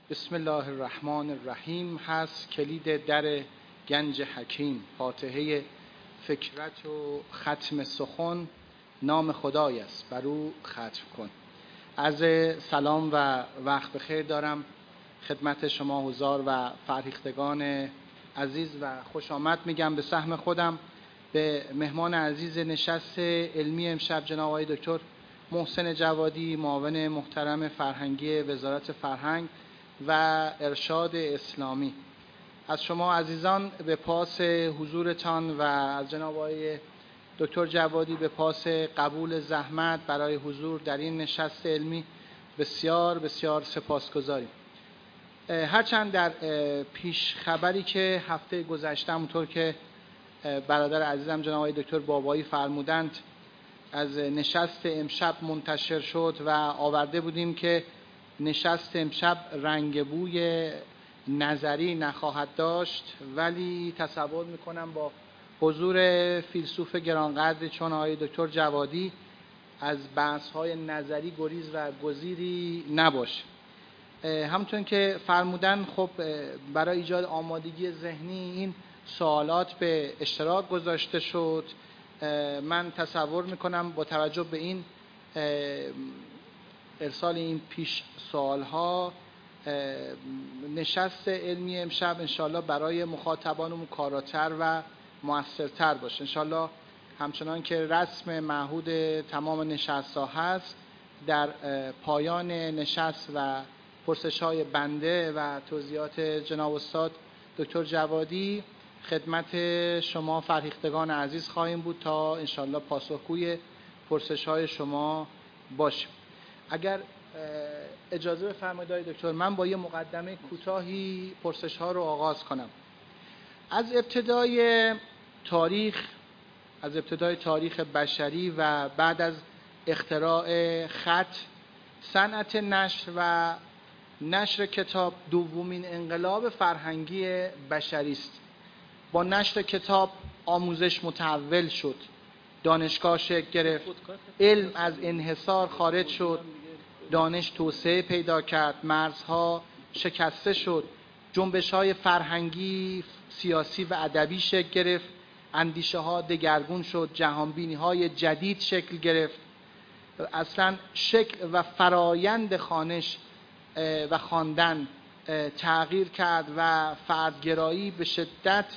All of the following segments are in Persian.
بسم الله الرحمن الرحیم هست کلید در گنج حکیم. فاتحه فکرت و ختم سخن نام خدای است، بر او ختم کن. عرض سلام و وقت بخیر دارم خدمت شما حضار و فرهیختگان عزیز و خوش آمد میگم به سهم خودم به مهمان عزیز نشست علمی امشب جناب آقای دکتر محسن جوادی، معاون محترم فرهنگی وزارت فرهنگ و ارشاد اسلامی. از شما عزیزان به پاس حضورتان و از جناب آقای دکتر جوادی به پاس قبول زحمت برای حضور در این نشست علمی بسیار بسیار سپاسگزاریم. هرچند در پیش خبری که هفته گذشته همونطور که برادر عزیزم جناب آقای دکتر بابایی فرمودند از نشست امشب منتشر شد و آورده بودیم که نشست امشب رنگ بوی نظری نخواهد داشت، ولی تصور میکنم با حضور فیلسوف گرانقدری چون آقای دکتر جوادی از بحث‌های نظری گریز و گزیری نباشه. همونطور که فرمودن خب برای ایجاد آمادگی ذهنی این سوالات به اشتراک گذاشته شد. من تصور میکنم با توجه به این ارسال این پیش سوالها نشست علمی امشب انشالله برای مخاطبانمون کاراتر و مؤثرتر باشه. انشالله همچنان که رسم معهود تمام نشست‌ها هست در پایان نشست و پرسش‌های بنده و توضیحات جناب استاد دکتر جوادی خدمت شما فرهیختگان عزیز خواهیم بود تا انشالله پاسخگوی پرسش‌های شما باشیم. اگر اجازه بفرمایید آقای دکتر من با یه مقدمه کوتاهی پرسش‌ها رو آغاز کنم. از ابتدای تاریخ بشری و بعد از اختراع خط، صنعت نشر و نشر کتاب دومین انقلاب فرهنگی بشری است. با نشر کتاب آموزش متحول شد، دانشگاه شکل گرفت، علم از انحصار خارج شد، دانش توسعه پیدا کرد، مرزها شکسته شد، جنبش‌های فرهنگی، سیاسی و ادبی شکل گرفت، اندیشه‌ها دگرگون شد، جهانبینی‌های جدید شکل گرفت. اصلا شکل و فرایند خوانش و خواندن تغییر کرد و فردگرایی به شدت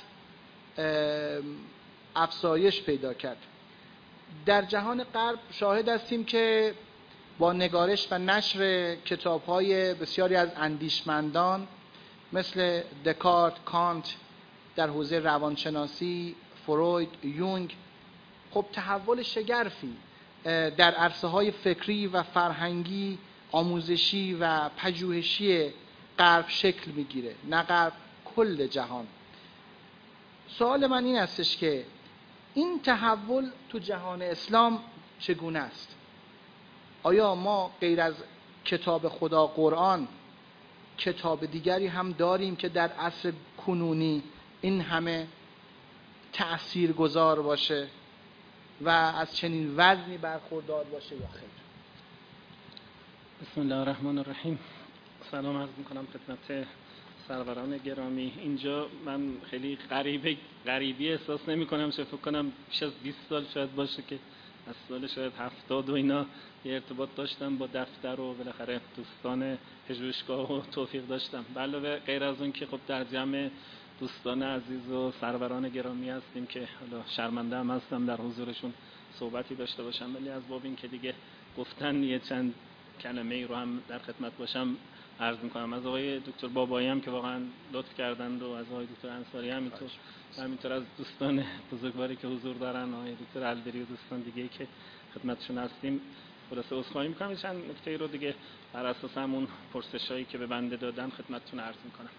افزایش پیدا کرد. در جهان غرب شاهد هستیم که با نگارش و نشر کتاب‌های بسیاری از اندیشمندان مثل دکارت، کانت در حوزه روانشناسی، فروید، یونگ، خب تحول شگرفی در عرصه‌های فکری و فرهنگی، آموزشی و پژوهشی غرب شکل می‌گیره، نه غرب، کل جهان. سوال من این هستش که این تحول تو جهان اسلام چگونه است؟ آیا ما غیر از کتاب خدا قرآن کتاب دیگری هم داریم که در عصر کنونی این همه تأثیرگذار باشه و از چنین وزنی برخوردار باشه یا خیر؟ بسم الله الرحمن الرحیم. سلام عرض میکنم خدمت سروران گرامی. اینجا من خیلی غریبی احساس نمی کنم، فکر کنم بیش از 20 سال شاید باشه که از سال شاید 70 و اینا یه ارتباط داشتم با دفتر و بالاخره دوستان پژوهشگاه و توفیق داشتم. علاوه غیر از اون که خب در جمع دوستان عزیز و سروران گرامی هستیم که حالا شرمنده هم هستم در حضورشون صحبتی داشته باشم، ولی از باب این که دیگه گفتن یه چند کلمه ای رو هم در خدمت باشم عرض میکنم. از آقای دکتر بابایی هم که واقعا لطف کردند و از آقای دکتر انصاری همینطور از دوستان بزرگواری که حضور دارن، آقای دکتر الدری و دوستان دیگه که خدمتشون هستیم خلاصه عذرخواهی میکنم. چند نکته رو دیگه بر اساس همون پرسشایی که به بنده دادن خدمتتون عرض میکنم.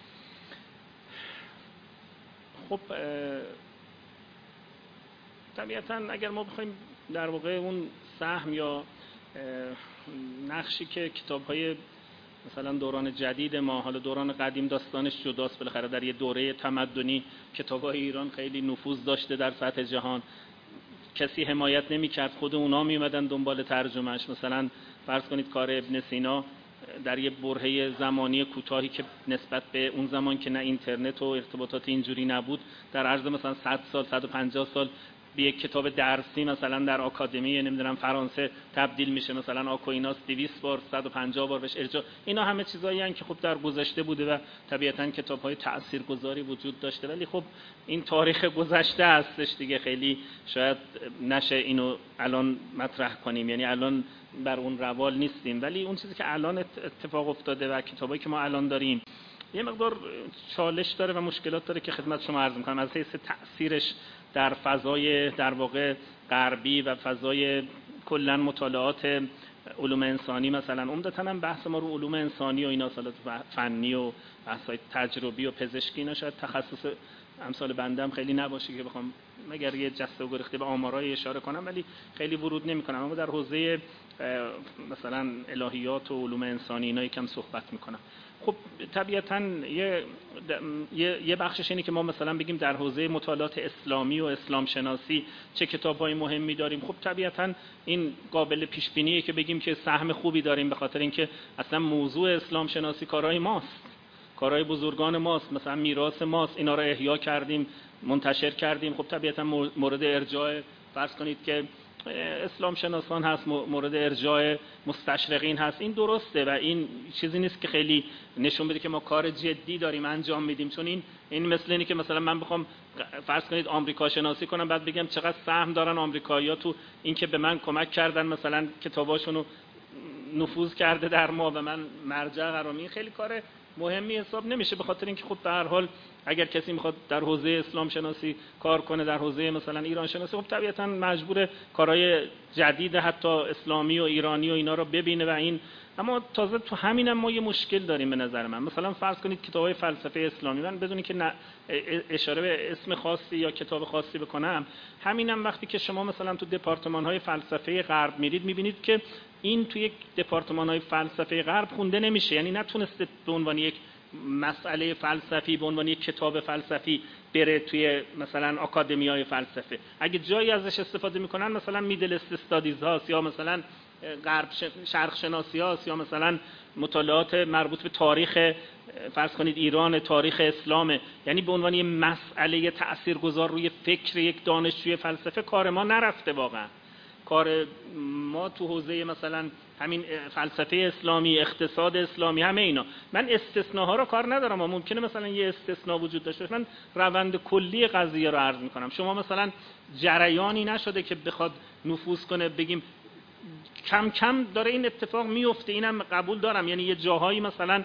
خب طبیعتاً اگر ما بخوایم در واقع اون سهم یا نقشی که کتاب‌های مثلا دوران جدید ما، حالا دوران قدیم داستانش جداست، بالاخره در یه دوره تمدنی کتاب‌های ایران خیلی نفوذ داشته در سطح جهان، کسی حمایت نمی‌کرد، خود اونا می‌اومدن دنبال ترجمهش. مثلا فرض کنید کار ابن سینا در یه برهه زمانی کوتاهی که نسبت به اون زمان که نه اینترنت و ارتباطات اینجوری نبود، در عرض مثلا 100 سال 150 سال به یک کتاب درسی مثلا در آکادمی نمیدونم فرانسه تبدیل میشه، مثلا آکویناس 200 بار 150 بار بهش ارجاع. اینا همه چیزایی هستن که خب در گذشته بوده و طبیعتاً کتاب‌های تاثیرگذاری وجود داشته، ولی خب این تاریخ گذشته هستش دیگه، خیلی شاید نشه اینو الان مطرح کنیم، یعنی الان بر اون روال نیستیم. ولی اون چیزی که الان اتفاق افتاده و کتابایی که ما الان داریم یه مقدار چالش داره و مشکلات داره که خدمت شما عرض می‌کنم از حیث تأثیرش در فضای در واقع غربی و فضای کلا مطالعات علوم انسانی. مثلا عمدتاً هم بحث ما رو علوم انسانی و اینا، اصالت فنی و بحث‌های تجربی و پزشکی، اینا شاید تخصص امثال بنده هم خیلی نباشه که بخوام مگر یه جسته و گریخته به آمارای اشاره کنم، ولی خیلی ورود نمی‌کنم. اما در حوزه مثلا الهیات و علوم انسانی اینا یکم صحبت می‌کنم. خب طبیعتاً یه بخشش اینه که ما مثلا بگیم در حوزه مطالعات اسلامی و اسلام شناسی چه کتاب‌های مهمی داریم. خب طبیعتاً این قابل پیش بینیه که بگیم که سهم خوبی داریم، به خاطر اینکه اصلا موضوع اسلام شناسی کارهای ماست، کارهای بزرگان ماست، مثلا میراث ماست، اینا رو احیا کردیم، منتشر کردیم. خب طبیعتاً مورد ارجاع فرض کنید که اسلام شناسان هست، مورد ارجاع مستشرقین هست. این درسته و این چیزی نیست که خیلی نشون بده که ما کار جدی داریم انجام میدیم، چون این مثل اینه که مثلا من بخوام فرض کنید آمریکا شناسی کنم بعد بگم چقدر سهم دارن آمریکایی‌ها تو این که به من کمک کردن مثلا کتاباشونو نفوذ کرده در ما و من مرجع قرار میگیرم. خیلی کار مهمی حساب نمیشه، به خاطر اینکه خب به هر حال اگر کسی میخواد در حوزه اسلام شناسی کار کنه، در حوزه مثلا ایران شناسی، خب طبیعتاً مجبور کارهای جدید حتی اسلامی و ایرانی و اینا رو ببینه و این. اما تازه تو همینم ما یه مشکل داریم به نظر من. مثلا فرض کنید کتاب‌های فلسفه اسلامی، من بدون که اشاره به اسم خاصی یا کتاب خاصی بکنم، همینم وقتی که شما مثلا تو دپارتمان‌های فلسفه غرب میرید میبینید که این تو یک دپارتمان‌های فلسفه غرب خونده نمیشه، یعنی نتونسته به عنوان یک مسئله فلسفی، به عنوان یک کتاب فلسفی بره توی مثلا آکادمی‌های فلسفه. اگه جایی ازش استفاده میکنن مثلا میدل است استادیز هاست یا مثلا غرب شرق شناسی هاست یا مثلا مطالعات مربوط به تاریخ فرض کنید ایران، تاریخ اسلامه، یعنی به عنوان یک مسئله تاثیرگذار روی فکر یک دانشجوی فلسفه کار ما نرفته. واقعا کار ما تو حوزه مثلا همین فلسفه اسلامی، اقتصاد اسلامی، همه اینا، من استثناها رو کار ندارم، اما ممکنه مثلا یه استثناء وجود داشته باشه. من روند کلی قضیه رو عرض میکنم. شما مثلا جریانی نشده که بخواد نفوذ کنه، بگیم کم کم داره این اتفاق میفته، اینم قبول دارم، یعنی یه جاهایی مثلا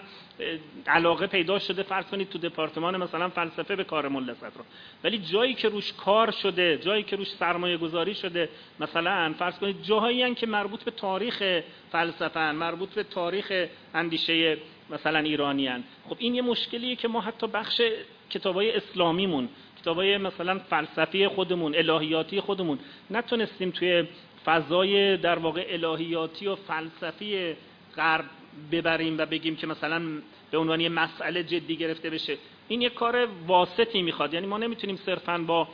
علاقه پیدا شده فرض کنید تو دپارتمان مثلا فلسفه به کار ملا صدرا، ولی جایی که روش کار شده، جایی که روش سرمایه گذاری شده، مثلا فرض کنید جاهایی هستن که مربوط به تاریخ فلسفه ان، مربوط به تاریخ اندیشه مثلا ایرانی ان. خب این یه مشکلیه که ما حتی بخش کتابای اسلامیمون، کتابای مثلا فلسفی خودمون، الهیاتی خودمون نتونستیم توی فضای در واقع الهیاتی و فلسفی غرب ببریم و بگیم که مثلا به عنوان یه مسئله جدی گرفته بشه. این یه کار واسطی میخواد، یعنی ما نمیتونیم صرفاً با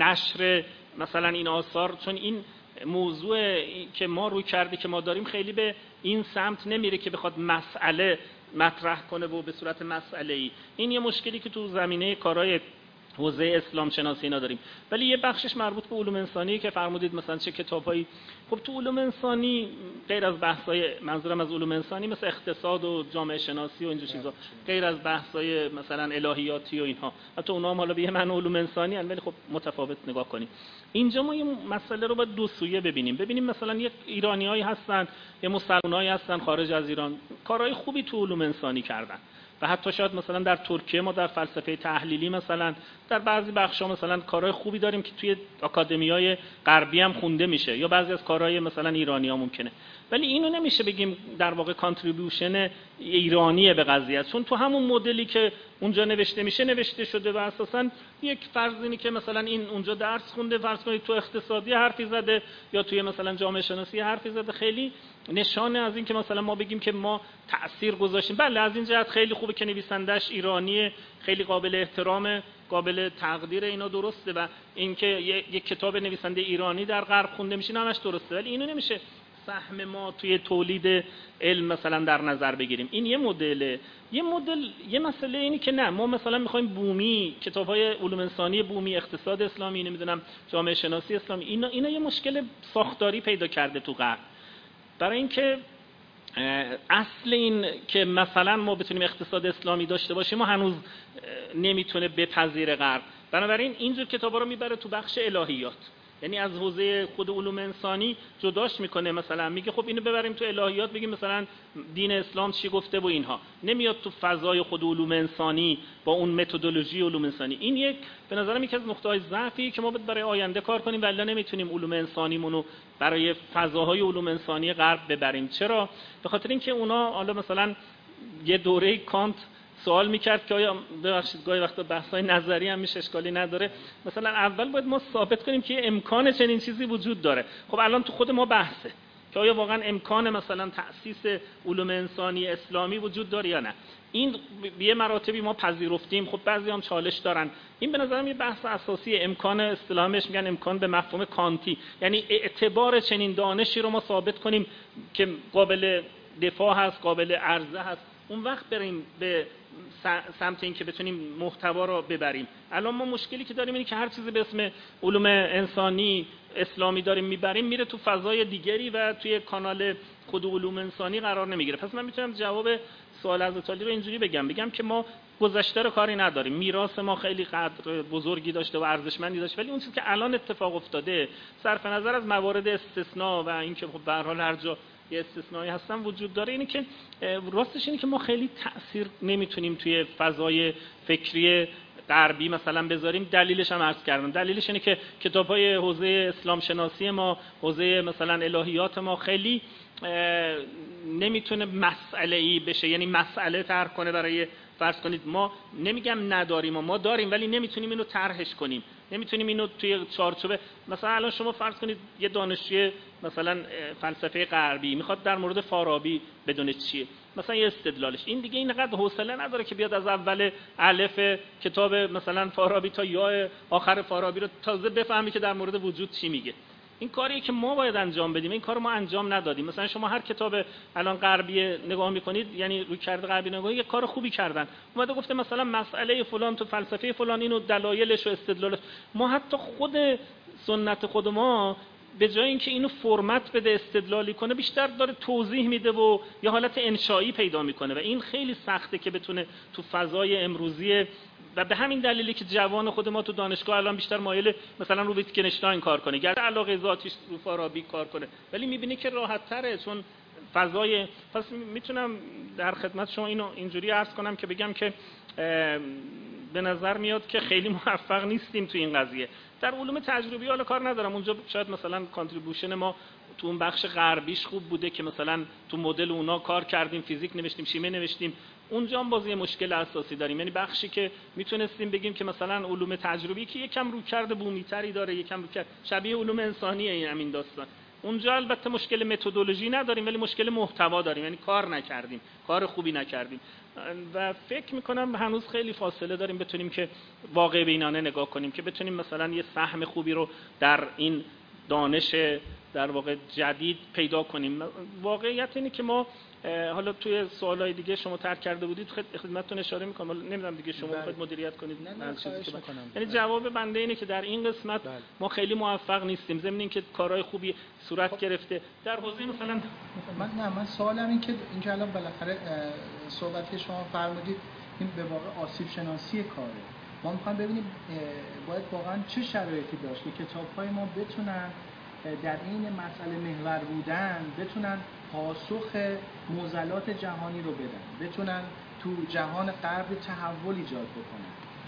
نشر مثلا این آثار، چون این موضوع که ما روی کرده که ما داریم خیلی به این سمت نمیره که بخواد مسئله مطرح کنه و به صورت مسئله‌ای. این یه مشکلی که تو زمینه کارهای حوزه اسلام شناسی اینا داریم. ولی یه بخشش مربوط به علوم انسانی که فرمودید مثلا چه کتابایی. خب تو علوم انسانی غیر از بحث‌های، منظورم از علوم انسانی مثل اقتصاد و جامعه شناسی و اینجور چیزا، غیر از بحث‌های مثلا الهیاتی و اینها، حتی اونها هم حالا به من علوم انسانی ان ولی خب متفاوت نگاه کنیم. اینجا ما یه مسئله رو باید دو سویه ببینیم مثلا یک ایرانیایی هستن، یه مسلمانایی هستن خارج از ایران، کارهای خوبی تو علوم انسانی کردن و حتی شاید مثلا در ترکیه ما در فلسفه تحلیلی مثلا در بعضی بخشا مثلا کارهای خوبی داریم که توی آکادمیای غربی هم خونده میشه، یا بعضی از کارهای مثلا ایرانی‌ها ممکنه. ولی اینو نمیشه بگیم در واقع کانتریبیوشن ایرانیه به قضیه، چون تو همون مدلی که اونجا نوشته میشه نوشته شده و اساساً یک فرض اینه که مثلا این اونجا درس خونده، فرض کنید تو اقتصادی حرفی زده یا توی مثلا جامعه شناسی حرفی زده، خیلی نشانه از این که مثلا ما بگیم که ما تأثیر گذاشتیم. بله از این جهت خیلی خوبه که نویسندش ایرانیه، خیلی قابل احترام، قابل تقدیر، اینا درسته و اینکه یک کتاب نویسنده ایرانی در غرب خونده میشه همش درسته، ولی اینو نمیشه سهم ما توی تولید علم مثلا در نظر بگیریم. این یه مدل. یه مسئله اینی که نه، ما مثلا میخوایم بومی، کتاب‌های علوم انسانی بومی، اقتصاد اسلامی، نمیدونم جامعه شناسی اسلامی، اینا یه مشکل ساختاری پیدا کرده تو غرب. برای اینکه اصل این که مثلا ما بتونیم اقتصاد اسلامی داشته باشیم ما هنوز نمیتونه بپذیره غرب. بنابراین اینجور کتابا رو میبره تو بخش الهیات، یعنی از حوزه خود علوم انسانی جداش میکنه. مثلا میگه خب اینو ببریم تو الهیات، بگیم مثلا دین اسلام چی گفته و اینها، نمیاد تو فضای خود علوم انسانی با اون متدولوژی علوم انسانی. این یک به نظرم یکی از نقطه‌های ضعفی که ما باید برای آینده کار کنیم، ولی نمیتونیم علوم انسانیمون رو برای فضاهای علوم انسانی غرب ببریم. چرا؟ به خاطر اینکه اونا حالا مثلا یه دوره کانت سوال میکرد که آیا، ببخشید گاهی وقتا بحث‌های نظری هم میشه، اشکالی نداره، مثلا اول باید ما ثابت کنیم که امکان چنین چیزی وجود داره. خب الان تو خود ما بحثه که آیا واقعا امکان مثلا تأسیس علوم انسانی اسلامی وجود داره یا نه. این یه مراتبی ما پذیرفتیم، خب بعضی هم چالش دارن. این به نظرم یه بحث اساسی، امکان اصطلاحش میگن امکان به مفهوم کانتی، یعنی اعتبار چنین دانشی رو ما ثابت کنیم که قابل دفاع هست، قابل عرضه هست. اون وقت بریم به سمت این که بتونیم محتوا رو ببریم. الان ما مشکلی که داریم اینه که هر چیزی به اسم علوم انسانی اسلامی داریم میبریم میره تو فضای دیگری و توی کانال خود علوم انسانی قرار نمیگیره. پس من میتونم جواب سوال حضرت عالی رو اینجوری بگم که ما گذشته رو کاری نداریم، میراث ما خیلی قدر بزرگی داشته و ارزشمندی داشته، ولی اون چیزی که الان اتفاق افتاده صرف نظر از موارد استثناء و اینکه خب به هر حال هر جا یه استثنایی هستن وجود داره، اینه که راستش اینه که ما خیلی تأثیر نمیتونیم توی فضای فکری غربی مثلا بذاریم. دلیلش هم عرض کردم، دلیلش اینه که کتاب‌های حوزه اسلام شناسی ما، حوزه مثلا الهیات ما خیلی نمیتونه مسئله‌ای بشه، یعنی مسئله طرح کنه برای، فرض کنید ما نمیگم نداریم، ما داریم ولی نمیتونیم اینو طرحش کنیم، نمیتونیم اینو توی چارچوب. مثلا الان شما فرض کنید یه دانشجوی مثلا فلسفه غربی میخواد در مورد فارابی بدونه چیه، مثلا یه استدلالش این دیگه اینقدر حوصله نداره که بیاد از اول الف کتاب مثلا فارابی تا یا آخر فارابی رو تازه بفهمی که در مورد وجود چی میگه. این کاریه که ما باید انجام بدیم، این کارو ما انجام ندادیم. مثلا شما هر کتاب الان غربی نگاه میکنید، یعنی روی کرده غربی نگاه، یه کار خوبی کردن، اومده گفته مثلا مسئله فلان تو فلسفه فلان اینو دلایلش و استدلالش. ما حتی خود سنت خود ما به جای اینکه اینو فرمت بده استدلالی کنه، بیشتر داره توضیح میده و یه حالت انشایی پیدا میکنه و این خیلی سخته که بتونه تو فضای امروزی. و به همین دلیلی که جوان خود ما تو دانشگاه الان بیشتر مایل مثلا رو ویتگنشتاین کار کنه، گرچه علاقه ذاتیش رو فارابی کار کنه، ولی میبینه که راحت تره چون فضای. پس میتونم در خدمت شما اینو اینجوری عرض کنم که بگم که به نظر میاد که خیلی موفق نیستیم تو این قضیه. در علوم تجربی حالا کار ندارم، اونجا شاید مثلا کانتریبیوشن ما تو اون بخش غربیش خوب بوده که مثلا تو مدل اونا کار کردیم، فیزیک نوشتیم، شیمی نوشتیم. اونجا هم باز یه مشکل اساسی داریم، یعنی بخشی که میتونستیم بگیم که مثلا علوم تجربی که یکم رویکرد بومی‌تری داره، یکم رویکرد شبیه علوم انسانیه این همین داستان، اونجا البته مشکل متدولوژی نداریم ولی مشکل محتوا داریم، یعنی کار نکردیم، کار خوبی نکردیم و فکر میکنم هنوز خیلی فاصله داریم بتونیم که واقع بینانه نگاه کنیم که بتونیم مثلا یه سهم خوبی رو در این دانش در واقع جدید پیدا کنیم. واقعیت اینه که ما حالا توی سوالای دیگه شما طرح کرده بودید خدمتتون اشاره میکنم، نمیدونم دیگه شما خود مدیریت کنید. یعنی جواب بنده اینه که در این قسمت ما خیلی موفق نیستیم، ضمن اینکه کارهای خوبی صورت گرفته در حوزه مثلا من سوالم این که الان بالاخره صحبتی شما فرمودید این به واقع آسیب شناسی کاره. ما میخوایم ببینیم باید واقعا چه شرایطی داشت که کتاب‌های ما بتونن در این مسئله محور بودن بتونن پاسخ معضلات جهانی رو بدن، بتونن تو جهان غرب تحول ایجاد بکنن.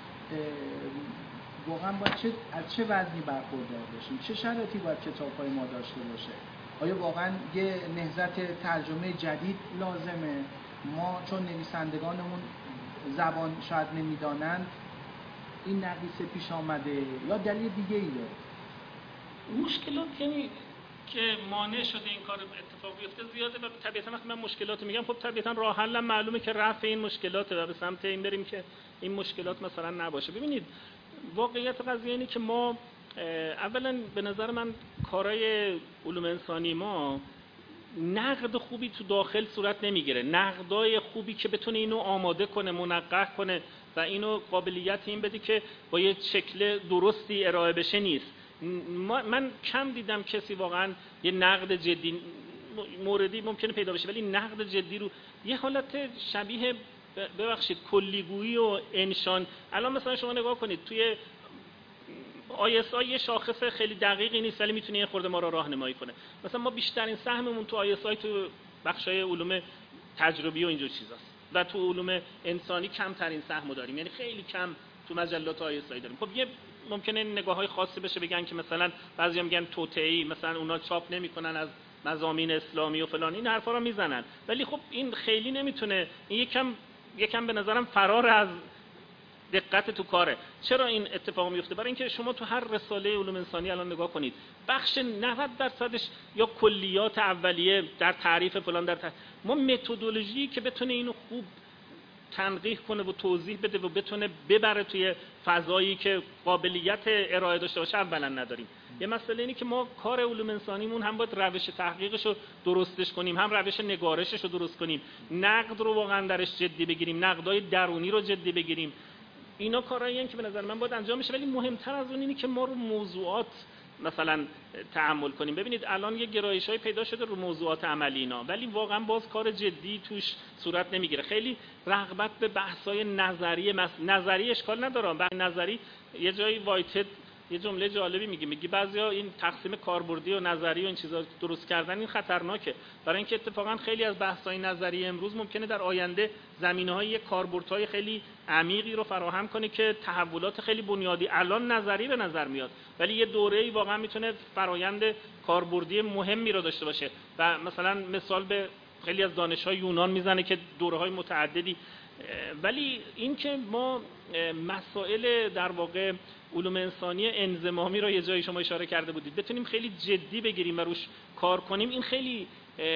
واقعا باید از چه وضعی برخوردار باشیم، چه شرایطی باید کتاب‌های ما داشته باشه؟ آیا واقعا یه نهضت ترجمه جدید لازمه؟ ما چون نویسندگانمون زبان شاید نمیدانند این نقیصه پیش آمده یا دلیل دیگه ای داره؟ مشکلات یعنی که مانع شده این کار اتفاق بیفته زیاده و طبیعتا وقتی من مشکلات میگم خب طبیعتا راه حل معلومه که رفع این مشکلاته و به سمت این بریم که این مشکلات مثلا نباشه. ببینید واقعیت قضیه اینه که ما اولا به نظر من کارهای علوم انسانی ما نقد خوبی تو داخل صورت نمیگیره، نقدای خوبی که بتونه اینو آماده کنه، منقح کنه و اینو قابلیت این بده که با یه شکل درستی ارائه بشه نیست. من کم دیدم کسی واقعا یه نقد جدی، موردی ممکنه پیدا بشه ولی نقد جدی رو یه حالت شبیه ببخشید کلیگویی و انشان. الان مثلا شما نگاه کنید توی ISI یه شاخص خیلی دقیقی نیست ولی میتونه یه خورده ما رو راهنمایی کنه. مثلا ما بیشترین سهممون تو ISI تو بخشای علوم تجربی و اینجور چیزاست و تو علوم انسانی کمترین سهمو داریم، یعنی خیلی کم تو مجلات ISI داریم. خب یه ممکنه نگاه‌های خاصی بشه، بگن که مثلا بعضیا میگن توطئه‌ای، مثلا اونا چاپ نمی‌کنن از مضامین اسلامی و فلان، این حرفا رو میزنن، ولی خب این خیلی نمیتونه، این یکم به نظرم فرار از دقت تو کاره. چرا این اتفاق میفته؟ برای اینکه شما تو هر رساله علوم انسانی الان نگاه کنید، بخش 90% یا کلیات اولیه در تعریف فلان، ما متدولوژی که بتونه اینو خوب تنقیح کنه و توضیح بده و بتونه ببره توی فضایی که قابلیت ارائه داشته باشه اولا نداریم. یه مسئله اینه که ما کار علوم انسانیمون هم باید روش تحقیقش رو درستش کنیم، هم روش نگارشش رو درست کنیم، نقد رو واقعا درش جدی بگیریم، نقدای درونی رو جدی بگیریم. اینا کارهایی هستن که به نظر من باید انجام بشه، ولی مهمتر از اون اینه که ما رو موضوعات مثلا تأمل کنیم. ببینید الان یه گرایش‌های پیدا شده رو موضوعات عملی اینا، ولی واقعا باز کار جدی توش صورت نمیگیره. خیلی رغبت به بحث‌های نظری اشکال نداره، بحث نظری یه جایی وایتد یه جمله جالبی میگه بعضیا این تقسیم کاربردی و نظری و این چیزا درست کردن این خطرناکه، برای اینکه اتفاقا خیلی از بحث‌های نظری امروز ممکنه در آینده زمینه‌های کاربردهای خیلی عمیقی رو فراهم کنه که تحولات خیلی بنیادی الان نظری به نظر میاد ولی یه دوره‌ای واقعا میتونه فرایند کاربردی مهمی رو داشته باشه. و مثلا مثال به خیلی از دانش‌های یونان میزنه که دوره‌های متعددی، ولی اینکه ما مسائل در واقع علوم انسانی انضمامی رو یه جایی شما اشاره کرده بودید بتونیم خیلی جدی بگیریم و روش کار کنیم، این خیلی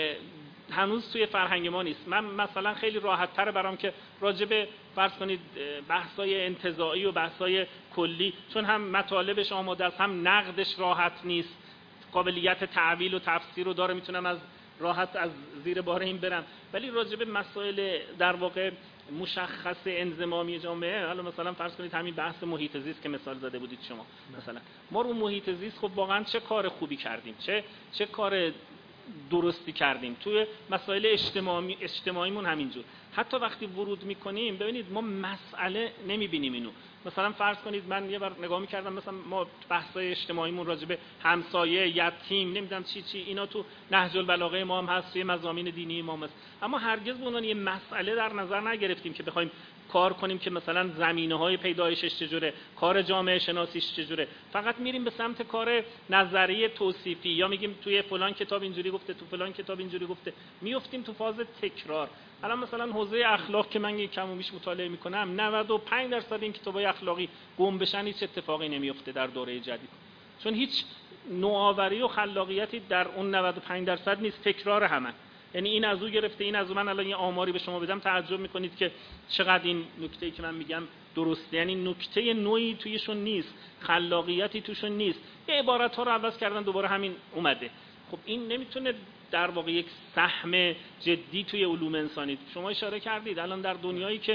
هنوز توی فرهنگ ما نیست. من مثلا خیلی راحت تره برام که راجع به فرض کنید بحث‌های انتزاعی و بحث‌های کلی، چون هم مطالبش آماده است هم نقدش راحت نیست، قابلیت تعویل و تفسیر رو داره، میتونم از راحت از زیر بار این برم، ولی راجع به مسائل در واقع مشخص انضمامی جامعه، حالا مثلا فرض کنید همین بحث محیط زیست که مثال زده بودید شما، مثلا ما رو محیط زیست خب واقعا چه کار خوبی کردیم، چه کار درستی کردیم توی مسائل اجتماعیمون همینجور. حتی وقتی ورود میکنیم ببینید ما مسئله نمیبینیم اینو. مثلا فرض کنید من یه بار نگاه میکردم مثلا ما بحث‌های اجتماعیمون راجع به همسایه، یتیم، نمیدونم چی اینا تو نهج البلاغه ما هم هست، توی مضامین دینی ما هست، اما هرگز به عنوان یه مسئله در نظر نگرفتیم که بخوایم کار کنیم که مثلا زمینه‌های پیدایشش چجوره، کار جامعه شناسیش چجوره. فقط میریم به سمت کار نظریه توصیفی یا میگیم توی فلان کتاب اینجوری گفته، تو فلان کتاب اینجوری گفته، میافتیم تو فاز تکرار. الان مثلا حوزه اخلاق که من یک کم و بیش مطالعه میکنم، 95% این کتابای اخلاقی گم بشن هیچ اتفاقی نمیفته در دوره جدید، چون هیچ نوآوری و خلاقیتی در اون 95% نیست، تکرار همه. یعنی این از او گرفته، این از اون. من الان یه آماری به شما بدم تعجب میکنید که چقدر این نکته‌ای که من میگم درسته، یعنی نکته نوعی تویشون نیست، خلاقیتی توشون نیست، یه عبارت‌ها رو عوض کردن دوباره همین اومده. خب این نمیتونه در واقع یک سهم جدی توی علوم انسانی. شما اشاره کردید الان در دنیایی که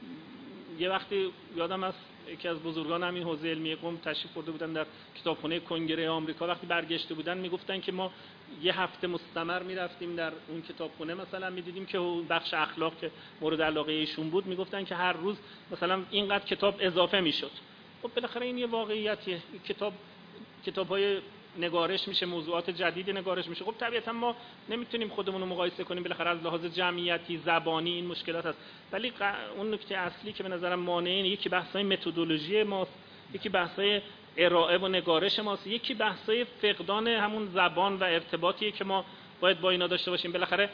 یه وقتی یادم از یکی از بزرگان همین حوزه علمی قم تشریف برده بودن در کتابخانه کنگره آمریکا، وقتی برگشته بودن میگفتن که ما یه هفته مستمر میرفتیم در اون کتابخانه، مثلا میدیدیم که بخش اخلاق که مورد علاقه ایشون بود میگفتن که هر روز مثلا اینقدر کتاب اضافه میشد. خب بالاخره این یه واقعیتیه، کتاب‌های نگارش میشه، موضوعات جدید نگارش میشه. خب طبیعتا ما نمیتونیم خودمون رو مقایسه کنیم، بالاخره از لحاظ جمعیتی، زبانی این مشکلات هست، ولی اون نکته اصلی که به نظرم مانع اینه، یکی بحث‌های متدولوژی ماست، یکی بحث‌های ارائه و نگارش ماست، یکی بحث‌های فقدان همون زبان و ارتباطیه که ما باید با اینا داشته باشیم. بالاخره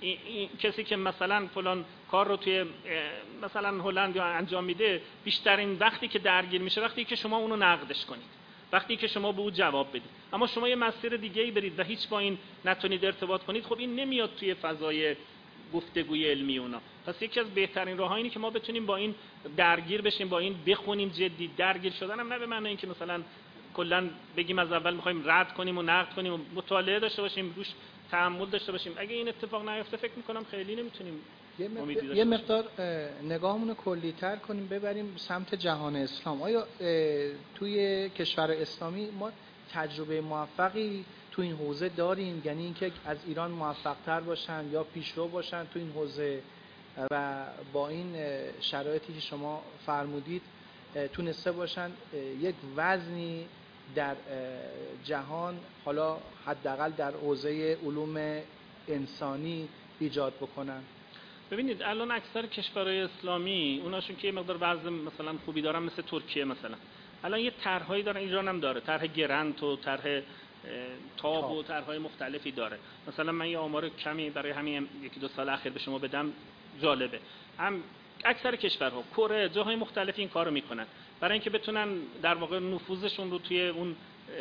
کسی که مثلا فلان کار رو توی مثلا هلند یا انجام میده، بیشترین وقتی که درگیر میشه وقتی که شما اونو نقدش کنید، وقتی که شما به او جواب بدید. اما شما یه مسیر دیگه‌ای برید و هیچ با این نتونید ارتباط کنید، خب این نمیاد توی فضای گفتگوی علمی اونا. پس یکی از بهترین راه‌ها اینه که ما بتونیم با این درگیر بشیم، با این بخونیم. جدی درگیر شدن هم نه به معنی اینکه مثلا کلا بگیم از اول می‌خوایم رد کنیم و نقد کنیم و مطالعه داشته باشیم، روش تحمل داشته باشیم. اگه این اتفاق نیفته فکر میکنم خیلی نمیتونیم یه مقدار نگاهمون رو کلی‌تر کنیم، ببریم سمت جهان اسلام. آیا توی کشور اسلامی ما تجربه موفقی تو این حوزه داریم؟ یعنی اینکه از ایران موفق‌تر باشن یا پیشرو باشن تو این حوزه و با این شرایطی که شما فرمودید تونسته باشن یک وزنی در جهان، حالا حداقل در حوزه علوم انسانی ایجاد بکنن؟ ببینید الان اکثر کشورهای اسلامی اوناشون که یه مقدار وضع مثلا خوبی دارن، مثل ترکیه مثلا، الان یه طرح‌هایی دارن، ایران هم داره، طرح گرانت و طرح تاب و طرح‌های مختلفی داره. مثلا من یه آمار کمی برای همین یکی دو سال اخیر به شما بدم، جالبه. هم اکثر کشورها، کره، جاهای مختلفی این کارو میکنن برای اینکه بتونن در واقع نفوذشون رو توی اون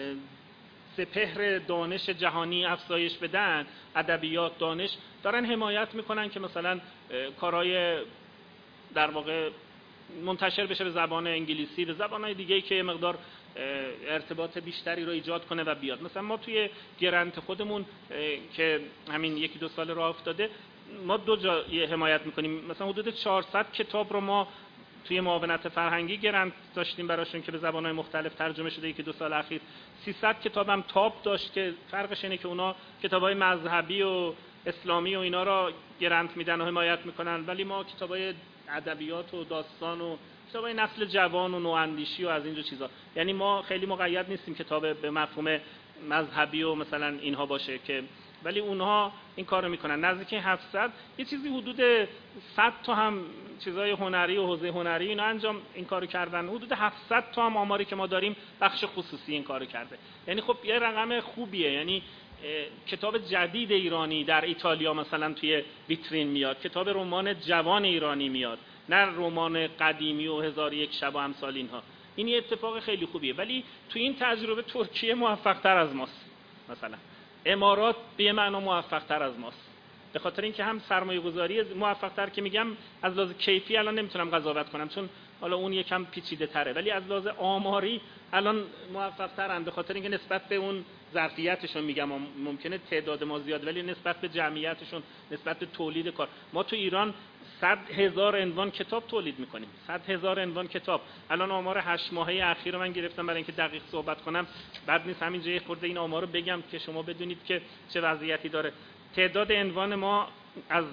سپهر دانش جهانی افزایش بدن. ادبیات، دانش دارن حمایت میکنن که مثلا کارهای در واقع منتشر بشه به زبان انگلیسی، به زبانهای دیگه‌ای که یه مقدار ارتباط بیشتری رو ایجاد کنه و بیاد. مثلا ما توی گرانت خودمون که همین یکی دو سال راه افتاده، ما دو جا حمایت میکنیم. مثلا حدود 400 کتاب رو ما توی معاونت فرهنگی گرانت داشتیم براشون که به زبانهای مختلف ترجمه شده. یکی دو سال اخیر 300 کتاب هم تاب داشت که فرقش اینه که اونا کتابای مذهبی و اسلامی و اینا را گرانت میدن و حمایت میکنن، ولی ما کتابای ادبیات و داستان و کتابای نسل جوان و نواندیشی و از اینجور چیزا، یعنی ما خیلی مقید نیستیم کتاب به مفهوم مذهبی و مثلا اینها باشه که، ولی اونها این کارو میکنن. نزدیک 700 یه چیزی حدود 100 تا هم چیزای هنری و حوزه هنری اینا انجام این کارو کردن. حدود 700 تا هم آماری که ما داریم بخش خصوصی این کارو کرده. یعنی خب یه رقم خوبیه. یعنی کتاب جدید ایرانی در ایتالیا مثلا توی ویترین میاد، کتاب رمان جوان ایرانی میاد، نه رمان قدیمی و 1001 شب و امثال اینها. این یه اتفاق خیلی خوبیه. ولی توی این تجربه ترکیه موفق‌تر از ماست، مثلا امارات به معنا موفق‌تر از ماست، به خاطر اینکه هم سرمایه‌گذاری موفق‌تر که میگم از لحاظ کیفی الان نمیتونم قضاوت کنم چون حالا اون یکم پیچیده‌تره، ولی از لحاظ آماری الان موفق‌ترن، به خاطر اینکه نسبت به اون ظرفیتشون میگم، ممکنه تعداد ما زیاد ولی نسبت به جمعیتشون، نسبت به تولید کار، ما تو ایران 100,000 عنوان کتاب تولید میکنیم. 100,000 عنوان کتاب. الان آمار 8 ماهه اخیر من گرفتم برای اینکه دقیق صحبت کنم، بعد نیست همینجا یه خورده این آمارو بگم که شما بدونید که چه وضعیتی داره. تعداد عنوان ما از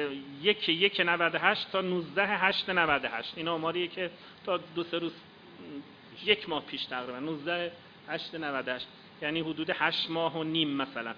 1/1/98 تا 19/8/98، این آماریه که تا 2-3 روز، یک ماه پیش تقریبا 19/8/98، یعنی حدود 8 ماه و نیم مثلا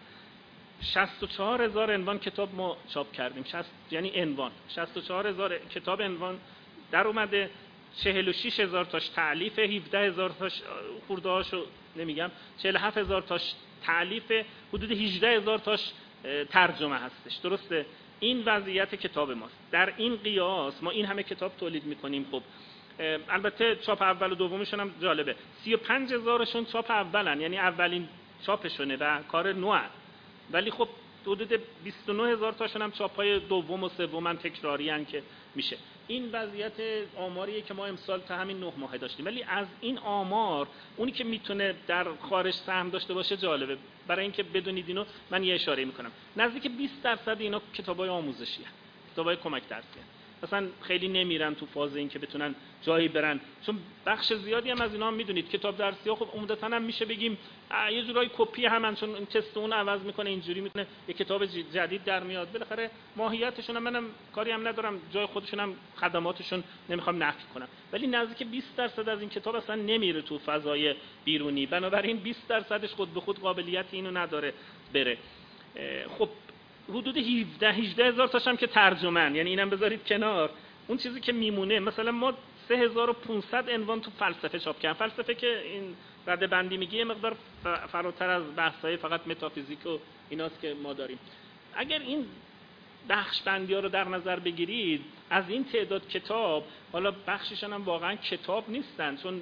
64,000 عنوان کتاب ما چاپ کردیم. یعنی عنوان 64,000 کتاب عنوان در اومده، 46,000 تاش تألیف، 17,000 تاش خورده‌هاشو نمیگم، 47,000 تاش تألیف، حدود 18,000 تاش ترجمه هستش. درسته؟ این وضعیت کتاب ماست. در این قیاس ما این همه کتاب تولید میکنیم. خب البته چاپ اول و دومشون هم جالبه، 35,000شون چاپ اولن، یعنی اولین چاپشونه و کار نوع، ولی خب حدود 29,000 تاشون هم چاپ‌های دوم و سوم تکراری ان که میشه. این وضعیت آماریه که ما امسال تا همین 9 ماه داشتیم. ولی از این آمار اونی که میتونه در خارج سهم داشته باشه جالبه. برای اینکه بدونید اینو من یه اشاره میکنم، نزدیک 20% اینا کتابای آموزشی هستند، کتابای کمک درسی هستند. مثلا خیلی نمیرن تو فاز این که بتونن جایی برن، چون بخش زیادی هم از اینا هم میدونید کتاب درسی ها خب عمدتاً هم میشه بگیم یه جورایی کپی همن، چون این تست اون عوض میکنه، اینجوری میکنه یه کتاب جدید در میاد. بالاخره ماهیتشون هم منم کاری هم ندارم، جای خودشون هم خدماتشون نمیخوام نفی کنم، ولی نزدیک 20% از این کتاب اصلا نمیره تو فضای بیرونی، بنابراین 20%ش خود به خود قابلیت اینو نداره بره. خب حدود 18,000 تاش هم که ترجمه‌ن، یعنی اینم بذارید کنار. اون چیزی که میمونه، مثلا ما 3500 عنوان تو فلسفه چاپ کردیم. فلسفه که این رده بندی میگه یه مقدار فراتر از بحث‌های فقط متافیزیک و ایناست که ما داریم. اگر این بخش بندی‌ها رو در نظر بگیرید، از این تعداد کتاب، حالا بخششون هم واقعا کتاب نیستن، چون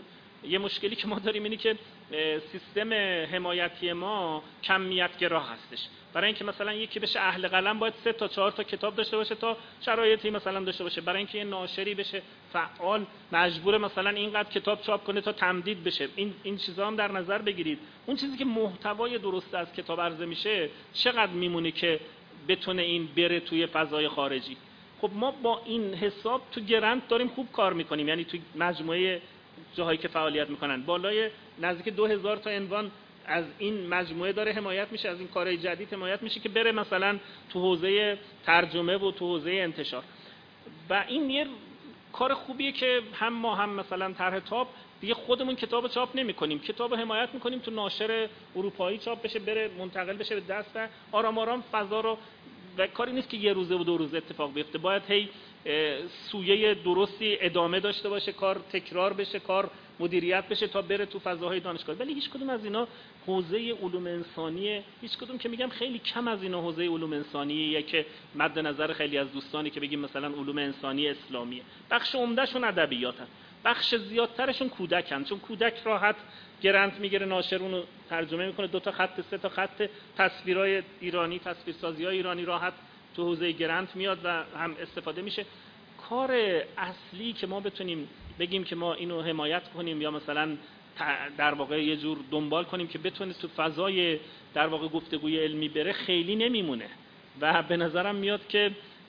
یه مشکلی که ما داریم اینه که سیستم حمایتی ما کمیت گرا هستش. برای اینکه مثلا یکی بشه اهل قلم باید 3 تا 4 تا کتاب داشته باشه تا شرایطی مثلا داشته باشه. برای اینکه یه ناشری بشه فعال مجبور مثلا اینقدر کتاب چاپ کنه تا تمدید بشه. این چیزا هم در نظر بگیرید. اون چیزی که محتوای درست از کتاب عرضه میشه چقدر میمونه که بتونه این بره توی فضای خارجی. خب ما با این حساب تو گرنت داریم خوب کار میکنیم، یعنی تو مجموعه جاهایی که فعالیت میکنن بالای نزدیک 2000 تا عنوان از این مجموعه داره حمایت میشه، از این کارهای جدید حمایت میشه که بره مثلا تو حوزه ترجمه و تو حوزه انتشار. و این یه کار خوبیه که هم ما هم مثلا طرح تاپ دیگه خودمون کتاب چاپ نمی‌کنیم، کتاب حمایت می‌کنیم تو ناشر اروپایی چاپ بشه، بره منتقل بشه به دست و آرام آرام فضا رو. و کاری نیست که یه روزه و 2 روزه اتفاق بیفته، باید هی سویه درستی ادامه داشته باشه، کار تکرار بشه، کار مدیریت بشه تا بره تو فضاهای دانشگاهی. ولی هیچ کدوم از اینا حوزه علوم انسانیه، هیچ کدوم که میگم خیلی کم از اینا حوزه علوم انسانیه که مد نظر خیلی از دوستانی که بگیم مثلا علوم انسانی اسلامیه. بخش عمدهشون ادبیاتن، بخش زیادترشون کودکن، چون کودک راحت گرنت میگیره، ناشر اونو ترجمه میکنه، 2 تا خط 3 تا خط تصویرای ایرانی، تصویرسازی‌های ایرانی راحت تو حوزه گرنت میاد و هم استفاده میشه. کار اصلی که ما بتونیم بگیم که ما اینو حمایت کنیم یا مثلا در واقع یه جور دنبال کنیم که بتونه تو فضای در واقع گفتگوی علمی بره خیلی نمیمونه و به نظرم میاد که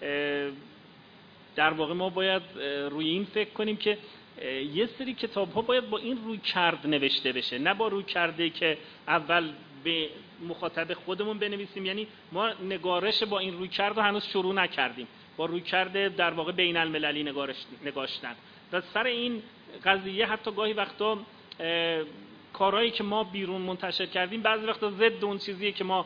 در واقع ما باید روی این فکر کنیم که یه سری کتاب ها باید با این روی کرد نوشته بشه، نه با روی کرده که اول به مخاطب خودمون بنویسیم. یعنی ما نگارش با این روی کرد رو هنوز شروع نکردیم، با روی کرده در واقع بین المللی نگاشتن. و سر این قضیه حتی گاهی وقتا کارهایی که ما بیرون منتشر کردیم بعضی وقتا ضد اون چیزیه که ما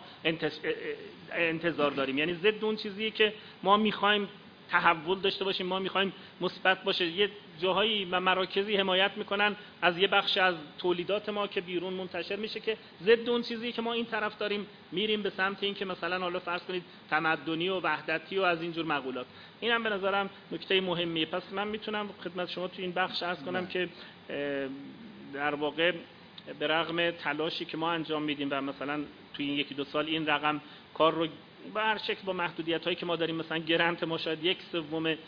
انتظار داریم، یعنی ضد اون چیزیه که ما میخوایم تحول داشته باشیم، ما میخوایم مثبت باشه. یه جاهایی و مراکزی حمایت میکنن از یه بخش از تولیدات ما که بیرون منتشر میشه که ضد اون چیزی که ما این طرف داریم، میریم به سمت این که مثلا حالا فرض کنید تمدنی و وحدتی و از اینجور مقولات. این هم به نظرم نکته مهمیه. پس من میتونم خدمت شما تو این بخش عرض کنم که در واقع به رغم تلاشی که ما انجام میدیم و مثلا توی این 1-2 سال این رقم کار رو به هر شکل با محدودیت‌هایی که ما داریم، مثلا گرنت ما شاید 1/3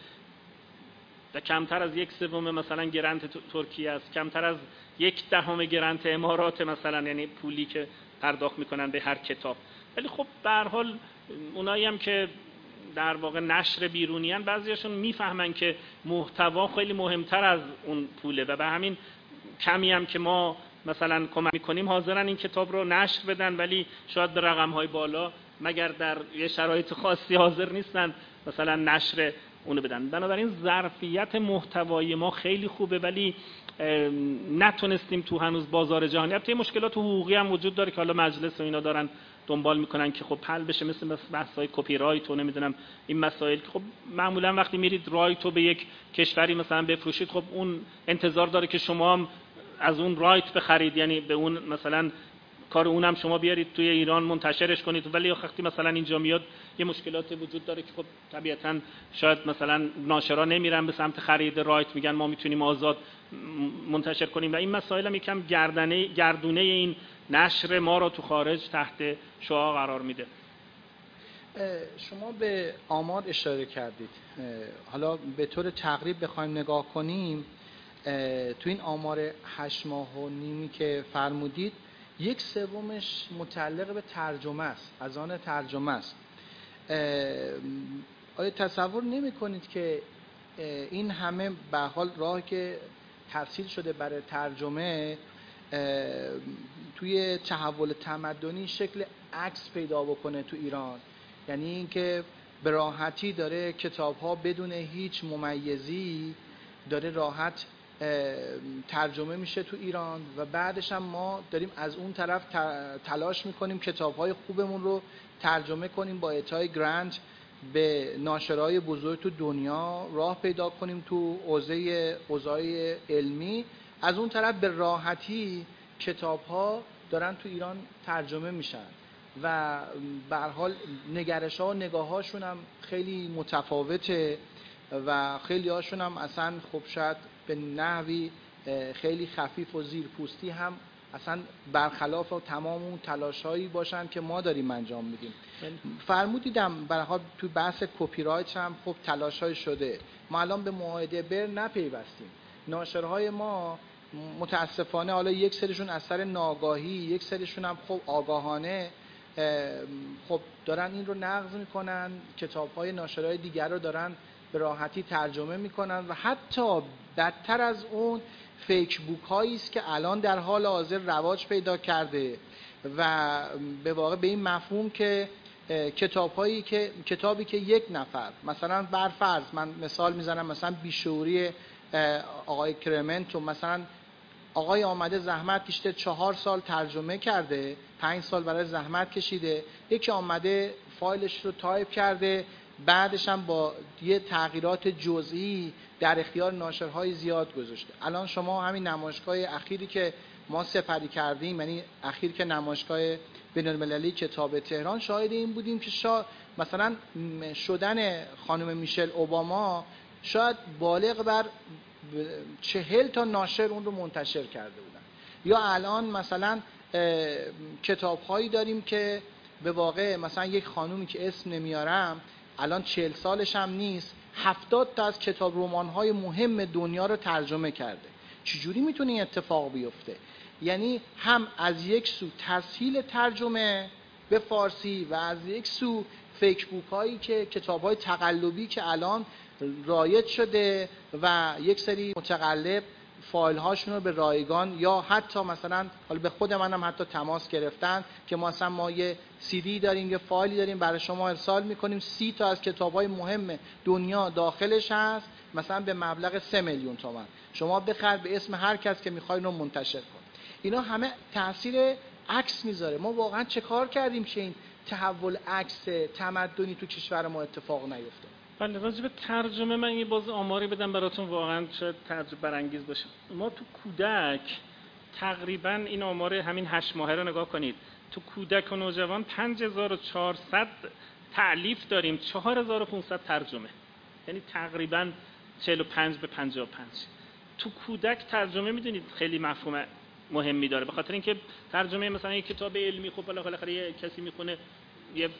و کمتر از 1/3 مثلا گرنت ترکیه است، کمتر از 1/10 گرنت امارات مثلا، یعنی پولی که پرداخت میکنن به هر کتاب. ولی خب به هر حال اونایی هم که در واقع نشر بیرونیان بعضیاشون میفهمن که محتوا خیلی مهمتر از اون پوله و به همین کمی هم که ما مثلا کمک میکنیم حاضرن این کتاب رو نشر بدن، ولی شاید به رقم‌های بالا مگر در یه شرایط خاصی حاضر نیستن مثلا نشر اونو بدن. بنابراین ظرفیت محتوای ما خیلی خوبه ولی نتونستیم تو هنوز بازار جهانی. البته مشکلات حقوقی هم وجود داره که حالا مجلس و اینا دارن دنبال میکنن که خب حل بشه، مثل بحث‌های کپی رایت و نمیدونم این مسائل که خب معمولا وقتی میرید رایت رو به یک کشوری مثلا بفروشید، خب اون انتظار داره که شما هم از اون رایت بخرید، یعنی به اون مثلا کار اونم شما بیارید توی ایران منتشرش کنید. ولی وقتی مثلا اینجا میاد یه مشکلات وجود داره که خب طبیعتاً شاید مثلا ناشرا نمیرن به سمت خرید رایت، میگن ما میتونیم آزاد منتشر کنیم و این مسائل هم یکم گردونه این نشر ما رو تو خارج تحت شعاع قرار میده. شما به آمار اشاره کردید، حالا به طور تقریب بخوایم نگاه کنیم تو این آمار 8 ماه و نیمی که فرمودید 1/3 متعلق به ترجمه است، از آن ترجمه است. آیا تصور نمی کنید که این همه به حال راه که ترسیل شده برای ترجمه توی تحول تمدنی شکل عکس پیدا بکنه تو ایران؟ یعنی اینکه به راحتی داره کتاب‌ها بدون هیچ ممیزی داره راحت ترجمه میشه تو ایران و بعدش هم ما داریم از اون طرف تلاش میکنیم کتاب‌های خوبمون رو ترجمه کنیم با اعطای گرانت به ناشرهای بزرگ تو دنیا، راه پیدا کنیم تو حوزه علمی. از اون طرف به راحتی کتاب‌ها دارن تو ایران ترجمه میشن و به هر حال نگرش‌ها و نگاه‌هاشون هم خیلی متفاوته و خیلی هاشون هم اصلا خب شاید به نحوی خیلی خفیف و زیرپوستی هم اصلا برخلاف تمام اون تلاشایی باشن که ما داریم انجام میدیم. فرمودیدم برای حال تو بحث کپی رایت هم خب تلاشای شده. ما الان به معاهده برن نپیوستیم. ناشرهای ما متاسفانه حالا یک سریشون از سر ناآگاهی، یک سریشون هم خب آگاهانه خب دارن این رو نقض میکنن، کتاب‌های ناشرهای دیگر رو دارن به راحتی ترجمه میکنن و حتی بدتر از اون فیک بوک هایی است که الان در حال حاضر رواج پیدا کرده و به واقع به این مفهوم که کتابی که یک نفر مثلا بر فرض من مثال میزنم مثلا بیشعوری آقای کرمنتو، مثلا آقای آمده زحمت کشیده 4 سال ترجمه کرده، 5 سال برای زحمت کشیده، یکی آمده فایلش رو تایپ کرده، بعدش هم با یه تغییرات جزئی در اختیار ناشرهای زیاد گذاشته. الان شما همین نمایشگاه اخیری که ما سپری کردیم، یعنی اخیر که نمایشگاه بین‌المللی کتاب تهران، شاهد این بودیم که مثلا شدن خانم میشل اوباما شاید بالغ بر 40 تا ناشر اون رو منتشر کرده بودن. یا الان مثلا کتاب‌هایی داریم که به واقع مثلا یک خانومی که اسم نمیارم الان 40 سالش هم نیست، 70 تا از کتاب رمان‌های مهم دنیا رو ترجمه کرده. چجوری میتونه این اتفاق بیفته؟ یعنی هم از یک سو تسهیل ترجمه به فارسی و از یک سو فیک بوک هایی که کتاب‌های تقلبی که الان رایج شده و یک سری متقلب فایل هاشون رو به رایگان یا حتی مثلا حالا به خود منم حتی تماس گرفتن که ما یه سی دی داریم، یه فایلی داریم برای شما ارسال میکنیم، 30 تا از کتاب‌های مهم دنیا داخلش هست، مثلا به مبلغ 3 میلیون تومان، شما بخر به اسم هر کس که میخواین رو منتشر کن. اینا همه تاثیر عکس میذاره. ما واقعا چه کار کردیم که این تحول عکس تمدنی تو کشور ما اتفاق نیفته؟ بله، راجع به ترجمه من یه باز آماری بدم براتون، واقعا شاید تجربه برانگیز باشه. ما تو کودک تقریبا این آمار همین 8 ماهه رو نگاه کنید، تو کودک و نوجوان 5400 تألیف داریم، 4500 ترجمه، یعنی تقریبا 45 به 55. تو کودک ترجمه میدونید خیلی مفهوم مهمی داره، به خاطر اینکه ترجمه مثلا یک کتاب علمی خب بالاخره یه کسی میخونه یه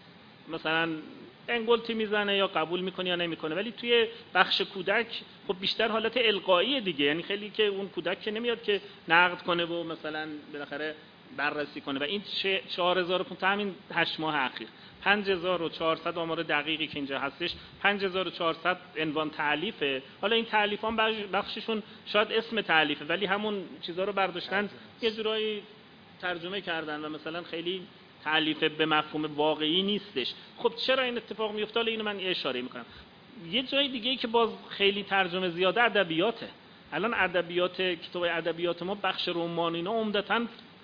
مثلا انگلتی میزنه یا قبول میکنه یا نمیکنه، ولی توی بخش کودک خب بیشتر حالت القایی دیگه، یعنی خیلی که اون کودک که نمیاد که نقد کنه و مثلا بالاخره بررسی کنه. و این 4500 همین 8 ماه اخیر 5400 آمار دقیقی که اینجا هستش، 5400 عنوان تألیفه. حالا این تألیفان بخششون شاید اسم تألیفه ولی همون چیزا رو برداشتن یه جورایی ترجمه کردن و مثلا خیلی تألیف به مفهوم واقعی نیستش. خب چرا این اتفاق میفته؟ اینو من اشاره میکنم. یه جای دیگه‌ای که باز خیلی ترجمه زیاده ادبیاته. الان ادبیات، کتاب ادبیات ما بخش رمان اینا عمدتاً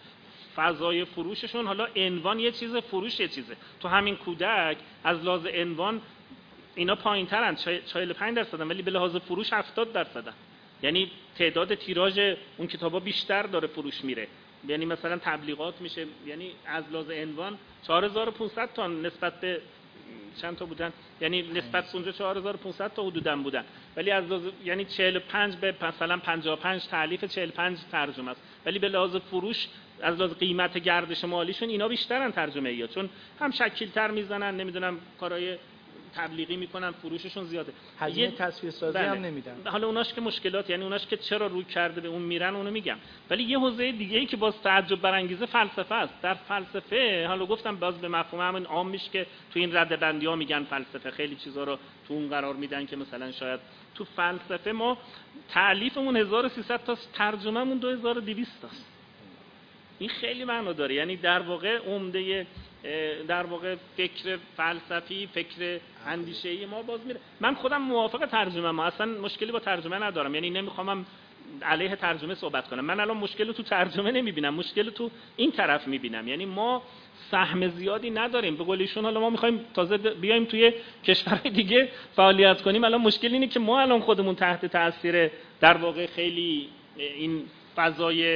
فضای فروششون، حالا عنوان یه چیز، فروش یه چیزه. تو همین کودک از لحاظ عنوان اینا پایین‌ترن، 45% ولی به لحاظ فروش 70%. یعنی تعداد تیراژ اون کتابا بیشتر داره فروش میره، یعنی مثلا تبلیغات میشه، یعنی از لحاظ عنوان 4500 تا نسبت به چند تا بودن، یعنی نسبت اونجا 4500 تا حدوداً بودن، ولی از لحاظ یعنی 45 به مثلا 55 تألیف 45 ترجمه است، ولی به لحاظ فروش از لحاظ قیمت گردش مالیشون اینا بیشترن ترجمه‌ای‌ها، چون هم شکیل‌تر میزنن، نمیدونم کارهای تبلیغی میکنن، فروششون زیاده، هزینه تصویرسازی هم نمیدن. حالا اوناش که مشکلات، یعنی اوناش که چرا روی کرده به اون میرن اونو میگم. ولی یه حوزه دیگه ای که باز تعجب برانگیزه فلسفه است. در فلسفه حالا گفتم باز به مفهوم همین عام میشه که تو این ردبندی‌ها میگن فلسفه، خیلی چیزا رو تو اون قرار میدن که مثلا شاید تو فلسفه ما تألیفمون 1300 تا، ترجمه‌مون 2200 تاست. این خیلی معنا داره، یعنی در واقع عمده در واقع فکر فلسفی، فکر اندیشه‌ای ما باز میره. من خودم موافق ترجمه، ما اصلا مشکلی با ترجمه ندارم، یعنی نمیخوام علیه ترجمه صحبت کنم. من الان مشکل تو ترجمه نمیبینم، مشکل تو این طرف میبینم، یعنی ما سهم زیادی نداریم به قول ایشون. حالا ما میخوایم تازه بیایم توی کشورهای دیگه فعالیت کنیم. الان مشکل اینه که ما الان خودمون تحت تاثیر در واقع خیلی این فضای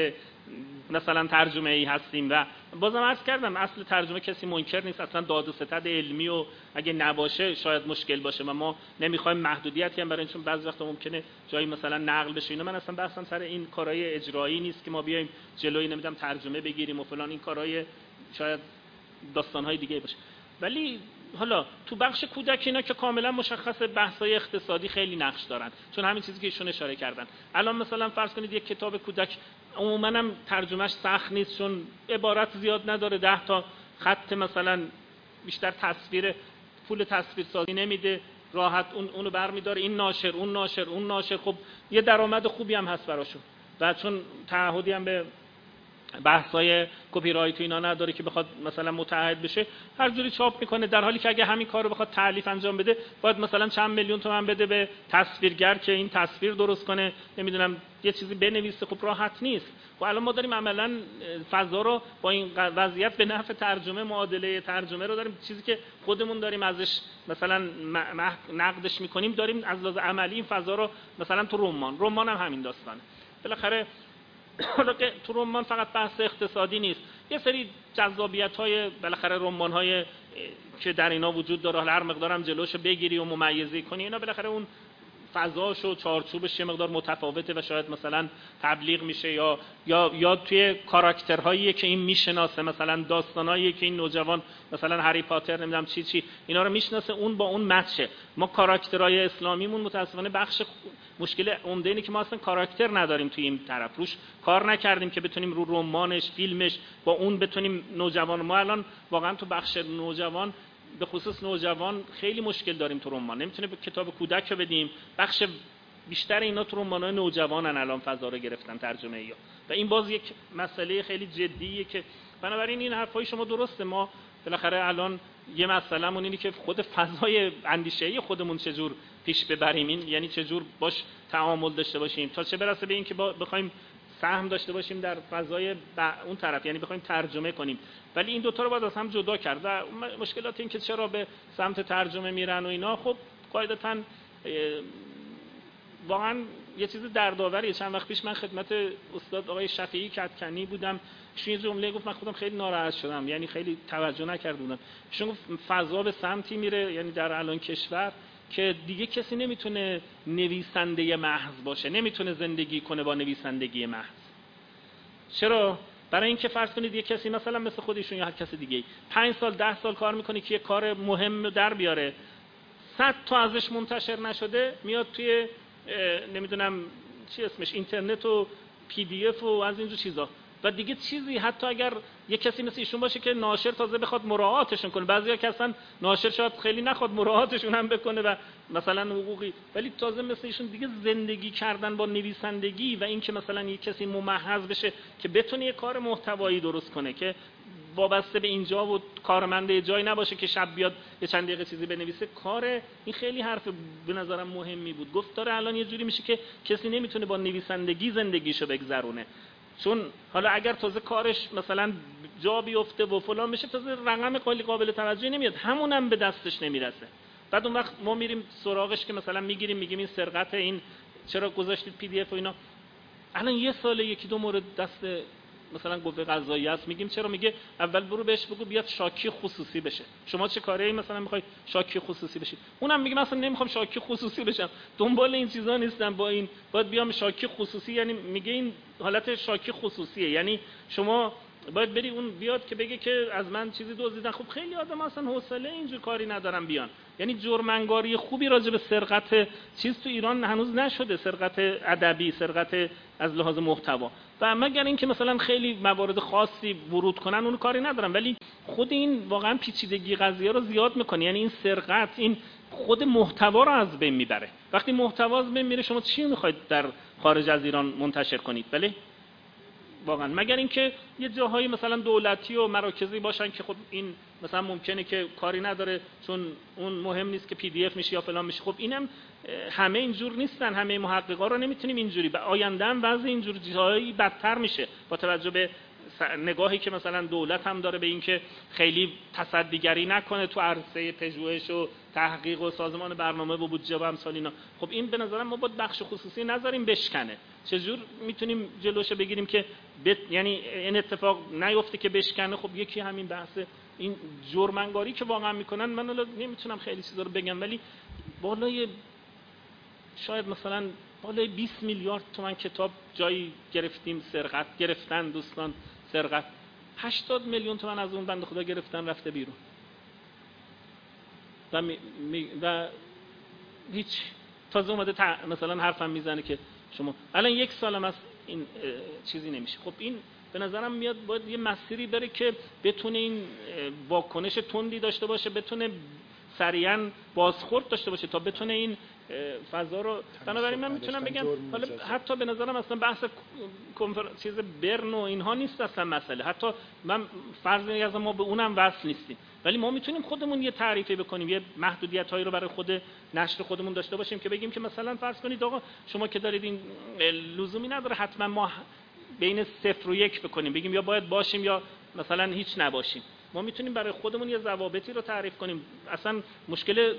مثلا ترجمه ای هستیم. و بازم عرض کردم اصل ترجمه کسی منکر نیست، اصلا داد و ستد علمی و اگه نباشه شاید مشکل باشه و ما نمیخوایم محدودیتی هم برای این، چون بعضی وقتا ممکنه جایی مثلا نقل بشه اینا. من اصلا بحثم سر این کارهای اجرایی نیست که ما بیایم جلوی نمیدونم ترجمه بگیریم و فلان، این کارهای شاید داستانهای دیگه باشه. ولی حالا تو بخش کودک اینا که کاملا مشخص بحث‌های اقتصادی خیلی نقش دارن، چون همین چیزی که ایشون اشاره کردن. الان مثلا فرض کنید یک کتاب کودک عموما هم ترجمهش سخت نیست، چون عبارت زیاد نداره، 10 تا خط مثلا، بیشتر تصویر، پول تصویر سازی نمیده، راحت اونو برمی‌داره، این ناشر اون ناشر اون ناشر، خب یه درآمد خوبی هم هست براشون. و چون تعهدی هم به بحث‌های کپی رایت و اینا نداره که بخواد مثلا متعهد بشه، هر جوری چاپ میکنه، در حالی که اگه همین کارو بخواد تألیف انجام بده باید مثلا چند میلیون تومان بده به تصویرگر که این تصویر درست کنه، نمیدونم یه چیزی بنویسه. خب راحت نیست. و الان ما داریم عملاً فضا رو با این وضعیت به نفع ترجمه، معادله ترجمه رو داریم، چیزی که خودمون داریم ازش مثلا نقدش میکنیم، داریم از لحاظ عملی این فضا رو مثلا تو رمان هم همین داستانه. بالاخره حالا که تو رمان فقط بحث اقتصادی نیست، یه سری جذابیت‌های بالاخره رمان‌های که در اینا وجود داره، هر مقدارم جلوشو بگیری و ممیزی کنی اینا، بالاخره اون فضاش و چارچوبش یه مقدار متفاوته و شاید مثلا تبلیغ میشه یا توی کاراکترهایی که این میشناسه، مثلا داستانایی که این نوجوان مثلا هری پاتر نمیدونم چی اینا رو میشناسه، اون با اون مچه. ما کاراکترهای اسلامیمون متاسفانه بخش مشکل عمده اینه که ما اصلا کاراکتر نداریم توی این طرف، روش کار نکردیم که بتونیم رو رمانش، فیلمش با اون بتونیم نوجوان. ما الان واقعا تو بخش نوجوان، به خصوص نوجوان، خیلی مشکل داریم تو رمان. نمیتونه کتاب کودک رو بدیم، بخش بیشتر اینا تو رمان‌های نوجوانن الان فضا رو گرفتن ترجمه‌ای‌ها، و این باز یک مسئله خیلی جدیه که بنابراین این حرفای شما درسته. ما بالاخره الان یه مسئله‌مون اینه که خود فضای اندیشه‌ای خودمون چجور پیش ببریم، این یعنی چجور باش تعامل داشته باشیم تا چه برسه به این که بخوایم سهم داشته باشیم در فضای اون طرف، یعنی بخوایم ترجمه کنیم. ولی این دوتا رو باید از هم جدا کرد. و مشکلات این که چرا به سمت ترجمه میرن و اینا، خب قاعدتاً واقعا یه چیز دردآوریه. چند وقت پیش من خدمت استاد آقای شفیعی کدکنی بودم، ایشون یه جمله گفت، من خودم خیلی ناراحت شدم، یعنی خیلی توجه نکرده بودم. ایشون گفت فضا به سمتی میره، یعنی در الان کشور، که دیگه کسی نمیتونه نویسنده محض باشه، نمیتونه زندگی کنه با نویسندگی محض. چرا؟ برای اینکه فرض کنید یه کسی مثلا مثل خودشون یا هر کس دیگه 5 سال 10 سال کار میکنه که یه کار مهم در بیاره، 100 تا ازش منتشر نشده، میاد توی نمیدونم چی اسمش، اینترنت و پی دی اف و از اینجور چیزا، و دیگه چیزی، حتی اگر یه کسی مثل ایشون باشه که ناشر تازه بخواد مراعاتشون کنه، بعضیا که اصلا ناشر شاید خیلی نخواد مراعاتشون هم بکنه و مثلا حقوقی، ولی تازه مثل ایشون دیگه زندگی کردن با نویسندگی و این که مثلا یه کسی ممحض بشه که بتونه یه کار محتوایی درست کنه که وابسته به اینجا و کارمند جایی نباشه که شب بیاد یه چند دقیقه چیزی بنویسه، کار این خیلی حرف به نظرم مهمی بود. گفت داره الان یه جوری میشه که کسی نمیتونه با نویسندگی زندگیشو بگذرونه، چون حالا اگر تازه کارش مثلا جا بیفته و فلان بشه، تازه رقم خیلی قابل توجهی نمیاد، همونم به دستش نمیرسه. بعد اون وقت ما میریم سراغش که مثلا میگیم این سرقت، این چرا گذاشتید پی دی اف و اینا. الان یه ساله یکی دو مورد دست مثلا قوه قضاییه است، میگیم چرا؟ میگه اول برو بهش بگو بیاد شاکی خصوصی بشه. شما چه کاری مثلا میخوای شاکی خصوصی بشید؟ اونم میگه مثلا نمیخوام شاکی خصوصی بشم، دنبال این چیزا نیستم، با این باید بیام شاکی خصوصی. یعنی میگه این حالت شاکی خصوصیه، یعنی شما باید بری اون بیاد که بگه که از من چیزی دزدیدن. خب خیلی آدم اصلا حوصله اینجور کاری ندارن بیان. یعنی جرم‌انگاری خوبی راجع به سرقت چیز تو ایران هنوز نشده، سرقت ادبی، سرقت از لحاظ محتوا. و مگر اینکه مثلا خیلی موارد خاصی ورود کنن، اون کاری ندارم، ولی خود این واقعا پیچیدگی قضیه رو زیاد میکنه. یعنی این سرقت، این خود محتوا رو از بین میبره. وقتی محتوا از بین میره، شما چی میخواید در خارج از ایران منتشر کنید؟ بله واقعا، مگر اینکه یه جاهایی مثلا دولتی و مراکزی باشن که خب این مثلا ممکنه که کاری نداره، چون اون مهم نیست که پی دی اف میشه یا فلان میشه. خب اینم همه اینجور نیستن، همه محققا رو نمیتونیم اینجوری. به آینده هم وضع اینجور جاهایی بدتر میشه با توجه به نگاهی که مثلا دولت هم داره به این که خیلی تصدیگری نکنه تو عرصه پژوهش و تحقیق و سازمان برنامه و بودجه و امثال اینا. خب این به نظرم ما باید بخش خصوصی نذاریم بشکنه. چجور میتونیم جلوش بگیریم که یعنی این اتفاق نیفته که بشکنه؟ خب یکی همین بحث این جرم‌انگاری که واقعا میکنن. من الان نمیتونم خیلی چیزا رو بگم، ولی بالای شاید مثلا بالای 20 میلیارد تومان کتاب جایی گرفتیم، سرقت گرفتن دوستان، سرقت 80 میلیون تومان از اون بنده خدا گرفتن رفته بیرون و هیچ. تازه اومده مثلا حرفم میزنه که شما الان 1 سالم از این چیزی نمیشه. خب این به نظرم میاد باید یه مسیری بره که بتونه این واکنش تندی داشته باشه، بتونه سریعا بازخورد داشته باشه تا بتونه این فضا رو. بنابراین من میتونم بگم حالا حتی به نظرم اصلا بحث چیز برن و اینها نیست اصلا مسئله. حتی من فرض می‌کنم ما به اونم وصل نیستیم، ولی ما میتونیم خودمون یه تعریفی بکنیم، یه محدودیت‌هایی رو برای خود نشر خودمون داشته باشیم که بگیم که مثلا فرض کنید آقا شما که دارید این لزومی نداره حتما ما بین 0 و 1 بکنیم، بگیم یا باید باشیم یا مثلا هیچ نباشیم. ما میتونیم برای خودمون یه ضوابطی رو تعریف کنیم. اصلا مشکل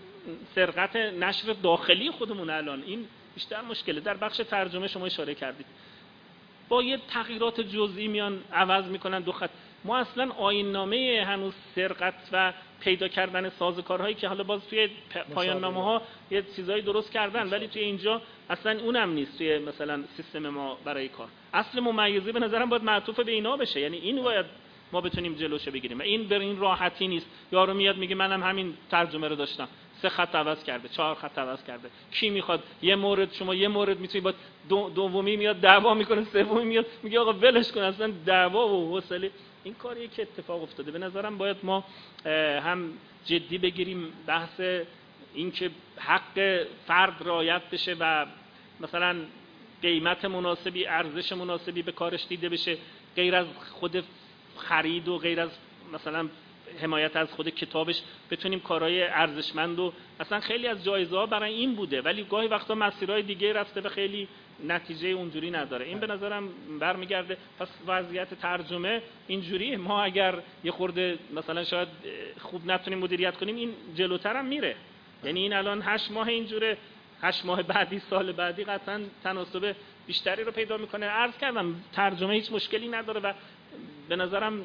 سرقت نشر داخلی خودمون الان این بیشتر مشکله. در بخش ترجمه شما اشاره کردید با یه تغییرات جزئی میان عوض میکنن 2 خط. ما اصلا آیین‌نامه هنوز سرقت و پیدا کردن سازوکارهایی که حالا باز توی پایان نامه ها یه چیزایی درست کردن ولی توی اینجا اصلا اونم نیست توی مثلا سیستم ما برای کار. اصل ممیزی به نظرم باید معطوف به اینا بشه، یعنی این باید ما بتونیم جلوشو بگیریم. این به این راحتی نیست. یارو میاد میگه منم همین ترجمه رو داشتم 3 خط عوض کرده، 4 خط عوض کرده. کی میخواد یه مورد شما یه مورد میتونی با دومی میاد دعوا میکنه، سومی میاد میگه آقا ولش کن، اصلا دعوا و حوصله این کاریه که اتفاق افتاده. به نظرم باید ما هم جدی بگیریم بحث این که حق فرد رعایت بشه و مثلا قیمت مناسبی، ارزش مناسبی به کارش دیده بشه، غیر از خود خرید و غیر از مثلا حمایت از خود کتابش بتونیم کارهای ارزشمند و اصلا خیلی از جایزه‌ها برای این بوده ولی گاهی وقتا مسیرهای دیگه رفته و خیلی نتیجه اونجوری نداره. این به نظرم برمیگرده. پس وضعیت ترجمه اینجوریه. ما اگر یه خورده مثلا شاید خوب نتونیم مدیریت کنیم این جلوتر هم میره. یعنی این الان 8 ماه اینجوره، 8 ماه بعدی سال بعدی قطعا تناسب بیشتری رو پیدا میکنه. عرض کردم ترجمه هیچ مشکلی نداره و به نظرم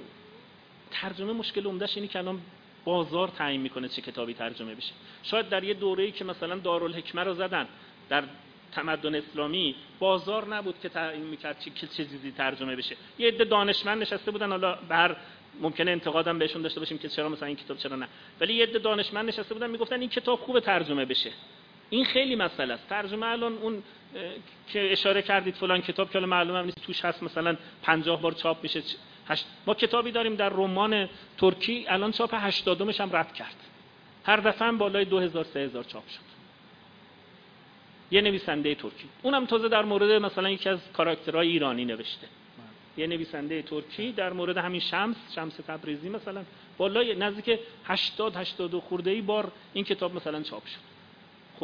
ترجمه مشکل عمده‌اش اینه که الان بازار تعیین میکنه چه کتابی ترجمه بشه. شاید در یه دوره‌ای که مثلا دارالحکمه رو زدن در تمدن اسلامی بازار نبود که تعیین میکرد چه چیزی ترجمه بشه. یه عده دانشمند نشسته بودن، حالا بر ممکنه انتقادم بهشون داشته باشیم که چرا مثلا این کتاب چرا نه، ولی یه عده دانشمند نشسته بودن میگفتن این کتاب خوب ترجمه بشه. این خیلی مسئله است. ترجمه الان اون که اشاره کردید فلان کتاب که الان معلومه نیست توش هست مثلا 50 بار چاپ میشه. ما کتابی داریم در رمان ترکی الان چاپ 80مش هم رد کرد، هر دفعه هم بالای 2000 3000 چاپ شد. یه نویسنده ترکی، اونم تازه در مورد مثلا یکی از کاراکترهای ایرانی نوشته. یه نویسنده ترکی در مورد همین شمس تبریزی مثلا بالای نزدیک 80 خورده‌ای بار این کتاب مثلا چاپ شد. خب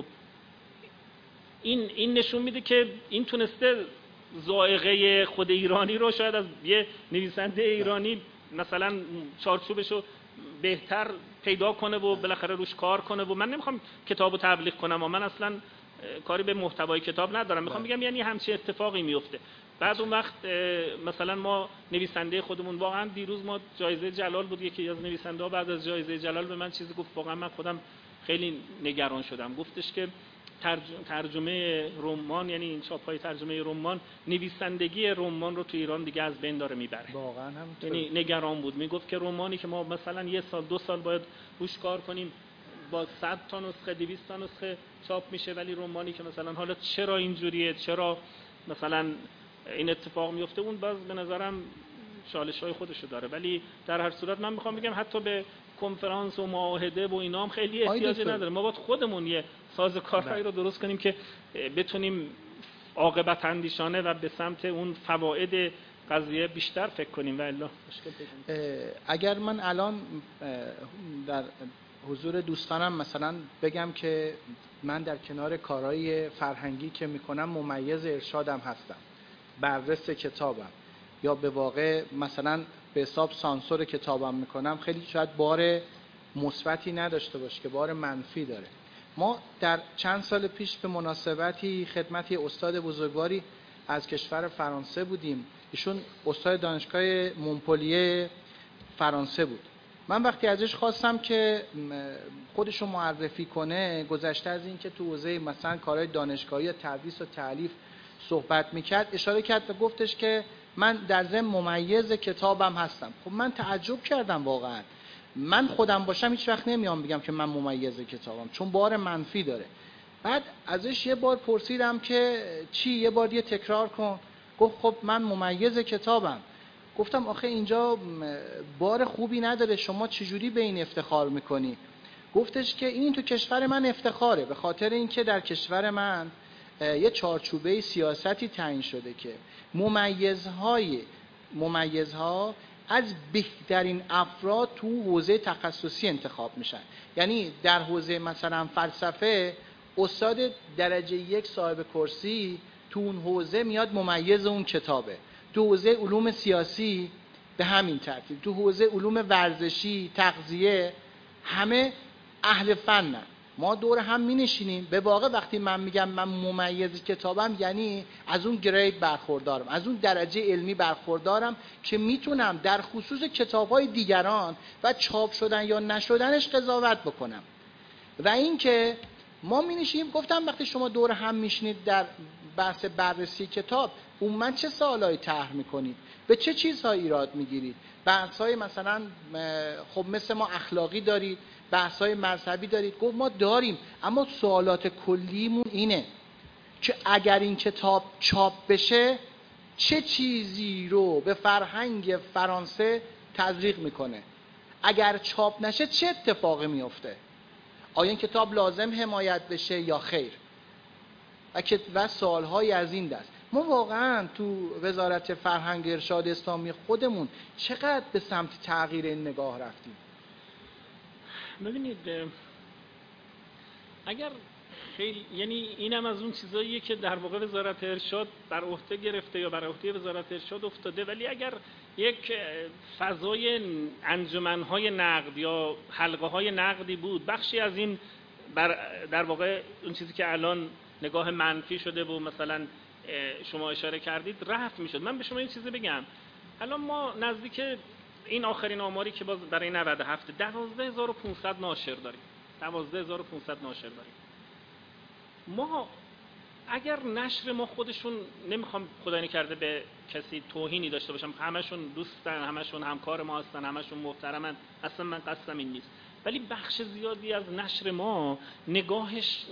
این نشون میده که این تونسته ذائقه خود ایرانی رو شاید از یه نویسنده ایرانی مثلا چارچوبش رو بهتر پیدا کنه و بالاخره روش کار کنه. و من نمیخوام کتابو تبلیغ کنم و من اصلا کاری به محتوای کتاب ندارم، میخوام بگم یعنی همچین اتفاقی میفته. بعد اون وقت مثلا ما نویسنده خودمون، واقعا دیروز ما جایزه جلال بود، یکی از نویسنده‌ها بعد از جایزه جلال به من چیزی گفت، واقعا من خودم خیلی نگران شدم. گفتش که ترجمه رمان، یعنی این چاپ‌های ترجمه رمان، نویسندگی رمان رو تو ایران دیگه از بین داره میبره. واقعا همینطور. یعنی نگران بود، میگفت که رمانی که ما مثلا 1 سال 2 سال باید روش کار کنیم با 100 تا نسخه 200 تا نسخه چاپ میشه، ولی رمانی که مثلا حالا چرا اینجوریه، چرا مثلا این اتفاق میفته، اون باز به نظرم چالش‌های خودشو داره. ولی در هر صورت من میخوام بگم حتی به کنفرانس و معاهده و اینا هم خیلی احتیاجی نداره. ما باید خودمون یه سازوکارهایی رو درست کنیم که بتونیم عاقبت اندیشانه و به سمت اون فواید قضیه بیشتر فکر کنیم و الا مشکل پیدا. اگر من الان در حضور دوستانم مثلا بگم که من در کنار کارهای فرهنگی که میکنم ممیز ارشادم هستم، بررس کتابم یا به واقع مثلا به حساب سانسور کتابم میکنم، خیلی شاید بار مثبتی نداشته باشه که بار منفی داره. ما در چند سال پیش به مناسبتی خدمت یه استاد بزرگواری از کشور فرانسه بودیم. ایشون استاد دانشگاه مونپلیه فرانسه بود. من وقتی ازش خواستم که خودشو معرفی کنه، گذشته از این که تو حوزه مثلا کارهای دانشگاهی یا تدریس و تالیف صحبت میکرد، اشاره کرد و گفتش که من در ضمن ممیز کتابم هستم. خب من تعجب کردم واقعا. من خودم باشم هیچ وقت نمیام بگم که من ممیز کتابم، چون بار منفی داره. بعد ازش یه بار پرسیدم که چی؟ یه بار دیگه تکرار کن. گفت خب من ممیز کتابم. گفتم آخه اینجا بار خوبی نداره، شما چجوری به این افتخار میکنی؟ گفتش که این تو کشور من افتخاره، به خاطر اینکه در کشور من یه چارچوبه سیاستی تعیین شده که ممیزها از بهترین افراد تو حوزه تخصصی انتخاب میشن. یعنی در حوزه مثلا فلسفه استاد درجه 1 صاحب کرسی تو اون حوزه میاد ممیز اون کتابه. تو حوزه علوم سیاسی به همین ترتیب. تو حوزه علوم ورزشی، تغذیه، همه اهل فنن. ما دور هم می نشینیم. به واقع وقتی من میگم من ممیز کتابم، یعنی از اون گرید برخوردارم، از اون درجه علمی برخوردارم که میتونم در خصوص کتاب‌های دیگران و چاپ شدن یا نشدنش قضاوت بکنم. و این که ما می نشینیم، گفتم وقتی شما دور هم میشینید در بحث بررسی کتاب، عموما چه سوالایی طرح میکنید؟ به چه چیزهایی ایراد میگیرید؟ بحث‌های مثلا خب مثل ما اخلاقی دارید، بحث‌های مذهبی دارید. گفت ما داریم، اما سوالات کلیمون اینه که اگر این کتاب چاپ بشه چه چیزی رو به فرهنگ فرانسه تزریق میکنه؟ اگر چاپ نشه چه اتفاقی میفته؟ آیا این کتاب لازم حمایت بشه یا خیر؟ و سوال‌های از این دست. ما واقعا تو وزارت فرهنگ ارشاد اسلامی خودمون چقدر به سمت تغییر این نگاه رفتیم؟ ببینید، اگر خیلی، یعنی اینم از اون چیزاییه که در واقع وزارت ارشاد بر عهده گرفته یا بر عهده وزارت ارشاد افتاده، ولی اگر یک فضای انجمن‌های نقد یا حلقه‌های نقدی بود، بخشی از این در واقع اون چیزی که الان نگاه منفی شده و مثلا شما اشاره کردید رفع میشد. من به شما این چیزی بگم، الان ما نزدیک این آخرین آماری که باز برای 97 12500 ناشر داریم. 12500 ناشر داریم. ما اگر نشر ما خودشون، نمیخوام خدای نکرده به کسی توهینی داشته باشم، همشون دوستن، همشون همکار ما هستن، همشون محترمن، اصلا من قصدم این نیست، ولی بخش زیادی از نشر ما نگاه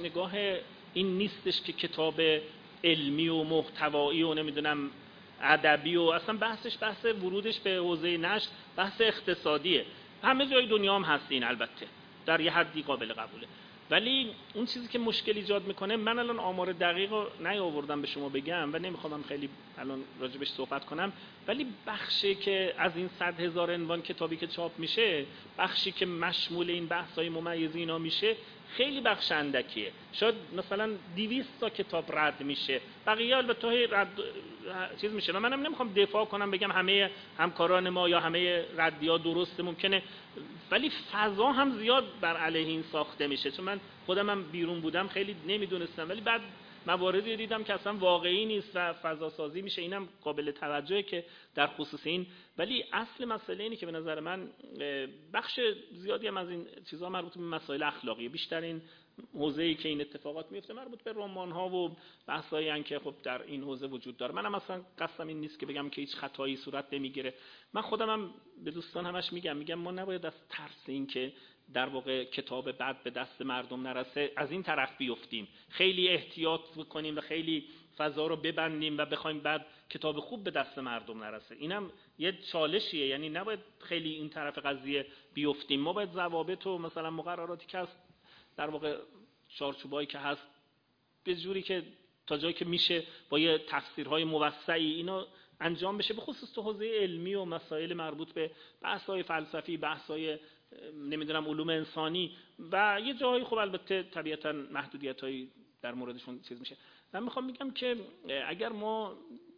این نیستش که کتاب علمی و محتوایی و نمیدونم ادبی و اصلا بحثش بحث ورودش به حوزه نشر بحث اقتصادیه. همه جای دنیا هم هستین، البته در یه حدی قابل قبوله، ولی اون چیزی که مشکل ایجاد میکنه، من الان آمار دقیق رو نیاوردم به شما بگم و نمیخوام خیلی الان راجبش صحبت کنم، ولی بخشی که از این 100,000 عنوان کتابی که چاپ میشه، بخشی که مشمول این بحث‌های ممیزی اینا میشه، خیلی بخش اندکیه. شاید مثلا 200 تا کتاب رد میشه، بقیه البته رد چیز میشه. و منم نمیخوام دفاع کنم بگم همه همکاران ما یا همه ردیا درسته، ممکنه، ولی فضا هم زیاد بر علیه این ساخته میشه. چون من خودم هم بیرون بودم خیلی نمیدونستم، ولی بعد مواردی دیدم که اصلا واقعی نیست و فضا سازی میشه. اینم قابل توجهه که در خصوص این، ولی اصل مسئله اینه که به نظر من بخش زیادی هم از این چیزها مربوط به مسائل اخلاقیه. بیشتر این حوزه‌ای که این اتفاقات میفته مربوط به رمان‌ها و بحثایی ان که خب در این حوزه وجود داره. منم اصلا قصدم این نیست که بگم که هیچ خطایی صورت نمیگیره. من خودم هم به دوستان همش میگم ما نباید از ترس این که در واقع کتاب بد به دست مردم نرسه از این طرف بیفتیم، خیلی احتیاط بکنیم و خیلی فضا رو ببندیم و بخوایم بعد کتاب خوب به دست مردم نرسه. اینم یه چالشیه، یعنی نباید خیلی این طرف قضیه بیفتیم. ما باید ضوابط و مثلا مقرراتی که هست، در واقع چارچوبایی که هست، به جوری که تا جایی که میشه با یه تفسیرهای موسعی اینا انجام بشه، به خصوص تو حوزه علمی و مسائل مربوط به بحث‌های فلسفی، بحث‌های نمیدونم علوم انسانی و یه جایی خب البته طبیعتاً محدودیت‌هایی در موردشون چیز میشه. من میخوام بگم که اگر ما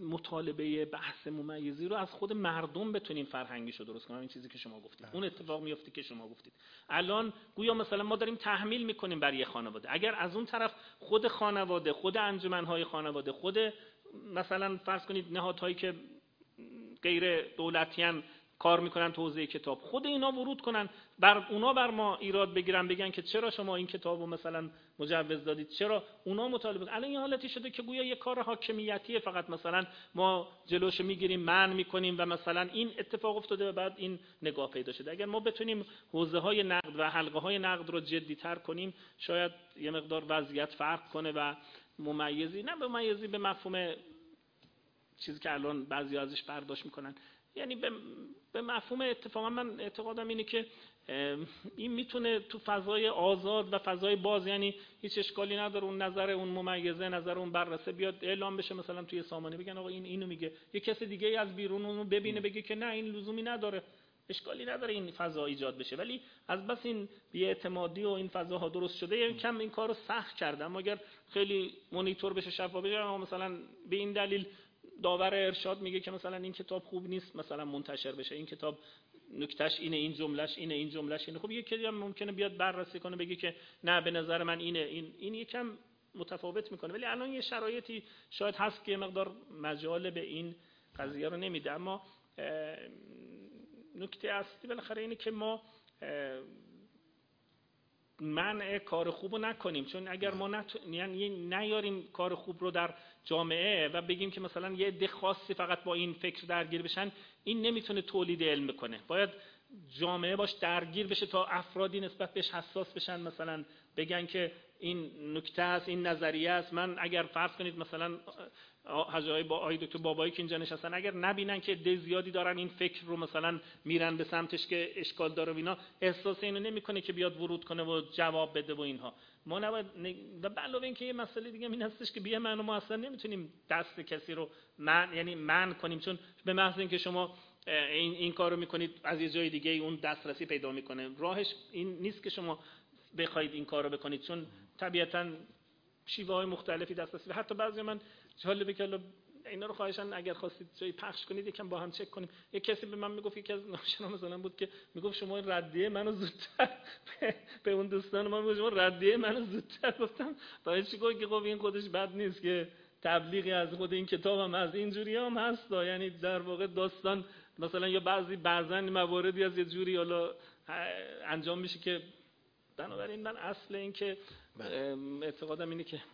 مطالبه بحث ممیزی رو از خود مردم بتونیم فرهنگیش رو درست کنیم. این چیزی که شما گفتید، اون اتفاق میفته که شما گفتید. الان گویا مثلا ما داریم تحمیل میکنیم بر یه خانواده. اگر از اون طرف خود خانواده، خود انجمنهای خانواده، خود مثلا فرض کنید نهادهایی که غیر دولتی ان کار میکنن تو حوزه کتاب، خود اینا ورود کنن، بر ما ایراد بگیرن، بگن که چرا شما این کتابو مثلا مجوز دادید، چرا اونا مطالبه. الان این حالتی شده که گویا یه کار حاکمیتیه، فقط مثلا ما جلوش میگیریم، منع میکنیم و مثلا این اتفاق افتاده و بعد این نگاه پیدا شده. اگر ما بتونیم حوزه های نقد و حلقه های نقد رو جدی تر کنیم، شاید یه مقدار وضعیت فرق کنه و ممیزی، نه ممیزی به مفهوم چیزی که الان بعضی ازش برداشت میکنن، یعنی به مفهوم اتفاقا من اعتقادم اینه که این میتونه تو فضای آزاد و فضای باز، یعنی هیچ اشکالی نداره اون نظر اون ممیزه، نظر اون بررسه بیاد اعلام بشه، مثلا توی سامانه بگن آقا این اینو میگه، یه کس دیگه از بیرون اونو ببینه بگه که نه این لزومی نداره، اشکالی نداره این فضا ایجاد بشه. ولی از بس این بی‌اعتمادی و این فضاها درست شده، یعنی کم این کارو سخت کرده. اما اگر خیلی مانیتور بشه، شفاف بشه، مثلا به این دلیل داور ارشاد میگه که مثلا این کتاب خوب نیست مثلا منتشر بشه، این کتاب نکتهش اینه، این جملهش اینه، این جملهش اینه. خب یکی هم ممکنه بیاد بررسی کنه بگه که نه به نظر من اینه، این یکم متفاوت میکنه. ولی الان یه شرایطی شاید هست که مقدار مجال به این قضیه رو نمیده. اما نکته اصلی بالاخره اینه که ما منع کار خوب رو نکنیم، چون اگر ما یعنی نیاریم کار خوب رو در جامعه و بگیم که مثلا یه عده خاصی فقط با این فکر درگیر بشن، این نمیتونه تولید علم بکنه. باید جامعه باش درگیر بشه تا افرادی نسبت بهش حساس بشن، مثلا بگن که این نکته است، این نظریه است. من اگر فرض کنید مثلا حاجی با آقای دکتر بابایی که اینجا نشستن، اگر نبینن که عده زیادی دارن این فکر رو مثلا میرن به سمتش که اشکال داره و اینا، احساس اینو نمیکنه که بیاد ورود کنه و جواب بده و اینها. ما نباید و به علاوه اینکه یه مسئله دیگه این هستش که بی من و ما اصلا نمیتونیم دست کسی رو منع کنیم، چون به محض اینکه شما این کارو میکنید از یه جای دیگه اون دسترسی پیدا میکنه. راهش این نیست که شما بخواید این کارو بکنید، چون طبیعتاً شیوه‌های مختلفی دسترسی. حتی بعضی من جالبه که اینا رو خواهشاً اگر خواستید جایی پخش کنید یکم با هم چک کنیم. یک کسی به من میگفت، یکی از ناشنا مثلا بود که میگفت شما ردیه منو زودتر به اون دوستان ما میگفت شما ردیه منو زودتر. گفتم برای چی؟ گفت که خب این خودش بد نیست که تبلیغی از خود این کتابم از اینجوری هم هست، یعنی در واقع داستان مثلا یا بعضا مواردی از یه جوری حالا انجام میشه که بنابراین من اصل این که اعتقادم اینه که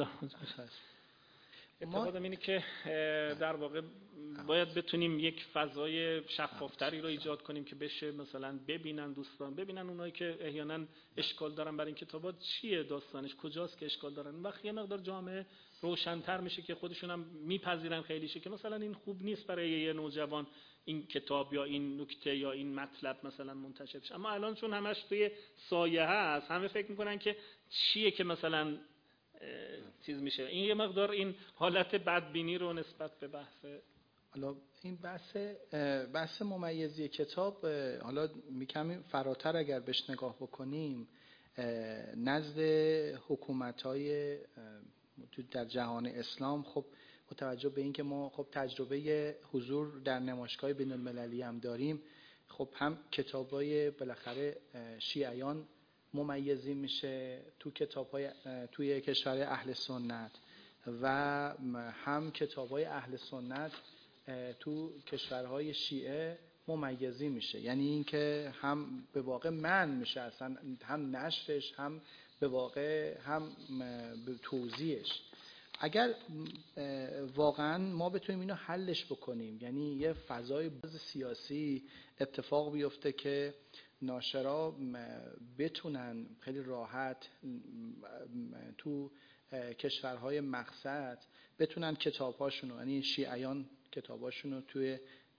اعتقادم اینه که در واقع باید بتونیم یک فضای شفافتری رو ایجاد کنیم که بشه مثلا ببینن دوستان، ببینن اونایی که احیانا اشکال دارن برای این کتابات چیه داستانش، کجاست که اشکال دارن. وقتی یه مقدار جامعه روشن‌تر میشه که خودشون هم میپذیرن خیلیشه که مثلا این خوب نیست برای یه نوجوان این کتاب یا این نکته یا این مطلب مثلا منتشر بشه. اما الان چون همش توی سایه هست، همه فکر میکنن که چیه که مثلا چیز میشه. این یه مقدار این حالت بدبینی رو نسبت به بحث، حالا این بحث ممیزی کتاب، حالا میکمی فراتر اگر بهش نگاه بکنیم، نزد حکومت‌های در جهان اسلام، خب با توجه به اینکه ما خب تجربه حضور در نمایشگاه بین‌المللی هم داریم، خب هم کتابای بالاخره شیعیان ممیزی میشه توی کشور اهل سنت و هم کتابای اهل سنت تو کشورهای شیعه ممیزی میشه. یعنی اینکه هم به واقع منع میشه اصلا، هم نشرش، هم به واقع هم توزیعش. اگر واقعا ما بتونیم اینو حلش بکنیم، یعنی یه فضای باز سیاسی اتفاق بیفته که ناشرا بتونن خیلی راحت تو کشورهای مقصد بتونن کتابهاشونو، یعنی شیعیان کتابهاشونو توی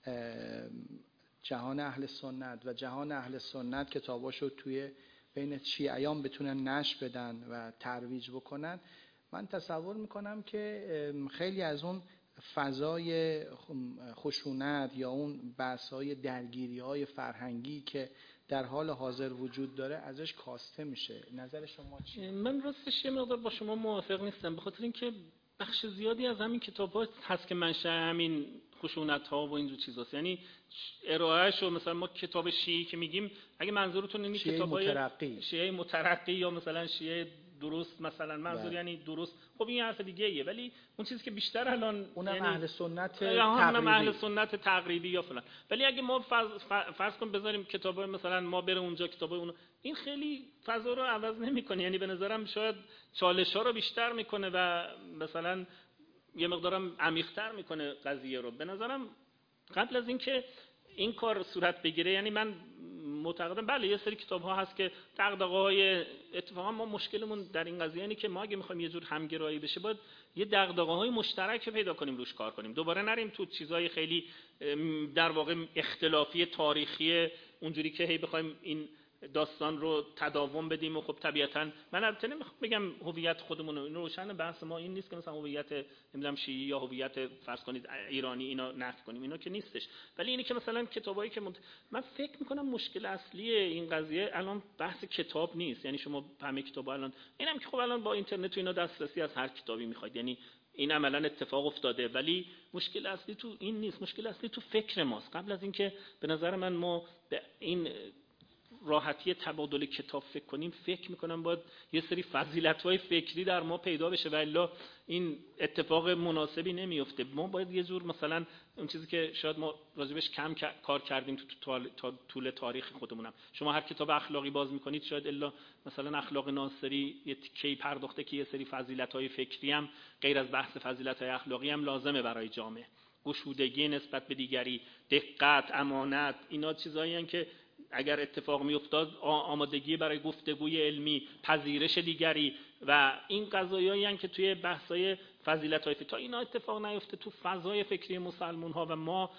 جهان اهل سنت و جهان اهل سنت کتاباشو توی بین شیعیان بتونن نشر بدن و ترویج بکنن، من تصور میکنم که خیلی از اون فضای خشونت یا اون بحث‌های درگیری‌های فرهنگی که در حال حاضر وجود داره ازش کاسته میشه. نظر شما چیه؟ من راستش یه مقدار با شما موافق نیستم، به خاطر اینکه بخش زیادی از همین کتاب‌ها هست که منشأ همین خشونت‌ها و اینجور چیزاست. یعنی ارائه‌شو مثلا ما کتاب شیعی که میگیم، اگه منظورتون اینه کتابای شیعه مترقی یا مثلا شیعه درست، مثلا منظور یعنی درست، خب این حرف دیگه ایه. ولی اون چیزی که بیشتر الان اونم یعنی اهل سنت تقریبی، اهل سنت تقریبی یا فلان. ولی اگه ما فرض کنیم بذاریم کتابای مثلا ما بره اونجا کتابای اون، این خیلی فضا رو عوض نمی‌کنه. یعنی به نظرم شاید چالش‌ها رو بیشتر می‌کنه و مثلا یه مقدارم عمیق‌تر می‌کنه قضیه رو. به نظرم قبل از اینکه این کار صورت بگیره، یعنی من معتقدم بله یه سری کتاب‌ها هست که دغدغه‌های، اتفاقا ما مشکلمون در این قضیه اینه که ما اگه می‌خوایم یه جور همگرایی بشه باید یه دغدغه‌های مشترک پیدا کنیم روش کار کنیم، دوباره نریم تو چیزای خیلی در واقع اختلافی تاریخی اونجوری که هی بخوایم این داستان رو تداوم بدیم. و خب طبیعتاً من البته نمیخوام بگم هویت خودمون رو، این روشن بحث ما این نیست که مثلا هویت نمیدونم شیعی یا هویت فرض کنید ایرانی اینا نفی کنیم، اینا که نیستش. ولی اینی که مثلا کتابایی که من فکر میکنم مشکل اصلی این قضیه الان بحث کتاب نیست. یعنی شما همه کتابا الان اینم که خب الان با اینترنت و اینا دسترسی از هر کتابی میخواید، یعنی این عملاً اتفاق افتاده. ولی مشکل اصلی تو این نیست، مشکل اصلی تو فکر ماست. قبل از اینکه به نظر من ما به این راحتی تبادل کتاب فکر کنیم، فکر میکنم باید یه سری فضیلت‌های فکری در ما پیدا بشه و الا این اتفاق مناسبی نمیفته. ما باید یه جور مثلا اون چیزی که شاید ما راجبش کم کار کردیم تو طول تاریخ خودمونم، شما هر کتاب اخلاقی باز میکنید شاید الا مثلا اخلاق ناصری یه تیکه‌ای پرداخته که یه سری فضیلت‌های فکری هم غیر از بحث فضیلت‌های اخلاقی هم لازمه برای جامعه. گشودگی نسبت به دیگری، دقت، امانت، اینا چیزایی هستن که اگر اتفاق میافتاد آمادگی برای گفتگوی علمی، پذیرش دیگری و این قضایایی هستند که توی بحث‌های فضیلت‌های فکری تا اینا اتفاق نیفته تو فضای فکری مسلمان‌ها و ما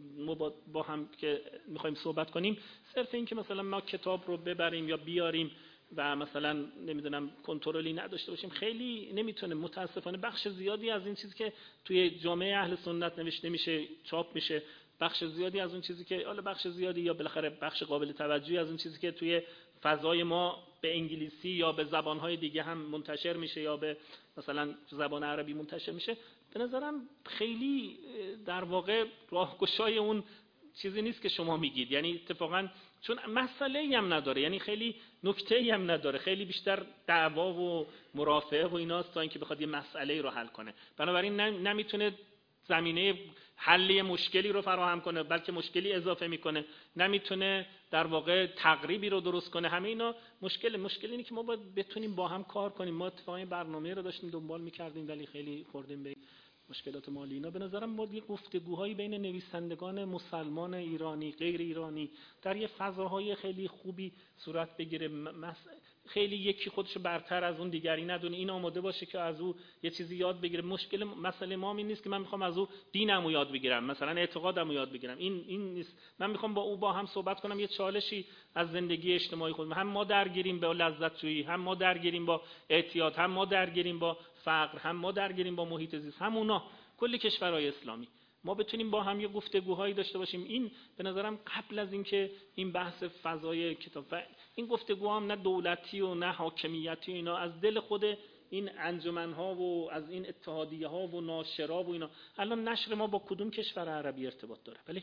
با هم که می‌خوایم صحبت کنیم، صرف این که مثلا ما کتاب رو ببریم یا بیاریم و مثلا نمیدونم کنترلی نداشته باشیم خیلی نمیتونه. متاسفانه بخش زیادی از این چیزی که توی جامعه اهل سنت نوشته میشه، چاپ میشه، بخش زیادی از اون چیزی که حالا بخش زیادی یا بالاخره بخش قابل توجهی از اون چیزی که توی فضای ما به انگلیسی یا به زبانهای دیگه هم منتشر میشه یا به مثلا زبان عربی منتشر میشه، به نظرم خیلی در واقع راهگشای اون چیزی نیست که شما میگید. یعنی اتفاقا چون مسئله‌ای هم نداره، یعنی خیلی نکته‌ای هم نداره، خیلی بیشتر دعوا و مرافعه و ایناست تا اینکه بخواد یه مسئله‌ای رو حل کنه. بنابراین نمیتونه زمینه حل مشکلی رو فراهم کنه، بلکه مشکلی اضافه میکنه. نمیتونه در واقع تقریبی رو درست کنه. همه اینا مشکل اینه که ما باید بتونیم با هم کار کنیم. ما اتفاقا برنامه رو داشتیم دنبال میکردیم ولی خیلی خوردیم به مشکلات مالی. اینا به نظرم باید یه گفتگوهایی بین نویسندگان مسلمان ایرانی، غیر ایرانی در یه فضاهای خیلی خوبی صورت بگیره. خیلی یکی خودشو برتر از اون دیگری ندونه، این آماده باشه که از او یه چیزی یاد بگیره. مسئله ما این نیست که من میخوام از او دینمو یاد بگیرم، مثلا اعتقادمو یاد بگیرم، این نیست. من میخوام با هم صحبت کنم، یه چالشی از زندگی اجتماعی خودم، هم ما درگیریم با لذت جویی، هم ما درگیریم با اعتیاد، هم ما درگیریم با فقر، هم ما درگیریم با محیط زیست، همونا کل کشورهای اسلامی ما بتونیم با هم یه گفتگوهایی داشته باشیم. این به نظرم قبل از اینکه این بحث فضای کتاب و این گفتگو هم نه دولتی و نه حاکمیتی، اینا از دل خود این انجمن‌ها و از این اتحادیه‌ها و ناشرا و اینا. الان نشر ما با کدوم کشور عربی ارتباط داره؟ ولی